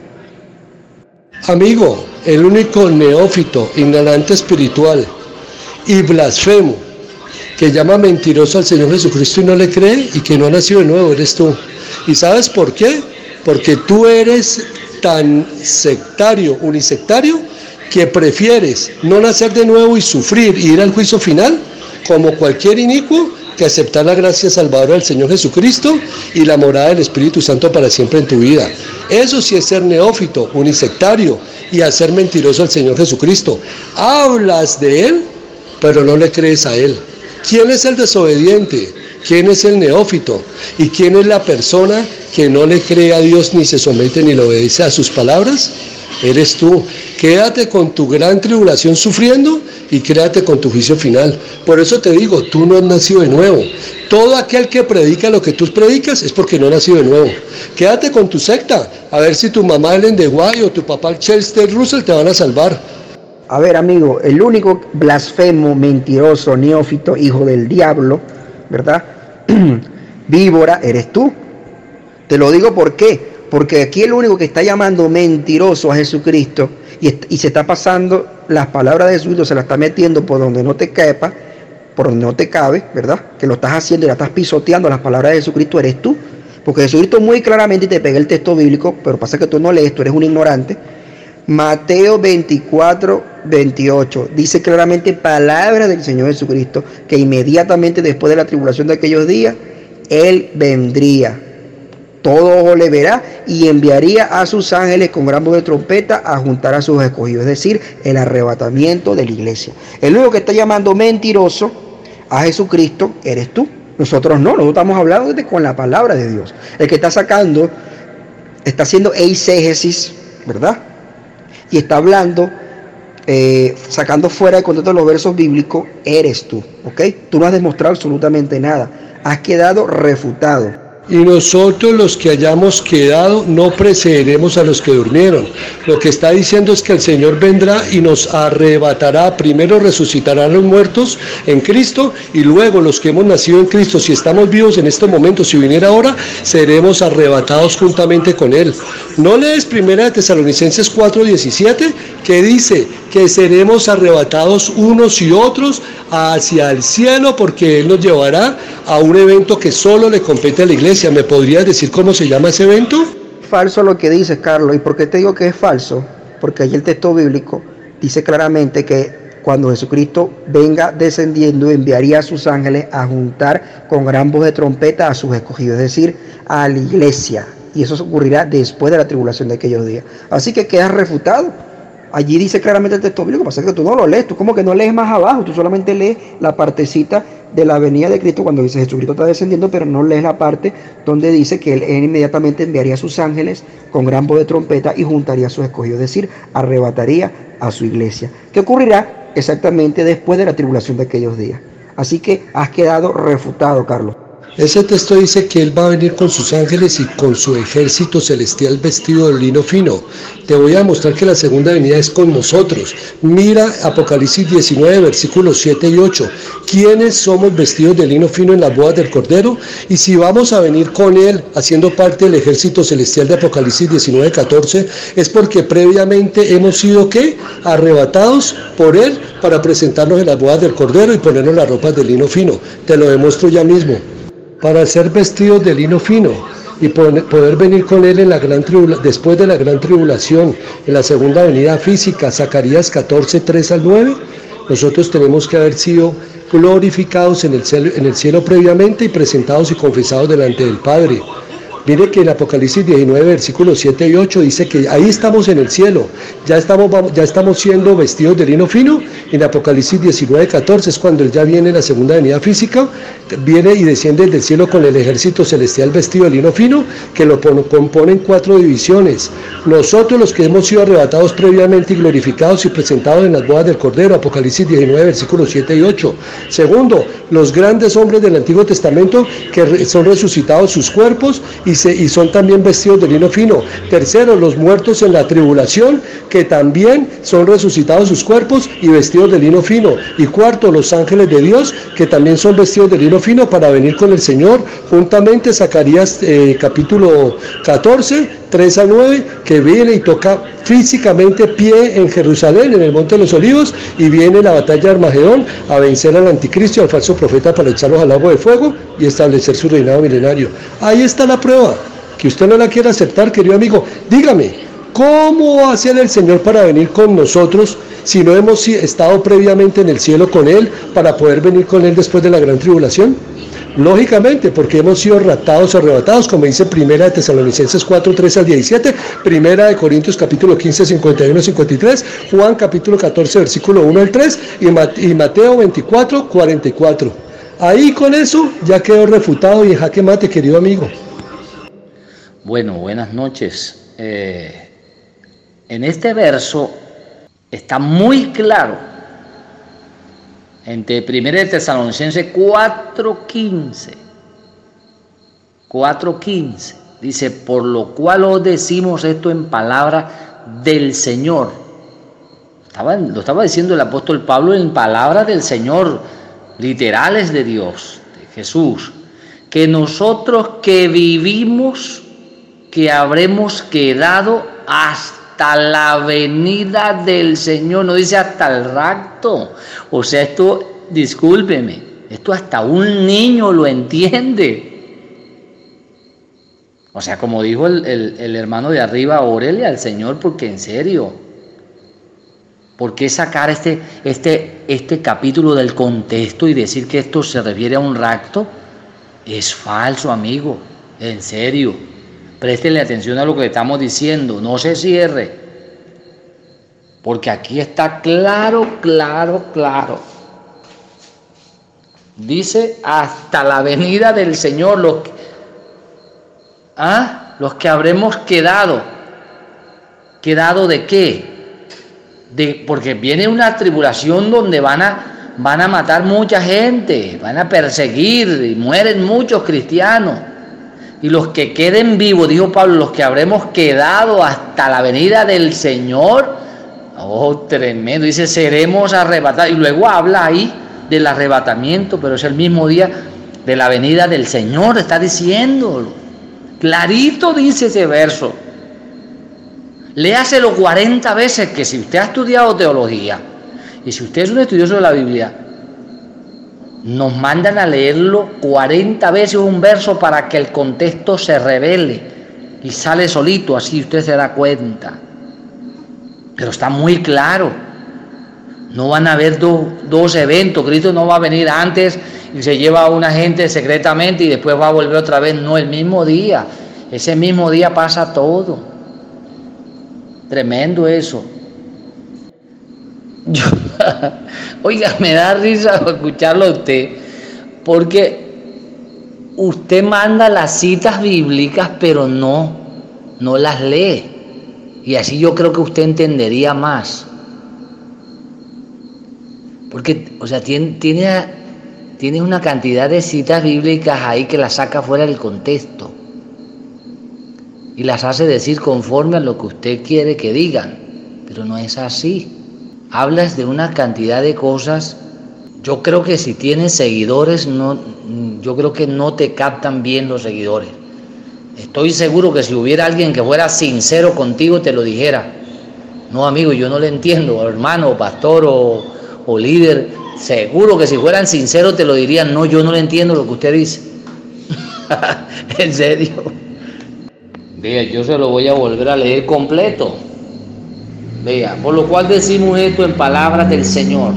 Amigo, el único neófito, ignorante espiritual y blasfemo que llama mentiroso al Señor Jesucristo y no le cree y que no ha nacido de nuevo, eres tú. ¿Y sabes por qué? Porque tú eres tan sectario, unisectario, que prefieres no nacer de nuevo y sufrir y ir al juicio final como cualquier inicuo que aceptar la gracia salvadora del Señor Jesucristo y la morada del Espíritu Santo para siempre en tu vida. Eso sí es ser neófito, unisectario y hacer mentiroso al Señor Jesucristo. Hablas de Él, pero no le crees a Él. ¿Quién es el desobediente? ¿Quién es el neófito? ¿Y quién es la persona que no le cree a Dios ni se somete ni le obedece a sus palabras? Eres tú. Quédate con tu gran tribulación sufriendo y quédate con tu juicio final. Por eso te digo, tú no has nacido de nuevo. Todo aquel que predica lo que tú predicas es porque no ha nacido de nuevo. Quédate con tu secta, a ver si tu mamá Ellen de Guay o tu papá Chester Russell te van a salvar. A ver, amigo, el único blasfemo, mentiroso, neófito, hijo del diablo, ¿verdad? Víbora, eres tú. Te lo digo por qué. Porque aquí el único que está llamando mentiroso a Jesucristo y, y se está pasando las palabras de Jesucristo, se las está metiendo por donde no te quepa, por donde no te cabe, ¿verdad? Que lo estás haciendo y la estás pisoteando las palabras de Jesucristo, eres tú. Porque Jesucristo muy claramente te pega el texto bíblico, pero pasa que tú no lees, tú eres un ignorante. Mateo veinticuatro, veintiocho, dice claramente palabras del Señor Jesucristo, que inmediatamente después de la tribulación de aquellos días, Él vendría. Todo ojo le verá y enviaría a sus ángeles con gran voz de trompeta a juntar a sus escogidos, es decir, el arrebatamiento de la iglesia. El único que está llamando mentiroso a Jesucristo eres tú. Nosotros no, nosotros estamos hablando de, con la palabra de Dios. El que está sacando, está haciendo eisegesis, ¿verdad? Y está hablando, eh, sacando fuera de contexto los versos bíblicos, eres tú, ¿ok? Tú no has demostrado absolutamente nada. Has quedado refutado. Y nosotros los que hayamos quedado no precederemos a los que durmieron. Lo que está diciendo es que el Señor vendrá y nos arrebatará. Primero resucitarán los muertos en Cristo y luego los que hemos nacido en Cristo, si estamos vivos en este momento, si viniera ahora, seremos arrebatados juntamente con Él. ¿No lees primera de Tesalonicenses cuatro diecisiete? Que dice que seremos arrebatados unos y otros hacia el cielo porque Él nos llevará a un evento que solo le compete a la iglesia. ¿Me podrías decir cómo se llama ese evento? Falso lo que dices, Carlos. ¿Y por qué te digo que es falso? Porque ahí el texto bíblico dice claramente que cuando Jesucristo venga descendiendo, enviaría a sus ángeles a juntar con gran voz de trompeta a sus escogidos, es decir, a la iglesia. Y eso ocurrirá después de la tribulación de aquellos días. Así que quedas refutado. Allí dice claramente el texto bíblico, pasa que tú no lo lees, tú como que no lees más abajo, tú solamente lees la partecita de la venida de Cristo cuando dice Jesucristo está descendiendo, pero no lees la parte donde dice que Él, él inmediatamente enviaría a sus ángeles con gran voz de trompeta y juntaría a sus escogidos, es decir, arrebataría a su iglesia. ¿Qué ocurrirá? Exactamente después de la tribulación de aquellos días. Así que has quedado refutado, Carlos. Ese texto dice que Él va a venir con sus ángeles y con su ejército celestial vestido de lino fino. Te voy a demostrar que la segunda venida es con nosotros. Mira Apocalipsis diecinueve, versículos siete y ocho. ¿Quiénes somos vestidos de lino fino en las bodas del Cordero? Y si vamos a venir con Él, haciendo parte del ejército celestial de Apocalipsis diecinueve, catorce, es porque previamente hemos sido, ¿qué? Arrebatados por Él para presentarnos en las bodas del Cordero y ponernos las ropas de lino fino. Te lo demuestro ya mismo. Para ser vestidos de lino fino y poder venir con Él en la gran tribula, después de la gran tribulación, en la segunda venida física, Zacarías catorce, tres al nueve, nosotros tenemos que haber sido glorificados en el cielo, en el cielo previamente y presentados y confesados delante del Padre. Mire que en Apocalipsis diecinueve, versículos siete y ocho dice que ahí estamos en el cielo, ya estamos, ya estamos siendo vestidos de lino fino. En Apocalipsis diecinueve, catorce es cuando Él ya viene en la segunda venida física, viene y desciende del cielo con el ejército celestial vestido de lino fino, que lo componen cuatro divisiones. Nosotros los que hemos sido arrebatados previamente y glorificados y presentados en las bodas del Cordero, Apocalipsis diecinueve, versículos siete y ocho. Segundo, los grandes hombres del Antiguo Testamento que son resucitados sus cuerpos y y son también vestidos de lino fino. Tercero, los muertos en la tribulación, que también son resucitados sus cuerpos y vestidos de lino fino. Y cuarto, los ángeles de Dios, que también son vestidos de lino fino para venir con el Señor. Juntamente, Zacarías eh, capítulo catorce, tres a nueve, que viene y toca físicamente pie en Jerusalén, en el Monte de los Olivos, y viene la batalla de Armagedón a vencer al anticristo y al falso profeta para echarlos al lago de fuego y establecer su reinado milenario. Ahí está la prueba. Que usted no la quiera aceptar, querido amigo, dígame, ¿cómo va a hacer el Señor para venir con nosotros si no hemos estado previamente en el cielo con Él para poder venir con Él después de la gran tribulación? Lógicamente, porque hemos sido raptados o arrebatados, como dice Primera de Tesalonicenses cuatro, tres al diecisiete, Primera de Corintios capítulo quince, cincuenta y uno, cincuenta y tres, Juan capítulo catorce, versículo uno al tres y Mateo veinticuatro, cuarenta y cuatro. Ahí con eso ya quedó refutado y en jaque mate, querido amigo. Bueno, buenas noches. Eh, en este verso está muy claro, entre Primera de Tesalonicenses cuatro quince, cuatro quince, dice, por lo cual os decimos esto en palabra del Señor. Estaba, lo estaba diciendo el apóstol Pablo en palabras del Señor, literales de Dios, de Jesús, que nosotros que vivimos, que habremos quedado hasta la venida del Señor, no dice hasta el rapto. O sea, esto, discúlpeme, esto hasta un niño lo entiende. O sea, como dijo el, el, el hermano de arriba, órele al Señor, porque en serio, ¿por qué sacar este, este, este capítulo del contexto y decir que esto se refiere a un rapto? Es falso, amigo, en serio. Préstele atención a lo que le estamos diciendo, no se cierre, porque aquí está claro, claro, claro. Dice hasta la venida del Señor, los, ¿ah? los que habremos quedado. ¿Quedado de qué? De, porque viene una tribulación donde van a, van a matar mucha gente, van a perseguir y mueren muchos cristianos. Y los que queden vivos, dijo Pablo, los que habremos quedado hasta la venida del Señor, oh, tremendo, dice, seremos arrebatados. Y luego habla ahí del arrebatamiento, pero es el mismo día de la venida del Señor, está diciéndolo. Clarito dice ese verso. Léaselo cuarenta veces, que si usted ha estudiado teología, y si usted es un estudioso de la Biblia, nos mandan a leerlo cuarenta veces un verso para que el contexto se revele y sale solito, así usted se da cuenta. Pero está muy claro. No van a haber do, dos eventos. Cristo no va a venir antes y se lleva a una gente secretamente y después va a volver otra vez. No, el mismo día. Ese mismo día pasa todo. Tremendo eso. Yo, oiga, me da risa escucharlo a usted, porque usted manda las citas bíblicas, pero no, no las lee. Y así yo creo que usted entendería más. Porque, o sea, tiene, tiene, tiene una cantidad de citas bíblicas ahí que las saca fuera del contexto. Y las hace decir conforme a lo que usted quiere que digan. Pero no es así. Hablas de una cantidad de cosas. Yo creo que si tienes seguidores, no, yo creo que no te captan bien los seguidores. Estoy seguro que si hubiera alguien que fuera sincero contigo, te lo dijera. No, amigo, yo no le entiendo, hermano, o pastor o, o líder. Seguro que si fueran sinceros te lo dirían. No, yo no le entiendo lo que usted dice. En serio. Vea, yo se lo voy a volver a leer completo. Vea, por lo cual decimos esto en palabras del Señor,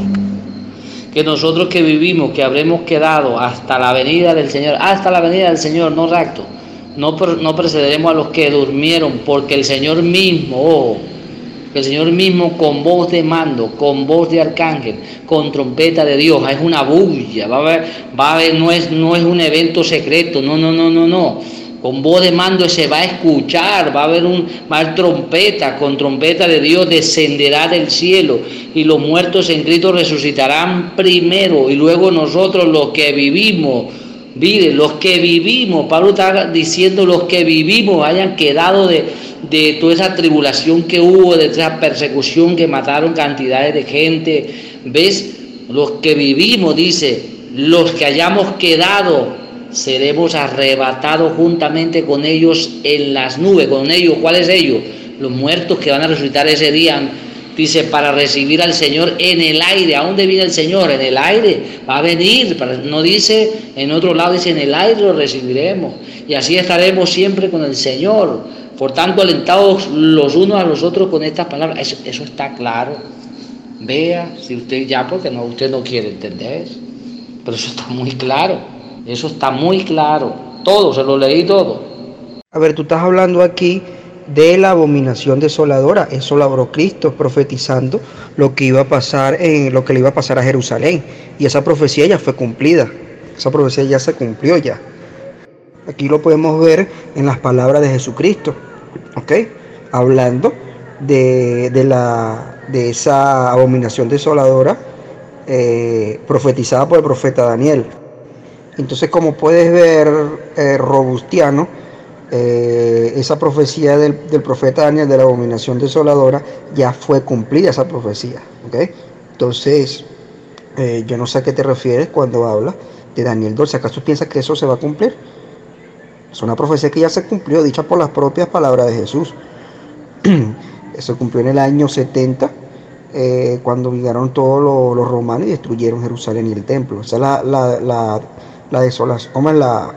que nosotros que vivimos, que habremos quedado hasta la venida del Señor, hasta la venida del Señor, no rapto, no, no precederemos a los que durmieron, porque el Señor mismo, oh, el Señor mismo con voz de mando, con voz de arcángel, con trompeta de Dios, es una bulla, va a haber, va a haber, no es, no es un evento secreto, no, no, no, no, no. Con voz de mando se va a escuchar, va a haber un, va a haber trompeta, con trompeta de Dios descenderá del cielo y los muertos en Cristo resucitarán primero y luego nosotros los que vivimos, miren, los que vivimos, Pablo está diciendo los que vivimos hayan quedado de, de toda esa tribulación que hubo, de esa persecución que mataron cantidades de gente, ¿ves? Los que vivimos, dice, los que hayamos quedado, seremos arrebatados juntamente con ellos en las nubes. Con ellos, ¿cuáles ellos? Los muertos que van a resucitar ese día, dice, para recibir al Señor en el aire. ¿A dónde viene el Señor? En el aire, va a venir, no dice en otro lado, dice en el aire lo recibiremos, y así estaremos siempre con el Señor. Por tanto, alentados los unos a los otros con estas palabras. Eso, eso está claro. Vea, si usted ya, porque no, usted no quiere entender, pero eso está muy claro. Eso está muy claro, todo, se lo leí todo. A ver, tú estás hablando aquí de la abominación desoladora. Eso lo habló Cristo profetizando lo que iba a pasar en lo que le iba a pasar a Jerusalén. Y esa profecía ya fue cumplida. Esa profecía ya se cumplió ya. Aquí lo podemos ver en las palabras de Jesucristo, ¿ok? Hablando de, de, la, de esa abominación desoladora eh, profetizada por el profeta Daniel. Entonces, como puedes ver, eh, Robustiano, eh, esa profecía del, del profeta Daniel de la abominación desoladora ya fue cumplida, esa profecía, ¿ok? Entonces, eh, yo no sé a qué te refieres cuando hablas de Daniel doce. ¿Acaso piensas que eso se va a cumplir? Es una profecía que ya se cumplió, dicha por las propias palabras de Jesús. Eso cumplió en el año setenta, eh, cuando llegaron todos los, los romanos y destruyeron Jerusalén y el templo. Esa es la... la, la la desolación, como es la,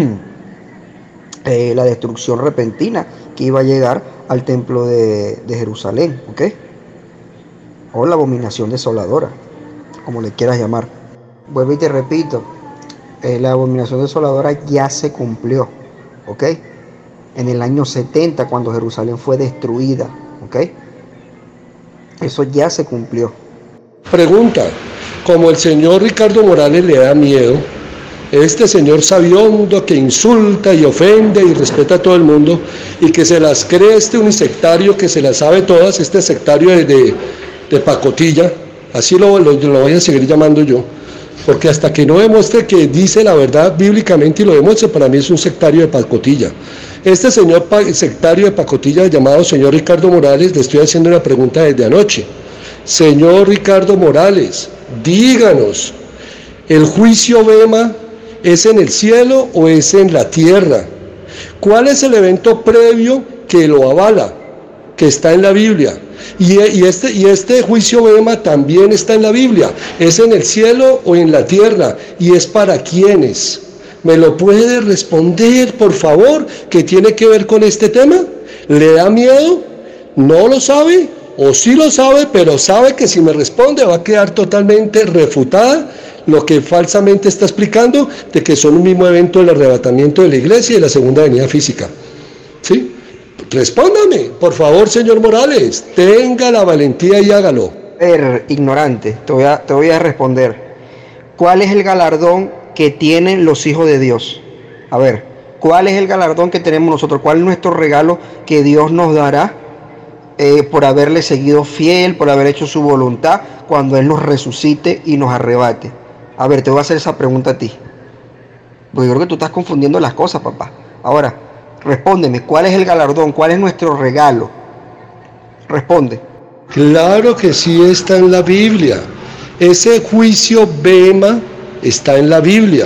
eh, la destrucción repentina que iba a llegar al templo de, de Jerusalén, ¿ok? O la abominación desoladora, como le quieras llamar. Vuelvo y te repito, eh, la abominación desoladora ya se cumplió, ¿ok? En el año setenta, cuando Jerusalén fue destruida, ¿ok? Eso ya se cumplió. Pregunta, como el señor Ricardo Morales le da miedo, este señor sabiondo que insulta y ofende y respeta a todo el mundo y que se las cree, este unisectario que se las sabe todas, este sectario de, de, de pacotilla, así lo, lo, lo voy a seguir llamando yo, porque hasta que no demuestre que dice la verdad bíblicamente y lo demuestre, para mí es un sectario de pacotilla. Este señor sectario de pacotilla llamado señor Ricardo Morales, le estoy haciendo una pregunta desde anoche. Señor Ricardo Morales, díganos, ¿el juicio Bema es en el cielo o es en la tierra? ¿Cuál es el evento previo que lo avala, que está en la Biblia? Y, y, este, y este juicio Bema también está en la Biblia. ¿Es en el cielo o en la tierra? ¿Y es para quiénes? ¿Me lo puede responder, por favor, que tiene que ver con este tema? ¿Le da miedo? ¿No lo sabe? ¿O sí lo sabe, pero sabe que si me responde va a quedar totalmente refutada lo que falsamente está explicando de que son un mismo evento del arrebatamiento de la iglesia y de la segunda venida física? ¿Sí? Respóndame, por favor, señor Morales, tenga la valentía y hágalo. Er, ignorante, te voy, a, te voy a responder. ¿Cuál es el galardón que tienen los hijos de Dios? A ver, ¿cuál es el galardón que tenemos nosotros? ¿Cuál es nuestro regalo que Dios nos dará eh, por haberle seguido fiel, por haber hecho su voluntad cuando Él nos resucite y nos arrebate? A ver, te voy a hacer esa pregunta a ti, porque yo creo que tú estás confundiendo las cosas, papá. Ahora, respóndeme, ¿cuál es el galardón? ¿Cuál es nuestro regalo? Responde. Claro que sí está en la Biblia. Ese juicio Bema está en la Biblia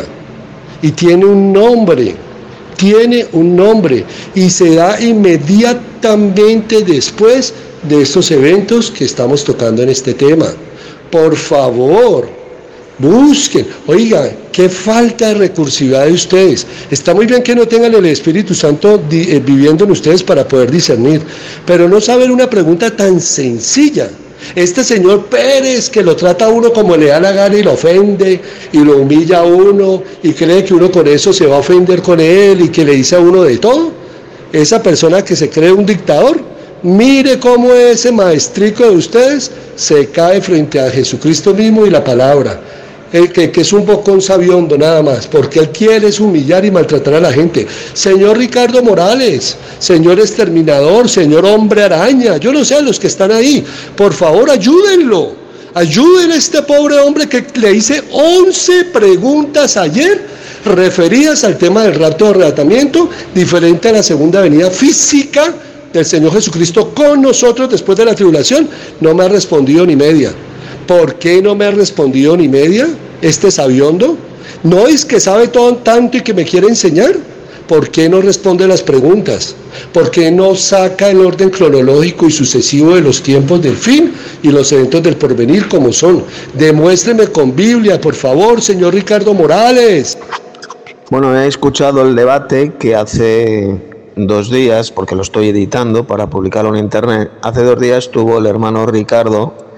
y tiene un nombre, tiene un nombre y se da inmediatamente después de estos eventos que estamos tocando en este tema. Por favor, busquen. Oiga, qué falta de recursividad de ustedes. Está muy bien que no tengan el Espíritu Santo eh, viviendo en ustedes para poder discernir, pero no saben una pregunta tan sencilla. Este señor Pérez, que lo trata a uno como le da la gana y lo ofende y lo humilla a uno y cree que uno con eso se va a ofender con él y que le dice a uno de todo, esa persona que se cree un dictador, mire cómo ese maestrico de ustedes se cae frente a Jesucristo mismo y la palabra. El que, que es un bocón sabiondo nada más, porque él quiere es humillar y maltratar a la gente. Señor Ricardo Morales, señor exterminador, señor hombre araña, yo no sé, los que están ahí, por favor ayúdenlo, ayuden a este pobre hombre que le hice once preguntas ayer referidas al tema del rapto de arrebatamiento, diferente a la segunda venida física del Señor Jesucristo con nosotros después de la tribulación. No me ha respondido ni media. ¿Por qué no me ha respondido ni media este sabiondo? ¿No es que sabe todo tanto y que me quiere enseñar? ¿Por qué no responde las preguntas? ¿Por qué no saca el orden cronológico y sucesivo de los tiempos del fin y los eventos del porvenir como son? Demuéstreme con Biblia, por favor, señor Ricardo Morales. Bueno, he escuchado el debate que hace dos días, porque lo estoy editando para publicarlo en internet, hace dos días tuvo el hermano Ricardo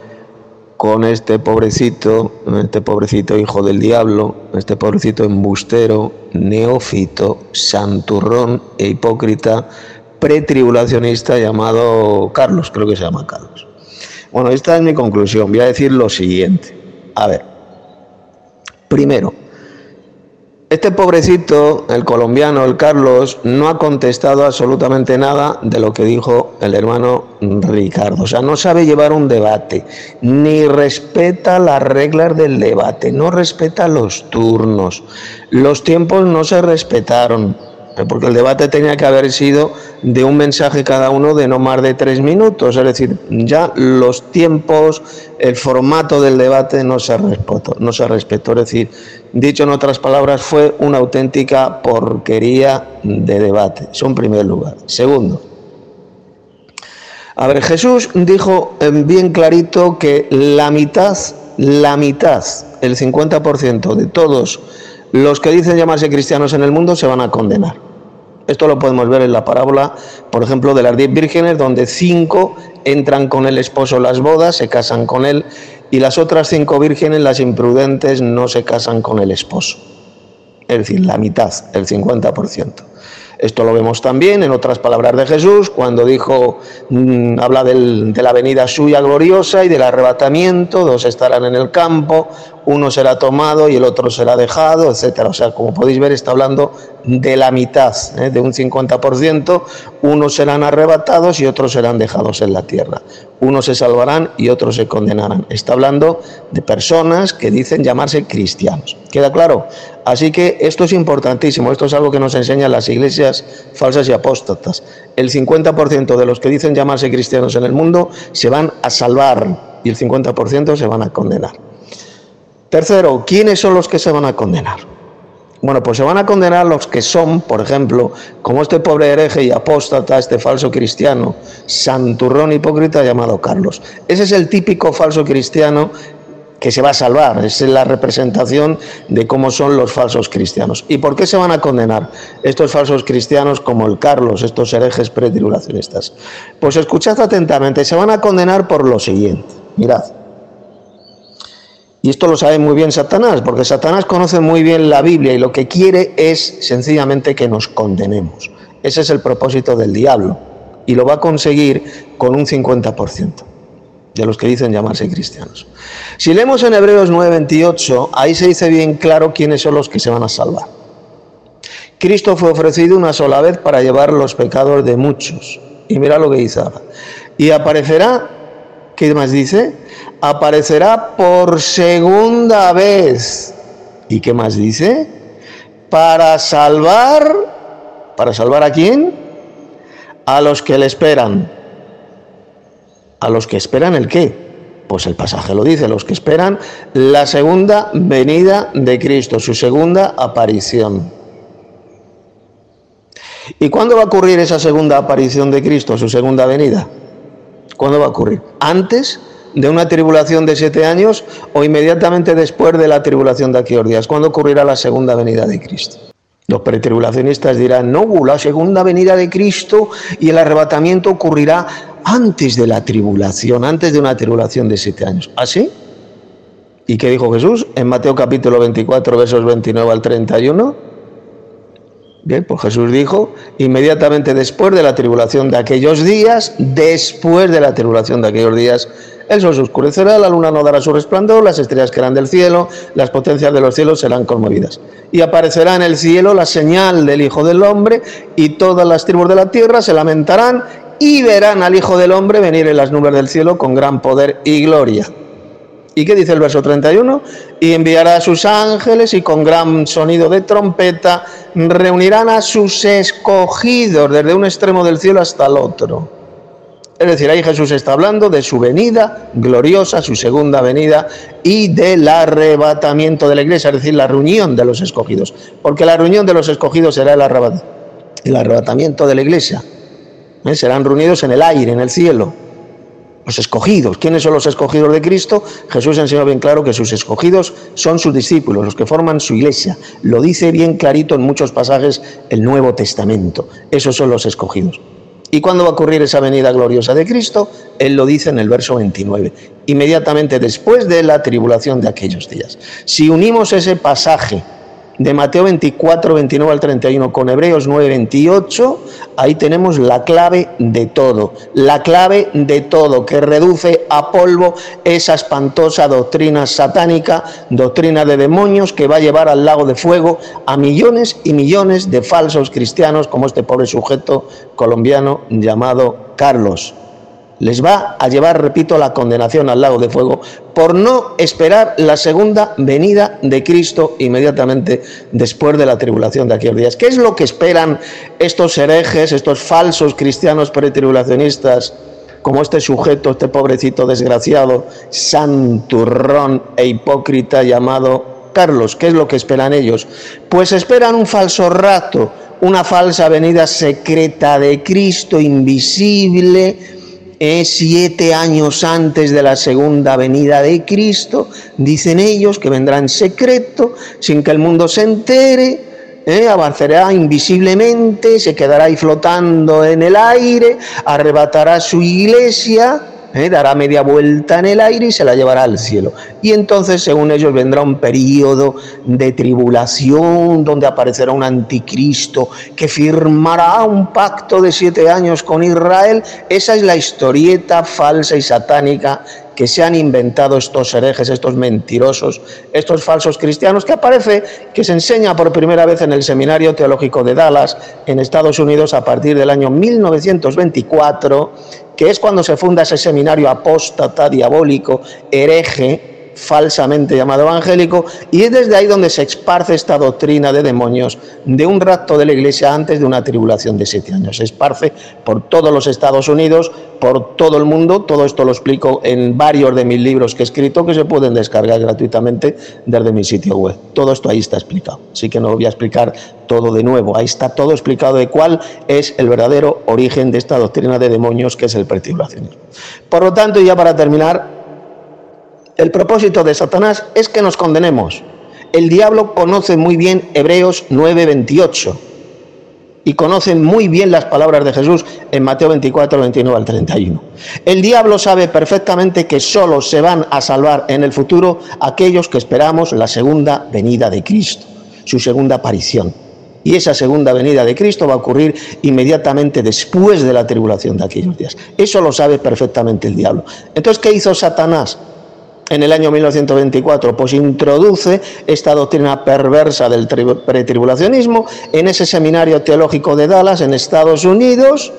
con este pobrecito, este pobrecito hijo del diablo, este pobrecito embustero, neófito, santurrón e hipócrita, pretribulacionista llamado Carlos, creo que se llama Carlos. Bueno, esta es mi conclusión. Voy a decir lo siguiente. A ver, primero, este pobrecito, el colombiano, el Carlos, no ha contestado absolutamente nada de lo que dijo el hermano Ricardo. O sea, no sabe llevar un debate, ni respeta las reglas del debate, no respeta los turnos. Los tiempos no se respetaron, porque el debate tenía que haber sido de un mensaje cada uno de no más de tres minutos. Es decir, ya los tiempos, el formato del debate no se respetó, no se respetó. Es decir, dicho en otras palabras, fue una auténtica porquería de debate. Eso en primer lugar. Segundo, a ver, Jesús dijo bien clarito que la mitad, la mitad, el cincuenta por ciento de todos los que dicen llamarse cristianos en el mundo se van a condenar. Esto lo podemos ver en la parábola, por ejemplo, de las diez vírgenes, donde cinco entran con el esposo a las bodas, se casan con él, y las otras cinco vírgenes, las imprudentes, no se casan con el esposo. Es decir, la mitad, el cincuenta por ciento. Esto lo vemos también en otras palabras de Jesús, cuando dijo, mmm, habla del, de la venida suya gloriosa y del arrebatamiento. Dos estarán en el campo, uno será tomado y el otro será dejado, etcétera. O sea, como podéis ver, está hablando de la mitad, ¿eh? de un cincuenta por ciento, unos serán arrebatados y otros serán dejados en la tierra. Unos se salvarán y otros se condenarán. Está hablando de personas que dicen llamarse cristianos. ¿Queda claro? Así que esto es importantísimo, esto es algo que nos enseñan las iglesias falsas y apóstatas. El cincuenta por ciento de los que dicen llamarse cristianos en el mundo se van a salvar y el cincuenta por ciento se van a condenar. Tercero, ¿quiénes son los que se van a condenar? Bueno, pues se van a condenar los que son, por ejemplo, como este pobre hereje y apóstata, este falso cristiano, santurrón hipócrita llamado Carlos. Ese es el típico falso cristiano que se va a salvar, esa es la representación de cómo son los falsos cristianos. ¿Y por qué se van a condenar estos falsos cristianos como el Carlos, estos herejes pretribulacionistas? Pues escuchad atentamente, se van a condenar por lo siguiente, mirad. Y esto lo sabe muy bien Satanás, porque Satanás conoce muy bien la Biblia y lo que quiere es sencillamente que nos condenemos. Ese es el propósito del diablo y lo va a conseguir con un cincuenta por ciento de los que dicen llamarse cristianos. Si leemos en Hebreos nueve veintiocho, ahí se dice bien claro quiénes son los que se van a salvar. Cristo fue ofrecido una sola vez para llevar los pecados de muchos. Y mira lo que dice ahora. Y aparecerá, ¿qué más dice? Aparecerá por segunda vez. ¿Y qué más dice? Para salvar, ¿para salvar a quién? A los que le esperan. ¿A los que esperan el qué? Pues el pasaje lo dice, los que esperan la segunda venida de Cristo, su segunda aparición. ¿Y cuándo va a ocurrir esa segunda aparición de Cristo, su segunda venida? ¿Cuándo va a ocurrir? ¿Antes de una tribulación de siete años o inmediatamente después de la tribulación de aquellos días? ¿Cuándo ocurrirá la segunda venida de Cristo? Los pretribulacionistas dirán, no, la segunda venida de Cristo y el arrebatamiento ocurrirá antes de la tribulación, antes de una tribulación de siete años. ¿Así? ¿Y qué dijo Jesús en Mateo capítulo veinticuatro, versos veintinueve al treinta y uno? Bien, pues Jesús dijo, inmediatamente después de la tribulación de aquellos días, después de la tribulación de aquellos días, el sol se oscurecerá, la luna no dará su resplandor, las estrellas caerán del cielo, las potencias de los cielos serán conmovidas. Y aparecerá en el cielo la señal del Hijo del Hombre, y todas las tribus de la tierra se lamentarán y verán al Hijo del Hombre venir en las nubes del cielo con gran poder y gloria. ¿Y qué dice el verso treinta y uno? Y enviará a sus ángeles y con gran sonido de trompeta reunirán a sus escogidos desde un extremo del cielo hasta el otro. Es decir, ahí Jesús está hablando de su venida gloriosa, su segunda venida y del arrebatamiento de la iglesia, es decir, la reunión de los escogidos. Porque la reunión de los escogidos será el, arrebat el arrebatamiento de la iglesia. ¿Eh? Serán reunidos en el aire, en el cielo. Los escogidos. ¿Quiénes son los escogidos de Cristo? Jesús enseñó bien claro que sus escogidos son sus discípulos, los que forman su iglesia. Lo dice bien clarito en muchos pasajes el Nuevo Testamento. Esos son los escogidos. ¿Y cuándo va a ocurrir esa venida gloriosa de Cristo? Él lo dice en el verso veintinueve, inmediatamente después de la tribulación de aquellos días. Si unimos ese pasaje de Mateo veinticuatro, veintinueve al treinta y uno con Hebreos nueve, veintiocho, ahí tenemos la clave de todo, la clave de todo, que reduce a polvo esa espantosa doctrina satánica, doctrina de demonios que va a llevar al lago de fuego a millones y millones de falsos cristianos como este pobre sujeto colombiano llamado Carlos. Les va a llevar, repito, la condenación al lago de fuego por no esperar la segunda venida de Cristo inmediatamente después de la tribulación de aquellos días. ¿Qué es lo que esperan estos herejes, estos falsos cristianos pretribulacionistas, como este sujeto, este pobrecito desgraciado, santurrón e hipócrita llamado Carlos? ¿Qué es lo que esperan ellos? Pues esperan un falso rapto, una falsa venida secreta de Cristo, invisible, Eh, siete años antes de la segunda venida de Cristo. Dicen ellos que vendrá en secreto, sin que el mundo se entere, eh, avanzará invisiblemente, se quedará ahí flotando en el aire, arrebatará su iglesia, eh, dará media vuelta en el aire y se la llevará al cielo. Y entonces, según ellos, vendrá un periodo de tribulación donde aparecerá un anticristo que firmará un pacto de siete años con Israel. Esa es la historieta falsa y satánica que se han inventado estos herejes, estos mentirosos, estos falsos cristianos, que aparece, que se enseña por primera vez en el Seminario Teológico de Dallas, en Estados Unidos, a partir del año mil novecientos veinticuatro, que es cuando se funda ese seminario apóstata, diabólico, hereje, falsamente llamado evangélico, y es desde ahí donde se esparce esta doctrina de demonios, de un rapto de la Iglesia antes de una tribulación de siete años. Se esparce por todos los Estados Unidos, por todo el mundo. Todo esto lo explico en varios de mis libros que he escrito, que se pueden descargar gratuitamente desde mi sitio web. Todo esto ahí está explicado, así que no lo voy a explicar todo de nuevo. Ahí está todo explicado de cuál es el verdadero origen de esta doctrina de demonios, que es el pretribulacionismo. Por lo tanto, y ya para terminar, el propósito de Satanás es que nos condenemos. El diablo conoce muy bien Hebreos nueve veintiocho y conoce muy bien las palabras de Jesús en Mateo veinticuatro, veintinueve al treinta y uno. El diablo sabe perfectamente que solo se van a salvar en el futuro aquellos que esperamos la segunda venida de Cristo, su segunda aparición. Y esa segunda venida de Cristo va a ocurrir inmediatamente después de la tribulación de aquellos días. Eso lo sabe perfectamente el diablo. Entonces, ¿qué hizo Satanás en el año mil novecientos veinticuatro? Pues introduce esta doctrina perversa del pretribulacionismo en ese seminario teológico de Dallas, en Estados Unidos,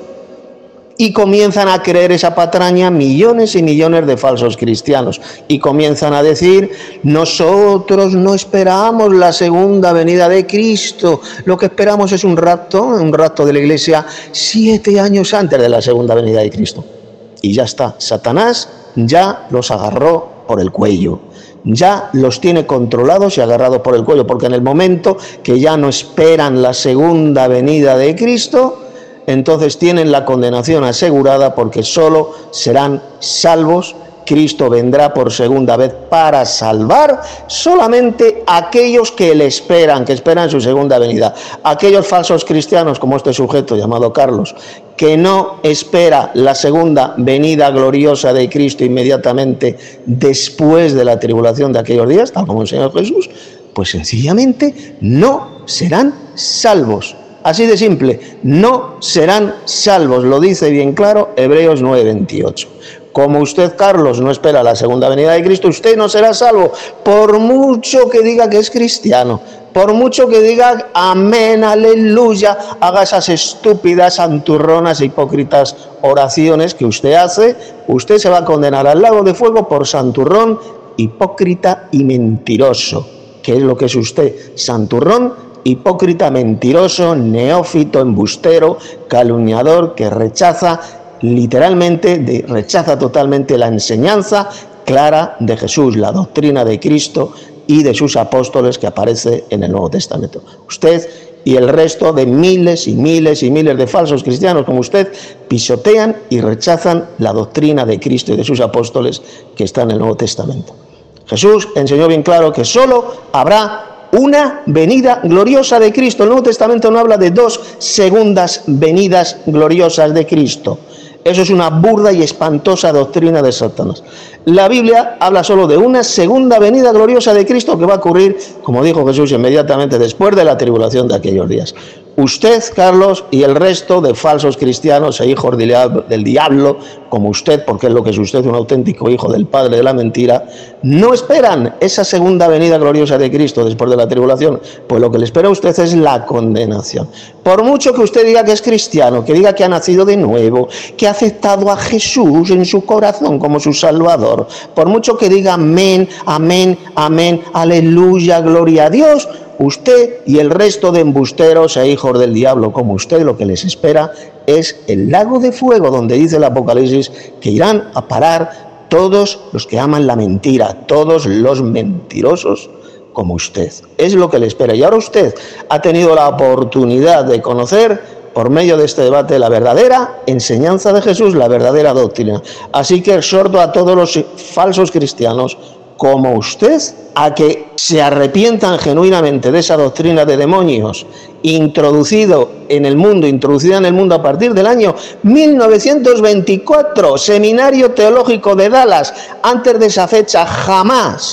y comienzan a creer esa patraña millones y millones de falsos cristianos, y comienzan a decir: nosotros no esperamos la segunda venida de Cristo, lo que esperamos es un rapto, un rapto de la Iglesia siete años antes de la segunda venida de Cristo. Y ya está, Satanás ya los agarró por el cuello, ya los tiene controlados y agarrados por el cuello, porque en el momento que ya no esperan la segunda venida de Cristo, entonces tienen la condenación asegurada, porque solo serán salvos. Cristo vendrá por segunda vez para salvar solamente a aquellos que le esperan, que esperan su segunda venida. Aquellos falsos cristianos, como este sujeto llamado Carlos, que no espera la segunda venida gloriosa de Cristo inmediatamente después de la tribulación de aquellos días, tal como enseñó Jesús, pues sencillamente no serán salvos. Así de simple, no serán salvos. Lo dice bien claro Hebreos nueve veintiocho. Como usted, Carlos, no espera la segunda venida de Cristo, usted no será salvo, por mucho que diga que es cristiano, por mucho que diga amén, aleluya, haga esas estúpidas, santurronas e hipócritas oraciones que usted hace. Usted se va a condenar al lago de fuego por santurrón, hipócrita y mentiroso. ¿Qué es lo que es usted? Santurrón, hipócrita, mentiroso, neófito, embustero, calumniador, que rechaza literalmente, de, rechaza totalmente la enseñanza clara de Jesús, la doctrina de Cristo y de sus apóstoles que aparece en el Nuevo Testamento. Usted y el resto de miles y miles y miles de falsos cristianos como usted pisotean y rechazan la doctrina de Cristo y de sus apóstoles que está en el Nuevo Testamento. Jesús enseñó bien claro que solo habrá una venida gloriosa de Cristo. El Nuevo Testamento no habla de dos segundas venidas gloriosas de Cristo. Eso es una burda y espantosa doctrina de Satanás. La Biblia habla solo de una segunda venida gloriosa de Cristo que va a ocurrir, como dijo Jesús, inmediatamente después de la tribulación de aquellos días. Usted, Carlos, y el resto de falsos cristianos e hijos del diablo, como usted, porque es lo que es usted, un auténtico hijo del padre de la mentira, no esperan esa segunda venida gloriosa de Cristo después de la tribulación, pues lo que le espera a usted es la condenación. Por mucho que usted diga que es cristiano, que diga que ha nacido de nuevo, que ha aceptado a Jesús en su corazón como su Salvador, por mucho que diga amén, amén, amén, aleluya, gloria a Dios, usted y el resto de embusteros e hijos del diablo como usted, lo que les espera es el lago de fuego, donde dice el Apocalipsis que irán a parar todos los que aman la mentira, todos los mentirosos como usted. Es lo que le espera. Y ahora usted ha tenido la oportunidad de conocer, por medio de este debate, la verdadera enseñanza de Jesús, la verdadera doctrina. Así que exhorto a todos los falsos cristianos como usted a que se arrepientan genuinamente de esa doctrina de demonios introducido en el mundo, introducida en el mundo a partir del año mil novecientos veinticuatro, Seminario Teológico de Dallas. Antes de esa fecha jamás,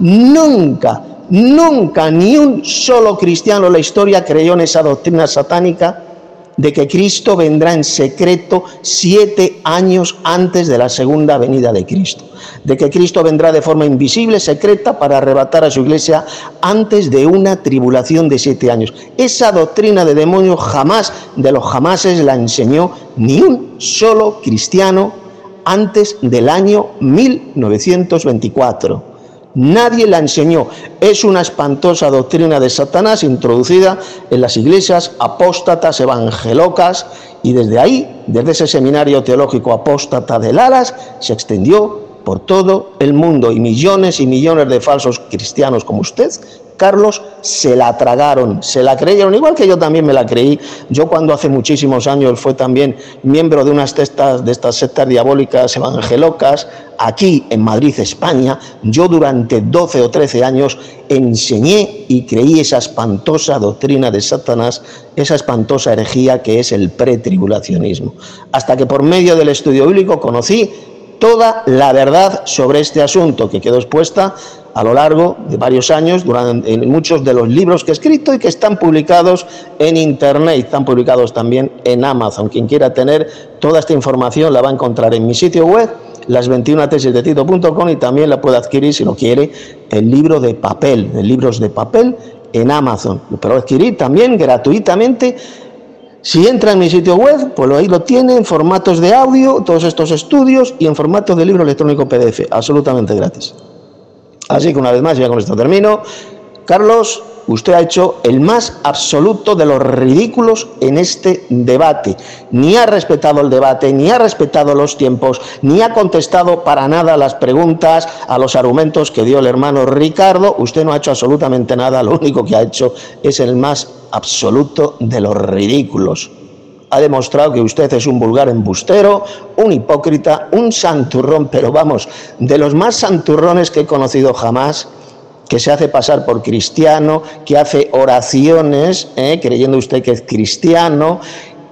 nunca, nunca ni un solo cristiano en la historia creyó en esa doctrina satánica de que Cristo vendrá en secreto siete años antes de la segunda venida de Cristo, de que Cristo vendrá de forma invisible, secreta, para arrebatar a su iglesia antes de una tribulación de siete años. Esa doctrina de demonios jamás de los jamases la enseñó ni un solo cristiano antes del año mil novecientos veinticuatro. Nadie la enseñó. Es una espantosa doctrina de Satanás introducida en las iglesias apóstatas evangelocas, y desde ahí, desde ese seminario teológico apóstata de Laras, se extendió por todo el mundo, y millones y millones de falsos cristianos como usted, Carlos, se la tragaron, se la creyeron, igual que yo también me la creí. Yo, cuando hace muchísimos años fue también miembro de unas testas, de estas sectas diabólicas evangelocas, aquí en Madrid, España, yo durante doce o trece años enseñé y creí esa espantosa doctrina de Satanás, esa espantosa herejía que es el pretribulacionismo, hasta que por medio del estudio bíblico conocí toda la verdad sobre este asunto, que quedó expuesta a lo largo de varios años durante, en muchos de los libros que he escrito y que están publicados en internet, están publicados también en Amazon. Quien quiera tener toda esta información la va a encontrar en mi sitio web, las veintiuna tesis de Tito punto com, y también la puede adquirir, si lo quiere, el libro de papel, en libros de papel en Amazon. Lo puede adquirir también gratuitamente. Si entra en mi sitio web, pues ahí lo tiene en formatos de audio, todos estos estudios, y en formatos de libro electrónico P D F, absolutamente gratis. Así que una vez más, ya con esto termino. Carlos, usted ha hecho el más absoluto de los ridículos en este debate. Ni ha respetado el debate, ni ha respetado los tiempos, ni ha contestado para nada las preguntas, a los argumentos que dio el hermano Ricardo. Usted no ha hecho absolutamente nada, lo único que ha hecho es el más absoluto de los ridículos. Ha demostrado que usted es un vulgar embustero, un hipócrita, un santurrón, pero vamos, de los más santurrones que he conocido jamás, que se hace pasar por cristiano, que hace oraciones, ¿eh? creyendo usted que es cristiano,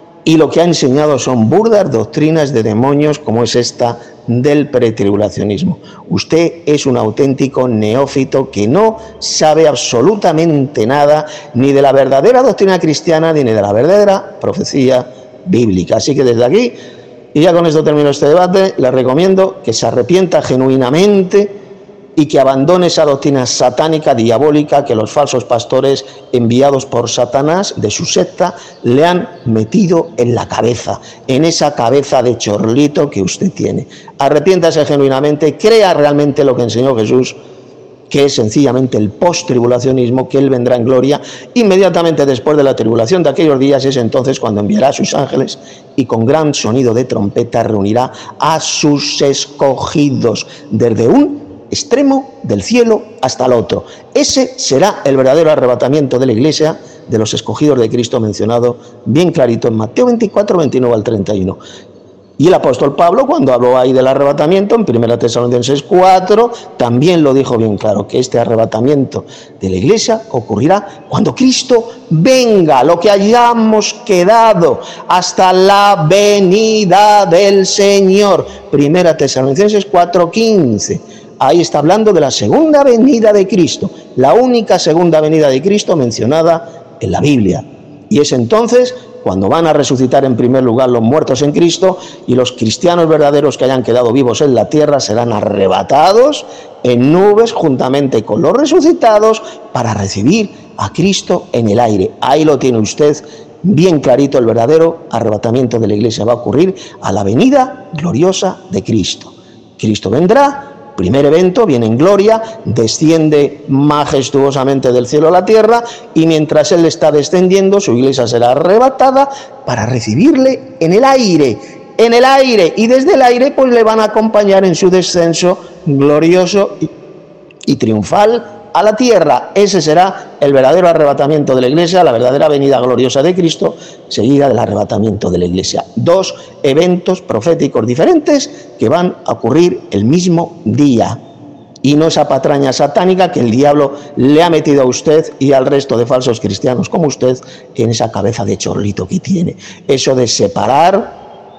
y lo que ha enseñado son burdas doctrinas de demonios, como es esta del pretribulacionismo. Usted es un auténtico neófito que no sabe absolutamente nada ni de la verdadera doctrina cristiana ni de la verdadera profecía bíblica. Así que desde aquí, y ya con esto termino este debate, le recomiendo que se arrepienta genuinamente y que abandone esa doctrina satánica, diabólica, que los falsos pastores enviados por Satanás de su secta le han metido en la cabeza, en esa cabeza de chorlito que usted tiene. Arrepiéntase genuinamente, crea realmente lo que enseñó Jesús, que es sencillamente el post-tribulacionismo, que Él vendrá en gloria inmediatamente después de la tribulación de aquellos días. Es entonces cuando enviará a sus ángeles y con gran sonido de trompeta reunirá a sus escogidos desde un extremo del cielo hasta el otro. Ese será el verdadero arrebatamiento de la iglesia, de los escogidos de Cristo, mencionado bien clarito en Mateo veinticuatro, veintinueve al treinta y uno. Y el apóstol Pablo, cuando habló ahí del arrebatamiento, en primera Tesalonicenses cuatro, también lo dijo bien claro, que este arrebatamiento de la iglesia ocurrirá cuando Cristo venga, lo que hayamos quedado hasta la venida del Señor. primera Tesalonicenses cuatro, quince. Ahí está hablando de la segunda venida de Cristo, la única segunda venida de Cristo mencionada en la Biblia. Y es entonces cuando van a resucitar en primer lugar los muertos en Cristo, y los cristianos verdaderos que hayan quedado vivos en la tierra serán arrebatados en nubes juntamente con los resucitados para recibir a Cristo en el aire. Ahí lo tiene usted bien clarito, el verdadero arrebatamiento de la iglesia va a ocurrir a la venida gloriosa de Cristo. Cristo vendrá. Primer evento, viene en gloria, desciende majestuosamente del cielo a la tierra, y mientras Él está descendiendo, su iglesia será arrebatada para recibirle en el aire, en el aire, y desde el aire pues le van a acompañar en su descenso glorioso y, y triunfal a la tierra. Ese será el verdadero arrebatamiento de la iglesia, la verdadera venida gloriosa de Cristo, seguida del arrebatamiento de la iglesia. Dos eventos proféticos diferentes que van a ocurrir el mismo día. Y no esa patraña satánica que el diablo le ha metido a usted y al resto de falsos cristianos como usted en esa cabeza de chorlito que tiene. Eso de separar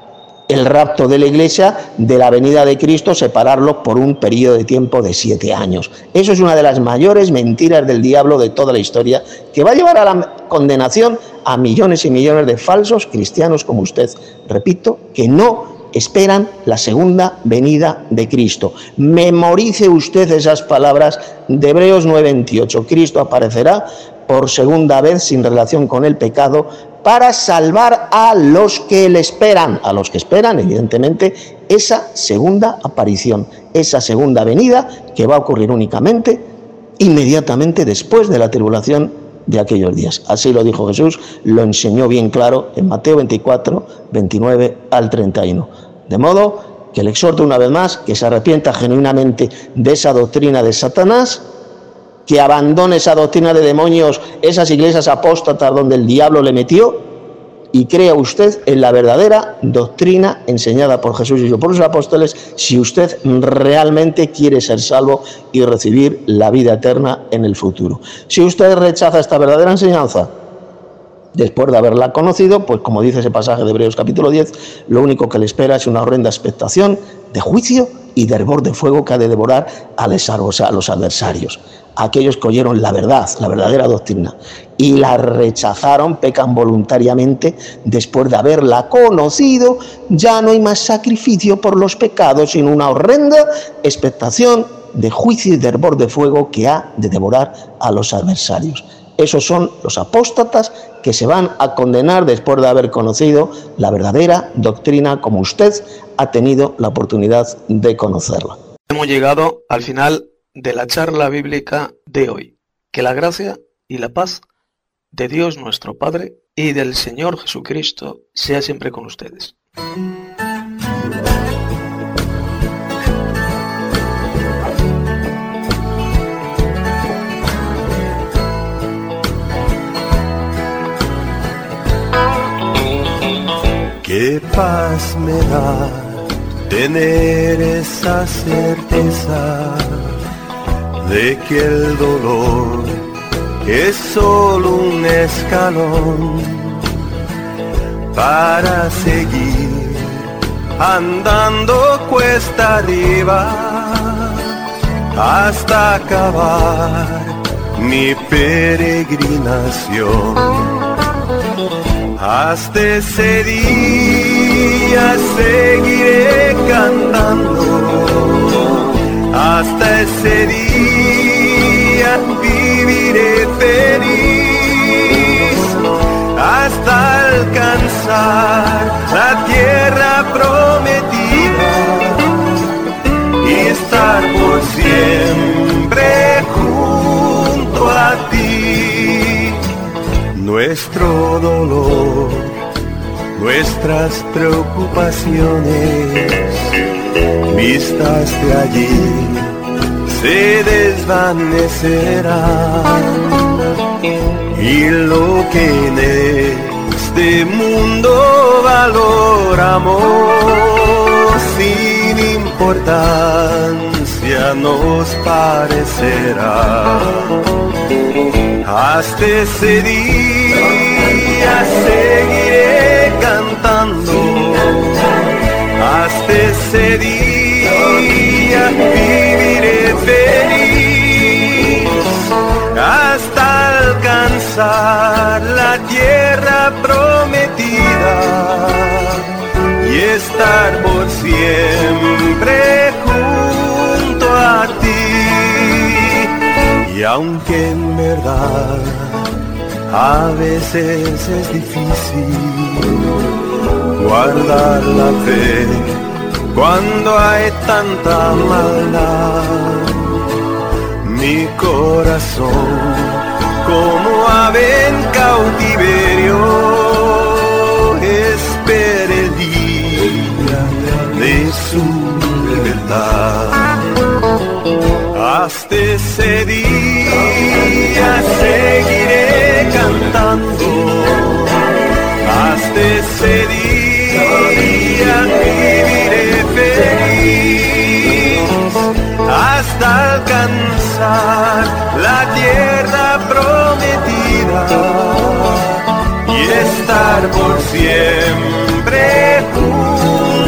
el rapto de la Iglesia de la venida de Cristo, separarlos por un periodo de tiempo de siete años. Eso es una de las mayores mentiras del diablo de toda la historia, que va a llevar a la condenación a millones y millones de falsos cristianos como usted, repito, que no esperan la segunda venida de Cristo. Memorice usted esas palabras de Hebreos nueve veintiocho. Cristo aparecerá por segunda vez sin relación con el pecado para salvar a los que le esperan, a los que esperan, evidentemente, esa segunda aparición, esa segunda venida que va a ocurrir únicamente inmediatamente después de la tribulación de aquellos días. Así lo dijo Jesús, lo enseñó bien claro en Mateo veinticuatro, veintinueve al treinta y uno. De modo que le exhorto una vez más que se arrepienta genuinamente de esa doctrina de Satanás, que abandone esa doctrina de demonios, esas iglesias apóstatas donde el diablo le metió, y crea usted en la verdadera doctrina enseñada por Jesús y por los apóstoles, si usted realmente quiere ser salvo y recibir la vida eterna en el futuro. Si usted rechaza esta verdadera enseñanza, después de haberla conocido, pues como dice ese pasaje de Hebreos capítulo diez, lo único que le espera es una horrenda expectación de juicio y de hervor de fuego que ha de devorar a los adversarios. Aquellos que oyeron la verdad, la verdadera doctrina, y la rechazaron, pecan voluntariamente después de haberla conocido. Ya no hay más sacrificio por los pecados, sino una horrenda expectación de juicio y de hervor de fuego que ha de devorar a los adversarios. Esos son los apóstatas que se van a condenar después de haber conocido la verdadera doctrina como usted ha tenido la oportunidad de conocerla. Hemos llegado al final de la charla bíblica de hoy. Que la gracia y la paz de Dios nuestro Padre y del Señor Jesucristo sea siempre con ustedes. Qué paz me da tener esa certeza de que el dolor es solo un escalón para seguir andando cuesta arriba hasta acabar mi peregrinación. Hasta ese día seguiré cantando, hasta ese día viviré feliz, hasta alcanzar la tierra prometida y estar por siempre junto a ti. Nuestro dolor, nuestras preocupaciones, vistas de allí, se desvanecerán. Y lo que en este mundo valoramos, sin importancia nos parecerá. Hasta ese día seguiré cantando, hasta ese día viviré feliz, hasta alcanzar la tierra prometida y estar por siempre junto a ti. Y aunque en verdad a veces es difícil guardar la fe cuando hay tanta maldad, mi corazón como ave en cautiverio espera el día de su libertad. Hasta ese día seguiré cantando, hasta ese día viviré feliz, hasta alcanzar la tierra prometida y estar por siempre junto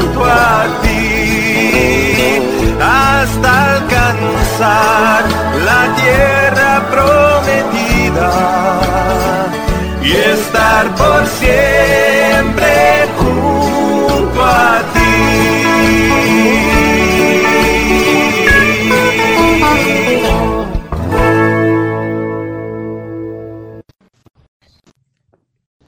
alcanzar la tierra prometida y estar por siempre